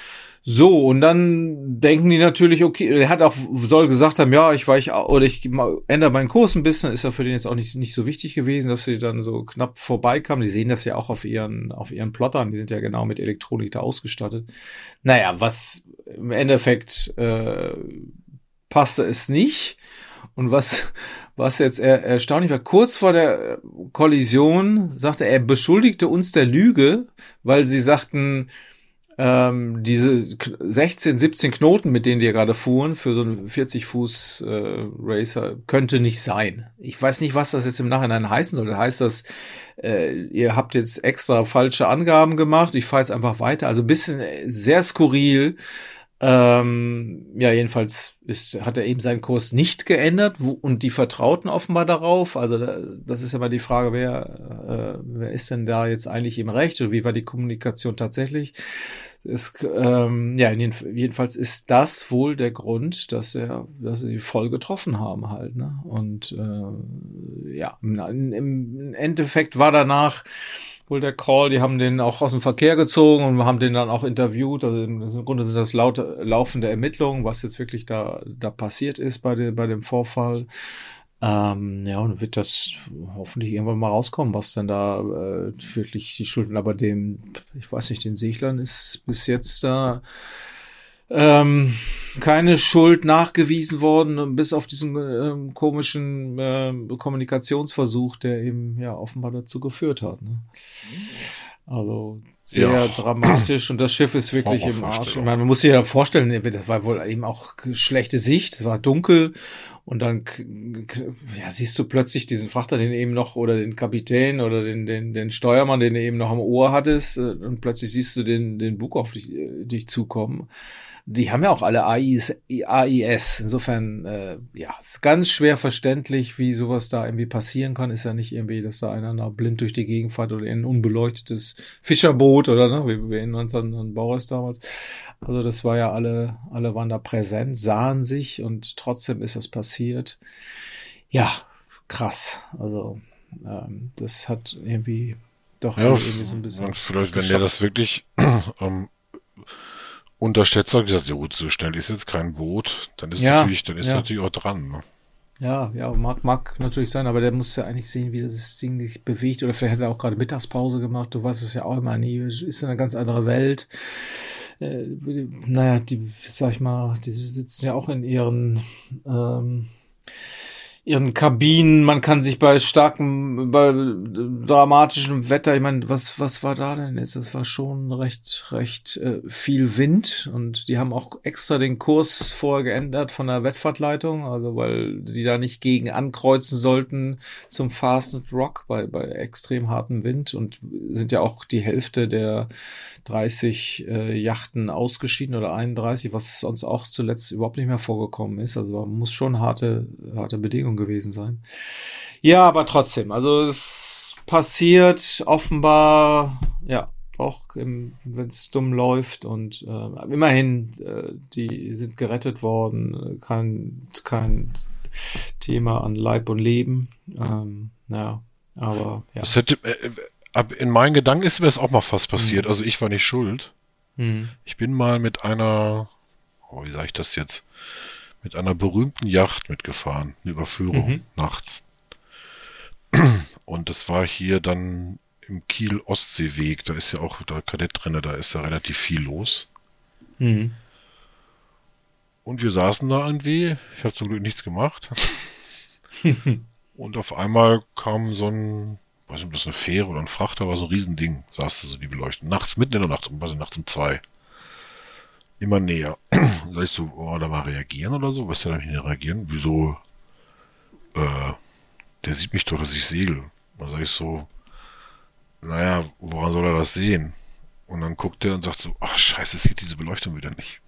Speaker 3: So, und dann denken die natürlich, okay, er hat auch, soll gesagt haben, ja, ich weiche, oder ich ändere meinen Kurs ein bisschen, ist ja für den jetzt auch nicht, nicht so wichtig gewesen, dass sie dann so knapp vorbeikamen. Die sehen das ja auch auf ihren, auf ihren Plottern, die sind ja genau mit Elektronik da ausgestattet. Naja, was im Endeffekt, äh, passte es nicht. Und was, was jetzt er, erstaunlich war, kurz vor der Kollision sagte er, er beschuldigte uns der Lüge, weil sie sagten, Ähm, diese sechzehn, siebzehn Knoten, mit denen die ja gerade fuhren, für so einen vierzig Fuß äh, Racer, könnte nicht sein. Ich weiß nicht, was das jetzt im Nachhinein heißen soll. Heißt das, äh, ihr habt jetzt extra falsche Angaben gemacht, ich fahre jetzt einfach weiter. Also ein bisschen äh, sehr skurril. Ähm, ja, jedenfalls ist, hat er eben seinen Kurs nicht geändert wo, und die vertrauten offenbar darauf. Also da, das ist ja mal die Frage, wer, äh, wer ist denn da jetzt eigentlich im Recht oder wie war die Kommunikation tatsächlich? Es, ähm, ja, jedenfalls ist das wohl der Grund, dass er, dass sie voll getroffen haben halt, ne? Und äh, ja, im, im Endeffekt war danach wohl der Call, die haben den auch aus dem Verkehr gezogen und haben den dann auch interviewt. Also im Grunde sind das laute, laufende Ermittlungen, was jetzt wirklich da da passiert ist bei dem bei dem Vorfall. Ähm, ja, und wird das hoffentlich irgendwann mal rauskommen, was denn da äh, wirklich die Schuld, aber dem, ich weiß nicht, den Seglern ist bis jetzt da ähm, keine Schuld nachgewiesen worden, bis auf diesen ähm, komischen äh, Kommunikationsversuch, der eben ja offenbar dazu geführt hat. Ne? Also sehr
Speaker 2: Ja.
Speaker 3: dramatisch und das Schiff ist wirklich im Arsch. Ich meine, man muss sich ja vorstellen, das war wohl eben auch schlechte Sicht, es war dunkel und dann ja, siehst du plötzlich diesen Frachter, den eben noch, oder den Kapitän oder den den den Steuermann, den du eben noch am Ohr hattest, und plötzlich siehst du den den Bug auf dich, dich zukommen. die haben ja auch alle A I S. Insofern, äh, ja, ist ganz schwer verständlich, wie sowas da irgendwie passieren kann. Ist ja nicht irgendwie, dass da einer da blind durch die Gegend fährt oder in ein unbeleuchtetes Fischerboot oder, ne, wie wir in unseren Bauers damals. Also das war ja alle, alle waren da präsent, sahen sich und trotzdem ist das passiert. Ja, krass. Also, ähm, das hat irgendwie doch
Speaker 2: Ja,
Speaker 3: irgendwie so ein bisschen.
Speaker 2: und vielleicht, wenn der das wirklich ähm, unterschätzt hat, gesagt, ja gut, so schnell ist jetzt kein Boot, dann ist
Speaker 3: Ja,
Speaker 2: natürlich, dann ist
Speaker 3: ja.
Speaker 2: natürlich auch dran. Ne?
Speaker 3: Ja, ja, mag, mag natürlich sein, aber der muss ja eigentlich sehen, wie das Ding sich bewegt. Oder vielleicht hat er auch gerade Mittagspause gemacht. Du weißt es ja auch immer nie. Ist in eine ganz andere Welt. Äh, naja, die, sag ich mal, die sitzen ja auch in ihren, ähm, ihren Kabinen. Man kann sich bei starkem, bei dramatischem Wetter, ich meine, was, was war da denn jetzt? Das war schon recht, recht äh, viel Wind und die haben auch extra den Kurs vorher geändert von der Wettfahrtleitung, also weil sie da nicht gegen ankreuzen sollten zum Fastnet Rock bei, bei extrem hartem Wind und sind ja auch die Hälfte der dreißig äh, Yachten ausgeschieden oder einunddreißig, was sonst auch zuletzt überhaupt nicht mehr vorgekommen ist. Also man muss schon harte, harte Bedingungen gewesen sein. Ja, aber trotzdem, also es passiert offenbar, ja, auch wenn es dumm läuft und äh, immerhin, äh, die sind gerettet worden, kein, kein Thema an Leib und Leben. Ähm, ja, aber ja.
Speaker 2: Das hätte, äh, ab in meinen Gedanken ist mir das auch mal fast passiert.
Speaker 3: Mhm.
Speaker 2: Also ich war nicht schuld.
Speaker 3: Mhm.
Speaker 2: Ich bin mal mit einer, oh, wie sage ich das jetzt, mit einer berühmten Yacht mitgefahren, eine Überführung
Speaker 3: Mhm.
Speaker 2: nachts. Und das war hier dann im Kiel-Ostseeweg, da ist ja auch der Kadett drin, da ist ja relativ viel los.
Speaker 3: Mhm.
Speaker 2: Und wir saßen da irgendwie, ich habe zum Glück nichts gemacht. Und auf einmal kam so ein, weiß nicht, ob das eine Fähre oder ein Frachter war, so ein Riesending, saß da so die Beleuchtung. Nachts, mitten in der Nacht, um, weiß nicht, nachts um zwei. Immer näher. Da sag ich so, oh, da mal reagieren oder so. Was ist da nicht reagieren? Wieso? Äh, der sieht mich doch, dass ich segel. Dann sag ich so, naja, woran soll er das sehen? Und dann guckt er und sagt so, ach scheiße, es sieht diese Beleuchtung wieder nicht.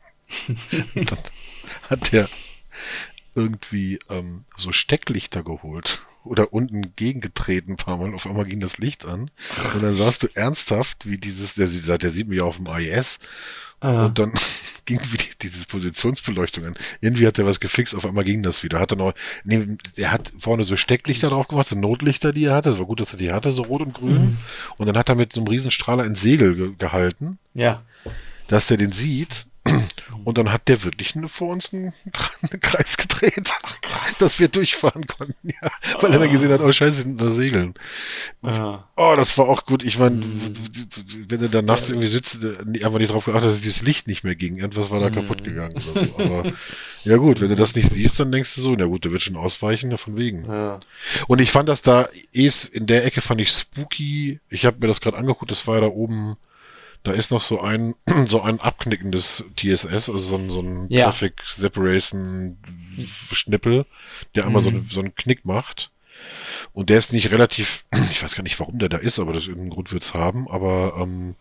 Speaker 2: Und dann hat der irgendwie ähm, so Stecklichter geholt oder unten gegengetreten ein paar Mal. Auf einmal ging das Licht an und dann sahst du ernsthaft, wie dieses, der, der sieht mich ja auf dem A I S
Speaker 3: Ah.
Speaker 2: und dann ging wie die, diese Positionsbeleuchtung an. Irgendwie hat er was gefixt, auf einmal ging das wieder. Hat er noch, nee, der hat vorne so Stecklichter drauf gemacht, so Notlichter, die er hatte. Es war gut, dass er die hatte, so rot und grün.
Speaker 3: Mhm.
Speaker 2: Und dann hat er mit so einem Riesenstrahler ein Segel ge gehalten,
Speaker 3: Ja.
Speaker 2: dass der den sieht. Und dann hat der wirklich eine, vor uns einen, einen Kreis gedreht, dass wir durchfahren konnten. Ja, weil er dann gesehen hat, oh scheiße, sind da Segeln.
Speaker 3: Ah.
Speaker 2: Oh, das war auch gut. Ich meine,
Speaker 3: Mhm.
Speaker 2: wenn du dann nachts irgendwie sitzt, äh, einfach nicht drauf geachtet, dass dieses Licht nicht mehr ging. Irgendwas war da
Speaker 3: Mhm.
Speaker 2: kaputt gegangen oder so. Aber ja gut, wenn du das nicht siehst, dann denkst du so, na gut, der wird schon ausweichen, ja, von wegen.
Speaker 3: Ja.
Speaker 2: Und ich fand das da, eh, in der Ecke fand ich spooky. Ich habe mir das gerade angeguckt, das war ja da oben. Da ist noch so ein so ein abknickendes T S S, also so ein, so ein
Speaker 3: Ja.
Speaker 2: Traffic Separation Schnippel, der einmal so,
Speaker 3: Mhm.
Speaker 2: eine, so einen Knick macht. Und der ist nicht relativ, ich weiß gar nicht, warum der da ist, aber das irgendeinen Grund wird's haben, aber ähm,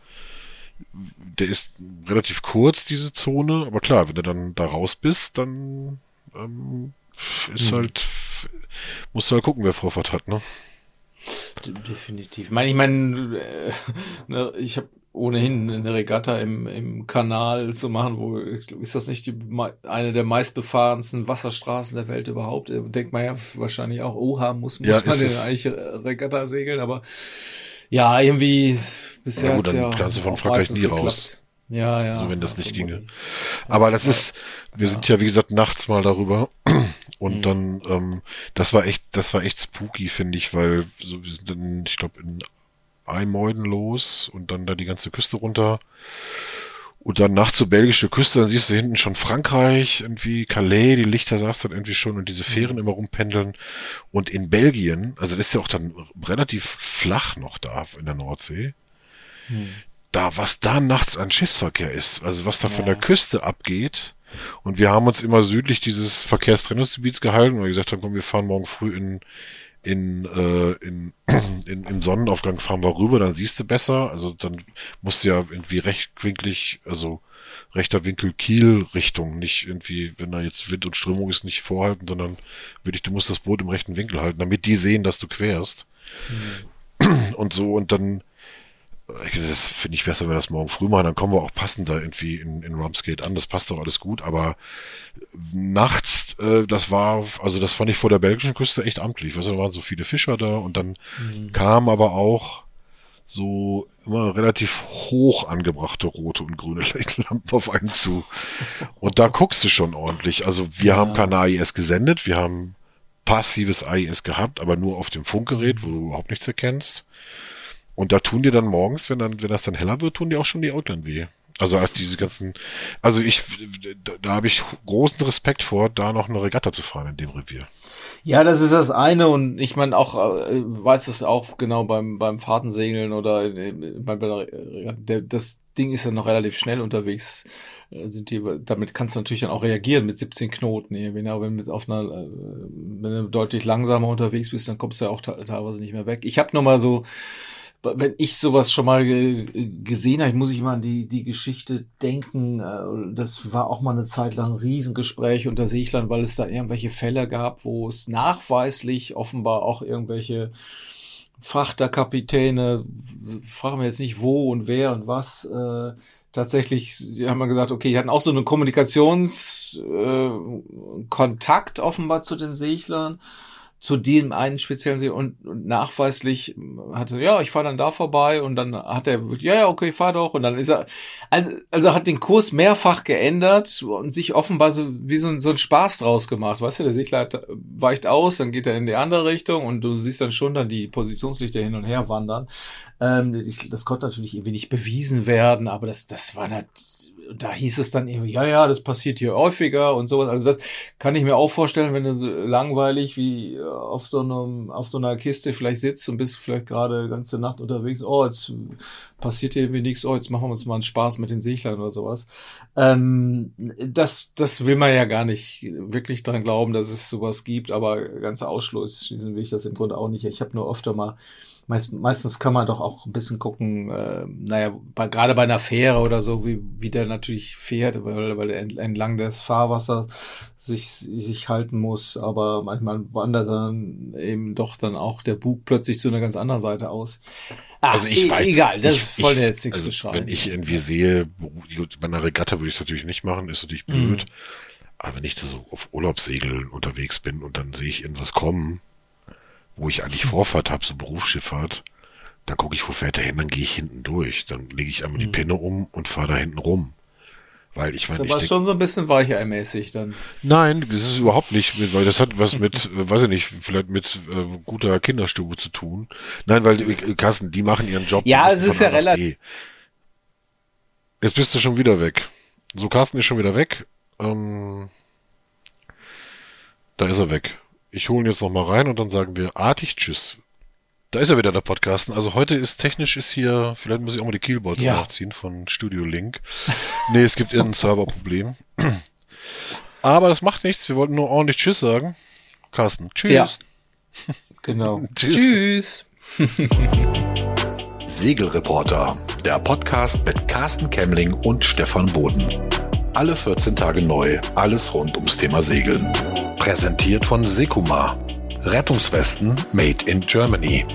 Speaker 2: der ist relativ kurz, diese Zone, aber klar, wenn du dann da raus bist, dann ähm, ist
Speaker 3: Mhm.
Speaker 2: halt, musst du halt gucken, wer Vorfahrt hat, ne?
Speaker 3: De- Definitiv. Ich meine, ich meine, äh, ne, ich habe ohnehin eine Regatta im, im Kanal zu machen, wo ist das nicht die mei- eine der meistbefahrensten Wasserstraßen der Welt überhaupt? Äh, Denkt man ja wahrscheinlich auch, oha, muss, muss
Speaker 2: Ja,
Speaker 3: man
Speaker 2: ist
Speaker 3: denn
Speaker 2: es.
Speaker 3: eigentlich äh, Regatta segeln, aber ja, irgendwie bisher
Speaker 2: Na gut,
Speaker 3: hat's
Speaker 2: dann
Speaker 3: ja
Speaker 2: kannst du von
Speaker 3: auch
Speaker 2: Frankreich
Speaker 3: meistens
Speaker 2: nie
Speaker 3: geklappt.
Speaker 2: raus.
Speaker 3: Ja, ja.
Speaker 2: Also wenn das
Speaker 3: ja,
Speaker 2: nicht ginge.
Speaker 3: vermutlich.
Speaker 2: Aber das
Speaker 3: Ja,
Speaker 2: ist, wir
Speaker 3: ja.
Speaker 2: sind ja wie gesagt nachts mal darüber und
Speaker 3: Mhm.
Speaker 2: dann, ähm, das war echt, das war echt spooky, finde ich, weil so, wir sind dann, ich glaube, in Eimeuden los und dann da die ganze Küste runter und dann nachts zur belgische Küste, dann siehst du hinten schon Frankreich, irgendwie Calais, die Lichter sahst du dann irgendwie schon und diese Fähren
Speaker 3: Mhm.
Speaker 2: immer rumpendeln und in Belgien, also das ist ja auch dann relativ flach noch da in der Nordsee,
Speaker 3: Mhm.
Speaker 2: da, was da nachts an Schiffsverkehr ist, also was da von der
Speaker 3: Ja.
Speaker 2: Küste abgeht. Und wir haben uns immer südlich dieses Verkehrstrennungsgebiets gehalten, weil wir gesagt haben, komm, wir fahren morgen früh in, in, äh, in, in, im Sonnenaufgang fahren wir rüber, dann siehst du besser. Also dann musst du ja irgendwie rechtwinklig, also rechter Winkel Kiel-Richtung. Nicht irgendwie, wenn da jetzt Wind und Strömung ist, nicht vorhalten, sondern wirklich, du musst das Boot im rechten Winkel halten, damit die sehen, dass du querst. Mhm. Und so, und dann, das finde ich besser, wenn wir das morgen früh machen, dann kommen wir auch passender irgendwie in, in Ramsgate an, das passt doch alles gut, aber nachts, äh, das war, also das fand ich vor der belgischen Küste echt amtlich, also da waren so viele Fischer da und dann mhm. kam aber auch so immer relativ hoch angebrachte rote und grüne Lampen auf einen zu. Und da guckst du schon ordentlich. Also wir ja. haben kein A I S gesendet, wir haben passives A I S gehabt, aber nur auf dem Funkgerät, wo du überhaupt nichts erkennst. Und da tun dir dann morgens, wenn dann, wenn das dann heller wird, tun dir auch schon die Äuglein weh. Also als diese ganzen, also ich, da, da habe ich großen Respekt vor, da noch eine Regatta zu fahren in dem Revier.
Speaker 3: Ja, das ist das eine und ich meine auch, äh, weiß es auch genau beim beim Fahrtensegeln oder äh, bei, bei der, das Ding ist ja noch relativ schnell unterwegs. Äh, sind die, damit kannst du natürlich dann auch reagieren mit siebzehn Knoten. Hier. Wenn, wenn du auf einer, äh, wenn du deutlich langsamer unterwegs bist, dann kommst du ja auch ta- teilweise nicht mehr weg. Ich habe noch mal so, wenn ich sowas schon mal ge- gesehen habe, muss ich mal an die, die Geschichte denken. Das war auch mal eine Zeit lang ein Riesengespräch unter Seglern, weil es da irgendwelche Fälle gab, wo es nachweislich offenbar auch irgendwelche Frachterkapitäne, fragen wir jetzt nicht wo und wer und was, äh, tatsächlich, die haben wir gesagt, okay, die hatten auch so einen Kommunikationskontakt äh, offenbar zu den Seglern, zu dem einen speziellen See und, und nachweislich hatte, ja, ich fahre dann da vorbei und dann hat er, ja, ja, okay, fahr doch und dann ist er, also, also hat den Kurs mehrfach geändert und sich offenbar so wie so ein, so ein Spaß draus gemacht, weißt du, der Segler weicht aus, dann geht er in die andere Richtung und du siehst dann schon dann die Positionslichter hin und her wandern. Ähm, ich, das konnte natürlich irgendwie nicht bewiesen werden, aber das, das war halt, da hieß es dann irgendwie, ja, ja, das passiert hier häufiger und sowas. Also das kann ich mir auch vorstellen, wenn du so langweilig wie auf so einem, auf so einer Kiste vielleicht sitzt und bist vielleicht gerade die ganze Nacht unterwegs. Oh, jetzt passiert hier irgendwie nichts. Oh, jetzt machen wir uns mal einen Spaß mit den Seglern oder sowas. Ähm, das, das will man ja gar nicht wirklich dran glauben, dass es sowas gibt, aber ganzer Ausschluss schließen will ich das im Grunde auch nicht. Ich habe nur öfter mal Meist, meistens kann man doch auch ein bisschen gucken, äh, naja, bei, gerade bei einer Fähre oder so, wie, wie der natürlich fährt, weil, weil er entlang des Fahrwassers sich, sich halten muss, aber manchmal wandert dann eben doch dann auch der Bug plötzlich zu einer ganz anderen Seite aus. Ach,
Speaker 2: also ich
Speaker 3: e-
Speaker 2: weiß,
Speaker 3: egal, das
Speaker 2: ich,
Speaker 3: wollen wir
Speaker 2: ich,
Speaker 3: jetzt nichts
Speaker 2: also
Speaker 3: beschreiben.
Speaker 2: Wenn ich irgendwie sehe, bei einer Regatta würde ich es natürlich nicht machen, ist natürlich blöd, mhm. aber wenn ich da so auf Urlaubssegeln unterwegs bin und dann sehe ich irgendwas kommen, wo ich eigentlich Vorfahrt habe, so Berufsschifffahrt, dann gucke ich, wo fährt der hin, dann gehe ich hinten durch. Dann lege ich einmal die Pinne um und fahre da hinten rum. Weil ich meine,
Speaker 3: das
Speaker 2: ich
Speaker 3: war
Speaker 2: denk,
Speaker 3: schon so ein bisschen weicheimäßig dann.
Speaker 2: Nein, das ist überhaupt nicht, weil das hat was mit, weiß ich nicht, vielleicht mit äh, guter Kinderstube zu tun. Nein, weil, äh, Carsten, die machen ihren Job.
Speaker 3: Ja, es ist ja relativ.
Speaker 2: Jetzt bist du schon wieder weg. So, Carsten ist schon wieder weg. Ähm, da ist er weg. Ich hole ihn jetzt noch mal rein und dann sagen wir artig Tschüss. Da ist er wieder, der Podcasten. Also heute ist technisch ist hier, vielleicht muss ich auch mal die Keelboards ja. nachziehen von Studio Link. Nee, es gibt irgendein Serverproblem. Aber das macht nichts. Wir wollten nur ordentlich Tschüss sagen. Carsten, tschüss.
Speaker 3: Ja. Genau. Tschüss.
Speaker 1: Tschüss. Segelreporter, der Podcast mit Carsten Kemmling und Stefan Boden. Alle vierzehn Tage neu, alles rund ums Thema Segeln. Präsentiert von Sekuma. Rettungswesten made in Germany.